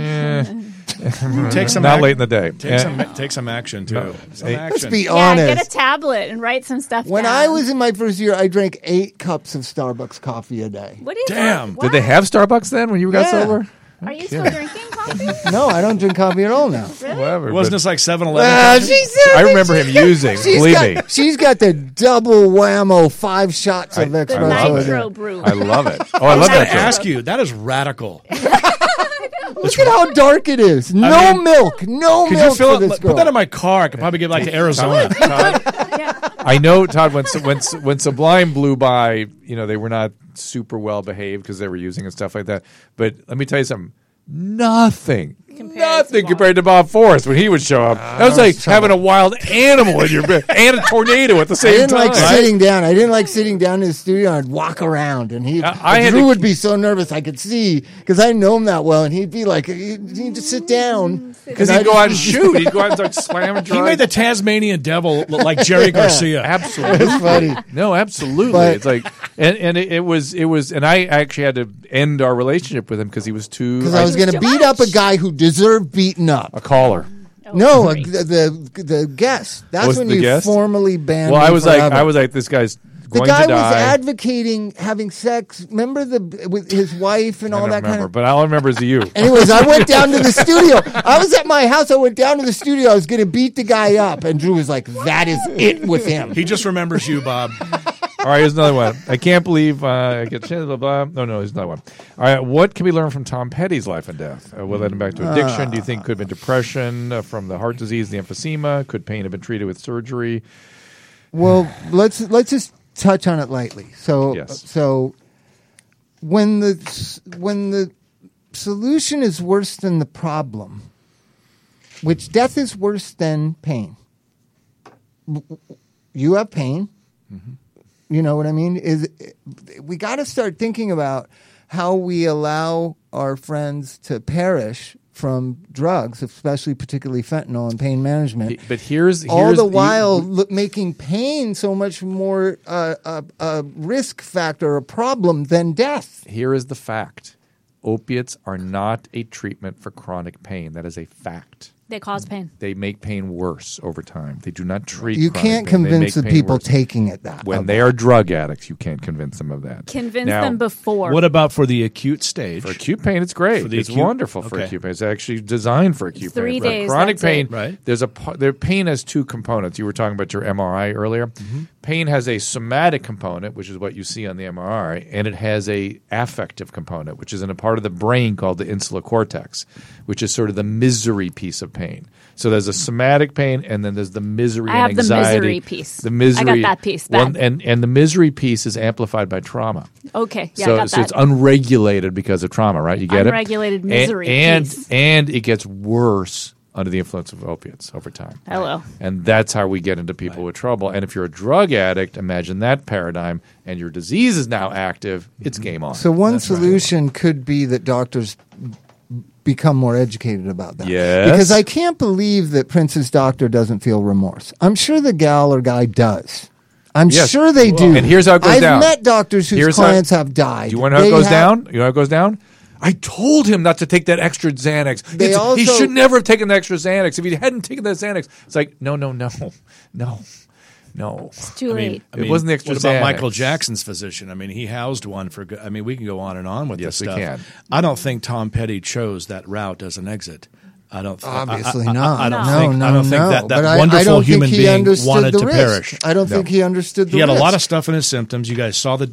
Speaker 4: Take some
Speaker 1: not
Speaker 4: ac-
Speaker 1: late in the day.
Speaker 4: Take some action too. Some
Speaker 1: Hey,
Speaker 2: Let's
Speaker 4: action.
Speaker 2: be
Speaker 3: Yeah,
Speaker 2: honest.
Speaker 3: get a tablet and write some stuff
Speaker 2: When
Speaker 3: down.
Speaker 2: I was in my first year, I drank 8 cups of Starbucks coffee a day.
Speaker 3: What are you
Speaker 4: Damn.
Speaker 3: talking-
Speaker 1: Did they have Starbucks then when you got
Speaker 2: Yeah.
Speaker 1: sober?
Speaker 3: Are you still drinking coffee?
Speaker 2: No, I don't drink coffee at all now.
Speaker 1: Whatever.
Speaker 4: Wasn't
Speaker 1: but
Speaker 4: this like 7-Eleven?
Speaker 1: I remember him using. Believe me,
Speaker 2: She's got the double whammo 5 shots of
Speaker 3: The
Speaker 2: espresso.
Speaker 1: love it.
Speaker 3: nitro brew.
Speaker 1: I love it. Oh, I
Speaker 4: I
Speaker 1: love
Speaker 4: was going
Speaker 1: that.
Speaker 4: to ask you. That is radical.
Speaker 2: Look at how dark it is. No milk. No
Speaker 4: Could
Speaker 2: milk
Speaker 4: you fill
Speaker 2: for
Speaker 4: it?
Speaker 2: this
Speaker 4: Put
Speaker 2: girl.
Speaker 4: that in my car. I could probably get like to Arizona.
Speaker 1: I know, Todd. When Sublime blew by, they were not super well behaved because they were using and stuff like that. But let me tell you something. Nothing compared to Bob Forrest when he would show up. That was like having a wild animal in your bed and a tornado at the
Speaker 2: I
Speaker 1: same
Speaker 2: didn't
Speaker 1: time.
Speaker 2: like sitting down. I didn't like sitting down in the studio. I'd walk around, and Drew would be so nervous. I could see because I know him that well, and he'd be like, "You need to sit down."
Speaker 1: Because he'd go out and shoot. He'd go out and start slamming drugs.
Speaker 4: He made the Tasmanian devil look like Jerry Garcia.
Speaker 1: Absolutely.
Speaker 2: It's funny.
Speaker 1: No, absolutely.
Speaker 2: But-
Speaker 1: it's like, and it was, and I actually had to end our relationship with him because he was too.
Speaker 2: Because I was going to beat up a guy who deserved beaten up.
Speaker 1: a caller.
Speaker 2: No, the guest. That's
Speaker 1: Was
Speaker 2: when
Speaker 1: the
Speaker 2: you
Speaker 1: guest?
Speaker 2: formally banned.
Speaker 1: Well,
Speaker 2: me
Speaker 1: I was
Speaker 2: forever.
Speaker 1: like, this guy's
Speaker 2: The
Speaker 1: going
Speaker 2: guy
Speaker 1: to die.
Speaker 2: was advocating having sex. Remember with his wife and all that kind of.
Speaker 1: But all I remember is you.
Speaker 2: Anyways, I went down to the studio. I was at my house. I went down to the studio. I was going to beat the guy up, and Drew was like, "That is it with him."
Speaker 4: He just remembers you, Bob.
Speaker 1: All right, here's another one. I can't believe I get blah blah. No, here's another one. All right, what can we learn from Tom Petty's life and death? What led him back to addiction? Do you think could have been depression from the heart disease, the emphysema? Could pain have been treated with surgery?
Speaker 2: Well, let's just touch on it lightly. So,
Speaker 1: Yes.
Speaker 2: so when the solution is worse than the problem, which death is worse than pain. You have pain.
Speaker 1: Mm-hmm.
Speaker 2: You know what I mean? We got to start thinking about how we allow our friends to perish from drugs, especially particularly fentanyl and pain management.
Speaker 1: But here's
Speaker 2: all the while making pain so much more a risk factor, a problem than death.
Speaker 1: Here is the fact: opiates are not a treatment for chronic pain. That is a fact.
Speaker 3: They cause pain.
Speaker 1: They make pain worse over time. They do not treat.
Speaker 2: You
Speaker 1: chronic
Speaker 2: can't
Speaker 1: pain. They
Speaker 2: convince
Speaker 1: make
Speaker 2: the
Speaker 1: pain
Speaker 2: people
Speaker 1: worse.
Speaker 2: taking it that
Speaker 1: When they are drug addicts, you can't convince them of that.
Speaker 3: Convince
Speaker 1: Now,
Speaker 3: them before.
Speaker 4: What about for the acute stage?
Speaker 1: For acute pain, it's great.
Speaker 4: For the
Speaker 1: It's
Speaker 4: acute-
Speaker 1: wonderful for
Speaker 4: okay.
Speaker 1: acute pain. It's actually designed for acute
Speaker 3: 3
Speaker 1: pain. For
Speaker 3: days,
Speaker 1: chronic
Speaker 3: that's
Speaker 1: pain,
Speaker 3: it.
Speaker 4: Right.
Speaker 1: their pain has two components. You were talking about your MRI earlier.
Speaker 4: Mm-hmm.
Speaker 1: Pain has a somatic component, which is what you see on the MRI, and it has a affective component, which is in a part of the brain called the insular cortex, which is sort of the misery piece of pain. So there's a somatic pain, and then there's the misery
Speaker 3: I
Speaker 1: and
Speaker 3: have the
Speaker 1: anxiety.
Speaker 3: misery piece.
Speaker 1: The misery.
Speaker 3: I got that piece.
Speaker 1: One, and the misery piece is amplified by trauma.
Speaker 3: Okay, yeah,
Speaker 1: so,
Speaker 3: I got
Speaker 1: so
Speaker 3: that.
Speaker 1: it's unregulated because of trauma, right? You get
Speaker 3: Unregulated
Speaker 1: it?
Speaker 3: misery
Speaker 1: and
Speaker 3: piece.
Speaker 1: and it gets worse under the influence of opiates over time.
Speaker 3: Hello.
Speaker 1: And that's how we get into people with trouble. And if you're a drug addict, imagine that paradigm, and your disease is now active, it's game on.
Speaker 2: So one solution could be that doctors become more educated about that.
Speaker 1: Yes.
Speaker 2: Because I can't believe that Prince's doctor doesn't feel remorse. I'm sure the gal or guy does. I'm
Speaker 1: Yes.
Speaker 2: sure they do.
Speaker 1: And here's how it goes
Speaker 2: I've
Speaker 1: down.
Speaker 2: met doctors whose
Speaker 1: Here's how-
Speaker 2: clients have died.
Speaker 1: Do you want to know how it goes down? You know how it goes down? I told him not to take that extra Xanax.
Speaker 2: They
Speaker 1: He
Speaker 2: also-
Speaker 1: should never have taken the extra Xanax. If he hadn't taken that Xanax, it's like, no.
Speaker 3: It's too late.
Speaker 1: It wasn't the extra
Speaker 4: What about
Speaker 1: Xanax.
Speaker 4: Michael Jackson's physician? I mean, he housed one for. I mean, we can go on and on with
Speaker 1: Yes,
Speaker 4: this
Speaker 1: we
Speaker 4: stuff.
Speaker 1: can.
Speaker 4: I don't think Tom Petty chose that route as an exit. I don't.
Speaker 2: Obviously
Speaker 4: I
Speaker 2: not.
Speaker 4: I don't
Speaker 2: No,
Speaker 4: think.
Speaker 2: no,
Speaker 4: I don't think
Speaker 2: no.
Speaker 4: that
Speaker 2: But I
Speaker 4: wonderful
Speaker 2: don't think
Speaker 4: human
Speaker 2: he
Speaker 4: being
Speaker 2: understood
Speaker 4: wanted
Speaker 2: the
Speaker 4: to
Speaker 2: risk.
Speaker 4: perish.
Speaker 2: I don't think he understood the
Speaker 4: He had a lot
Speaker 2: risk.
Speaker 4: of stuff in his symptoms. You guys saw the.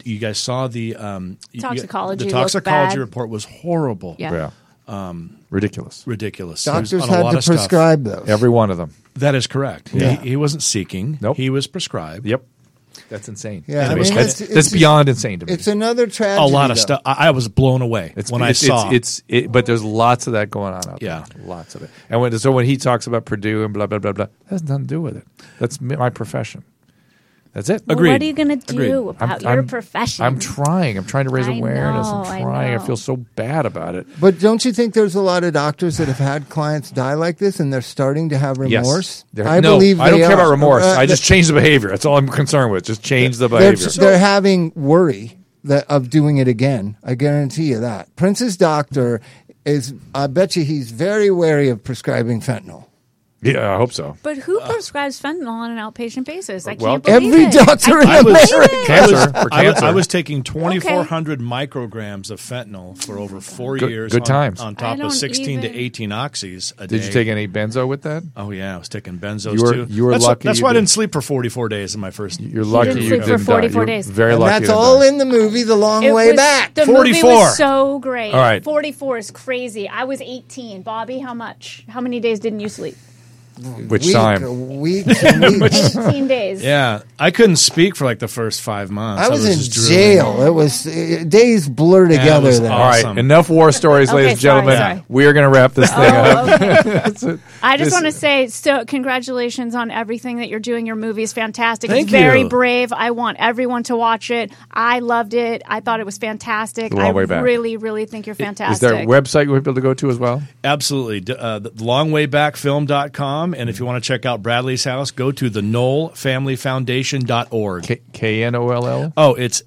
Speaker 3: Toxicology
Speaker 4: The
Speaker 3: looked
Speaker 4: toxicology
Speaker 3: bad.
Speaker 4: report was horrible.
Speaker 3: Yeah.
Speaker 1: Ridiculous.
Speaker 4: Ridiculous.
Speaker 2: Doctors
Speaker 4: There's on a
Speaker 2: had
Speaker 4: lot
Speaker 2: to
Speaker 4: of stuff.
Speaker 2: prescribe those.
Speaker 1: Every one of them.
Speaker 4: That is correct.
Speaker 2: Yeah.
Speaker 4: He wasn't seeking.
Speaker 1: Nope.
Speaker 4: He was prescribed.
Speaker 1: Yep. That's insane.
Speaker 2: Yeah, I
Speaker 1: Anyways,
Speaker 2: mean,
Speaker 1: that's beyond insane to me.
Speaker 2: It's another tragedy.
Speaker 4: A lot of
Speaker 2: though.
Speaker 4: stuff. I was blown away when I saw.
Speaker 1: But there's lots of that going on out
Speaker 4: Yeah.
Speaker 1: there. Lots of it. And when he talks about Purdue and blah, blah, blah, blah, that has nothing to do with it. That's my profession. That's it.
Speaker 3: Well,
Speaker 4: Agreed.
Speaker 3: what are you going to do
Speaker 4: Agreed.
Speaker 3: about your profession?
Speaker 1: I'm trying. I'm trying to raise
Speaker 3: I
Speaker 1: awareness.
Speaker 3: know,
Speaker 1: I'm
Speaker 3: I
Speaker 1: trying. I
Speaker 3: know.
Speaker 1: feel so bad about it.
Speaker 2: But don't you think there's a lot of doctors that have had clients die like this and they're starting to have remorse?
Speaker 1: Yes.
Speaker 2: I
Speaker 1: No,
Speaker 2: believe
Speaker 1: I don't
Speaker 2: they
Speaker 1: care about
Speaker 2: are.
Speaker 1: remorse. I just change the behavior. That's all I'm concerned with. Just change the
Speaker 2: they're,
Speaker 1: behavior.
Speaker 2: they're having worry of doing it again. I guarantee you that. Prince's doctor is, I bet you he's very wary of prescribing fentanyl.
Speaker 1: Yeah, I hope so.
Speaker 3: But who prescribes fentanyl on an outpatient basis? I
Speaker 1: Well,
Speaker 3: can't believe
Speaker 2: every
Speaker 3: it.
Speaker 2: doctor in
Speaker 3: I can't
Speaker 2: America.
Speaker 3: believe it.
Speaker 1: Cancer. For cancer.
Speaker 4: I was taking 2,400 micrograms of fentanyl for over 4
Speaker 1: Good-
Speaker 4: years.
Speaker 1: good times.
Speaker 4: On
Speaker 3: I
Speaker 4: top
Speaker 3: don't
Speaker 4: of 16
Speaker 3: even-
Speaker 4: to 18 oxys a day.
Speaker 1: Did you take any benzo with that?
Speaker 4: Oh yeah, I was taking benzos
Speaker 1: You were-
Speaker 4: too.
Speaker 1: you were
Speaker 4: that's
Speaker 1: lucky
Speaker 4: That's
Speaker 1: you
Speaker 4: why I
Speaker 1: didn't-
Speaker 4: didn't sleep for 44 days in my first.
Speaker 1: You're lucky
Speaker 3: didn't
Speaker 1: you
Speaker 3: sleep for
Speaker 1: didn't
Speaker 3: 44
Speaker 1: die.
Speaker 3: days.
Speaker 1: You're very
Speaker 2: And
Speaker 1: lucky.
Speaker 2: that's
Speaker 1: you didn't
Speaker 2: all
Speaker 1: die.
Speaker 2: in the movie, The Long
Speaker 3: It
Speaker 2: Way
Speaker 3: was-
Speaker 2: Back.
Speaker 3: The movie
Speaker 4: 44.
Speaker 3: was so great.
Speaker 1: All right.
Speaker 3: 44 is crazy. I was 18. Bobby, how much? How many days didn't you sleep?
Speaker 1: Which time?
Speaker 2: Weeks and weeks.
Speaker 3: 18 days.
Speaker 4: Yeah, I couldn't speak for like the first 5 months.
Speaker 2: I was in
Speaker 4: just drooling.
Speaker 2: jail. It was days blur
Speaker 4: Yeah, it
Speaker 2: together
Speaker 4: was
Speaker 2: then.
Speaker 1: All right,
Speaker 4: Awesome.
Speaker 1: enough war stories,
Speaker 3: Okay,
Speaker 1: ladies and
Speaker 3: sorry,
Speaker 1: gentlemen.
Speaker 3: sorry.
Speaker 1: We are going to wrap this thing up.
Speaker 3: Oh, okay.
Speaker 1: That's it.
Speaker 3: I just
Speaker 1: This-
Speaker 3: want to say, so congratulations on everything that you're doing. Your movie is fantastic.
Speaker 4: Thank
Speaker 3: it's very
Speaker 4: you.
Speaker 3: brave. I want everyone to watch it. I loved it. I thought it was fantastic.
Speaker 1: The Long
Speaker 3: I
Speaker 1: Way Back.
Speaker 3: really, really think you're fantastic.
Speaker 1: Is there a website you want people to go to as well?
Speaker 4: Absolutely. The longwaybackfilm.com. And if you want to check out Bradley's house, go to the KnollFamilyFoundation.org.
Speaker 1: KNOLL?
Speaker 4: Oh, it's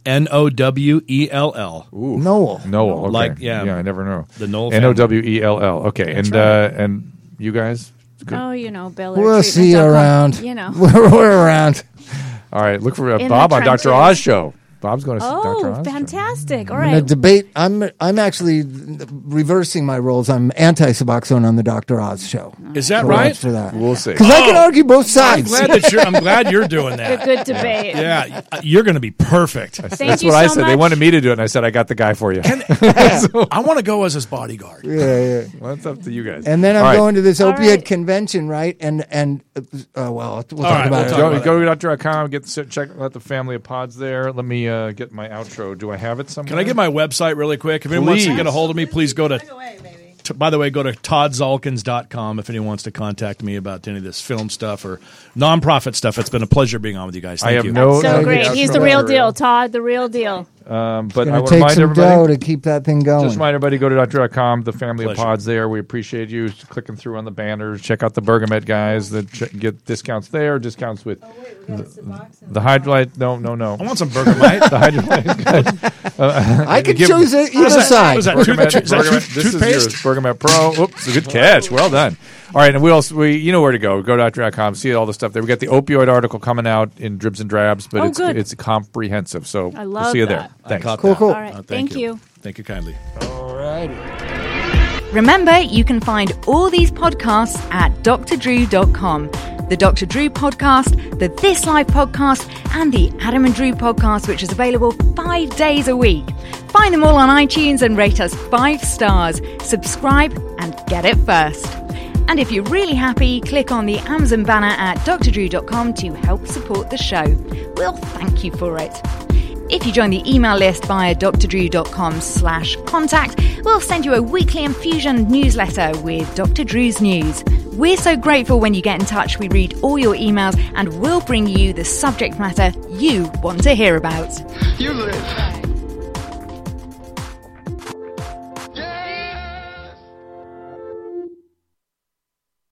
Speaker 4: NOWELL.
Speaker 1: Ooh.
Speaker 2: Noel.
Speaker 1: Noel. Okay.
Speaker 4: Like, yeah.
Speaker 1: I never know.
Speaker 4: The Knoll family.
Speaker 1: NOWELL. Okay.
Speaker 4: That's
Speaker 1: and you guys? Good.
Speaker 3: Oh, you know, Bill.
Speaker 2: We'll see you around.
Speaker 3: You know.
Speaker 2: We're around.
Speaker 1: All right, look for
Speaker 3: In
Speaker 1: Bob
Speaker 3: the
Speaker 1: on Dr.
Speaker 3: trenches.
Speaker 1: Oz show. Bob's going to see Dr.
Speaker 3: Oh,
Speaker 1: Oz.
Speaker 3: fantastic! All
Speaker 2: I'm gonna
Speaker 3: right.
Speaker 2: debate. I'm actually reversing my roles. I'm anti-Suboxone on the Dr. Oz show.
Speaker 4: Is that
Speaker 2: So
Speaker 4: right?
Speaker 2: watch for that.
Speaker 1: We'll see.
Speaker 2: Because I can argue both
Speaker 4: I'm
Speaker 2: sides.
Speaker 4: glad you're doing that.
Speaker 3: A good debate.
Speaker 4: Yeah, you're going to be perfect.
Speaker 3: Thank you
Speaker 1: what I
Speaker 3: so
Speaker 1: said. They
Speaker 3: much.
Speaker 1: wanted me to do it, and I said, I got the guy for you.
Speaker 4: I want to go as his bodyguard.
Speaker 2: Yeah.
Speaker 1: Well, it's up to you guys.
Speaker 2: And then I'm
Speaker 1: All right.
Speaker 2: going to this
Speaker 3: All
Speaker 2: opiate
Speaker 3: right.
Speaker 2: convention, right? And we'll talk
Speaker 4: right,
Speaker 2: about
Speaker 4: we'll
Speaker 2: it.
Speaker 4: talk
Speaker 1: Go
Speaker 4: about
Speaker 1: to Dr.com, let the family of pods there. Let me get my outro. Do I have it somewhere?
Speaker 4: Can I get my website really quick? If anyone wants to
Speaker 1: Please.
Speaker 4: get a hold of me, please go to. By the way, go to ToddZalkins.com if anyone wants to contact me about any of this film stuff or nonprofit stuff. It's been a pleasure being on with you guys. Thank
Speaker 1: I have
Speaker 4: you.
Speaker 1: no.
Speaker 3: So
Speaker 1: no
Speaker 3: great.
Speaker 1: outro.
Speaker 3: He's the real deal, Todd. The real deal.
Speaker 1: But I
Speaker 2: Going
Speaker 1: want
Speaker 2: to
Speaker 1: to
Speaker 2: take
Speaker 1: remind
Speaker 2: some
Speaker 1: everybody.
Speaker 2: dough to keep that thing going.
Speaker 1: Just remind everybody, go to Dr.com, the family
Speaker 4: Pleasure.
Speaker 1: of pods there. We appreciate you clicking through on the banners. Check out the Bergamet guys that get discounts there, discounts with the Hydrolite. No.
Speaker 4: I want some Bergamot.
Speaker 1: The Hydrolite guys.
Speaker 2: I could
Speaker 1: give-
Speaker 2: choose either side.
Speaker 4: Was that
Speaker 1: Bergamet, this is yours.
Speaker 4: toothpaste?
Speaker 1: Bergamet Pro. Oops, good catch. Well done. All right, and we you know where to go. Go to Dr.com, see all the stuff there. We got the opioid article coming out in dribs and drabs, but
Speaker 3: Oh, good.
Speaker 1: it's comprehensive. So
Speaker 3: I
Speaker 1: we'll
Speaker 3: love
Speaker 1: see you
Speaker 3: that.
Speaker 1: there. Thanks.
Speaker 4: Caught
Speaker 2: Cool,
Speaker 4: that.
Speaker 2: cool.
Speaker 3: All right. Thank you.
Speaker 4: Thank you kindly.
Speaker 2: All righty.
Speaker 12: Remember, you can find all these podcasts at drdrew.com. The Dr. Drew podcast, the This Life podcast, and the Adam and Drew podcast, which is available 5 days a week. Find them all on iTunes and rate us 5 stars. Subscribe and get it first. And if you're really happy, click on the Amazon banner at drdrew.com to help support the show. We'll thank you for it. If you join the email list via drdrew.com/contact, we'll send you a weekly infusion newsletter with Dr. Drew's news. We're so grateful when you get in touch. We read all your emails and we'll bring you the subject matter you want to hear about.
Speaker 13: You live.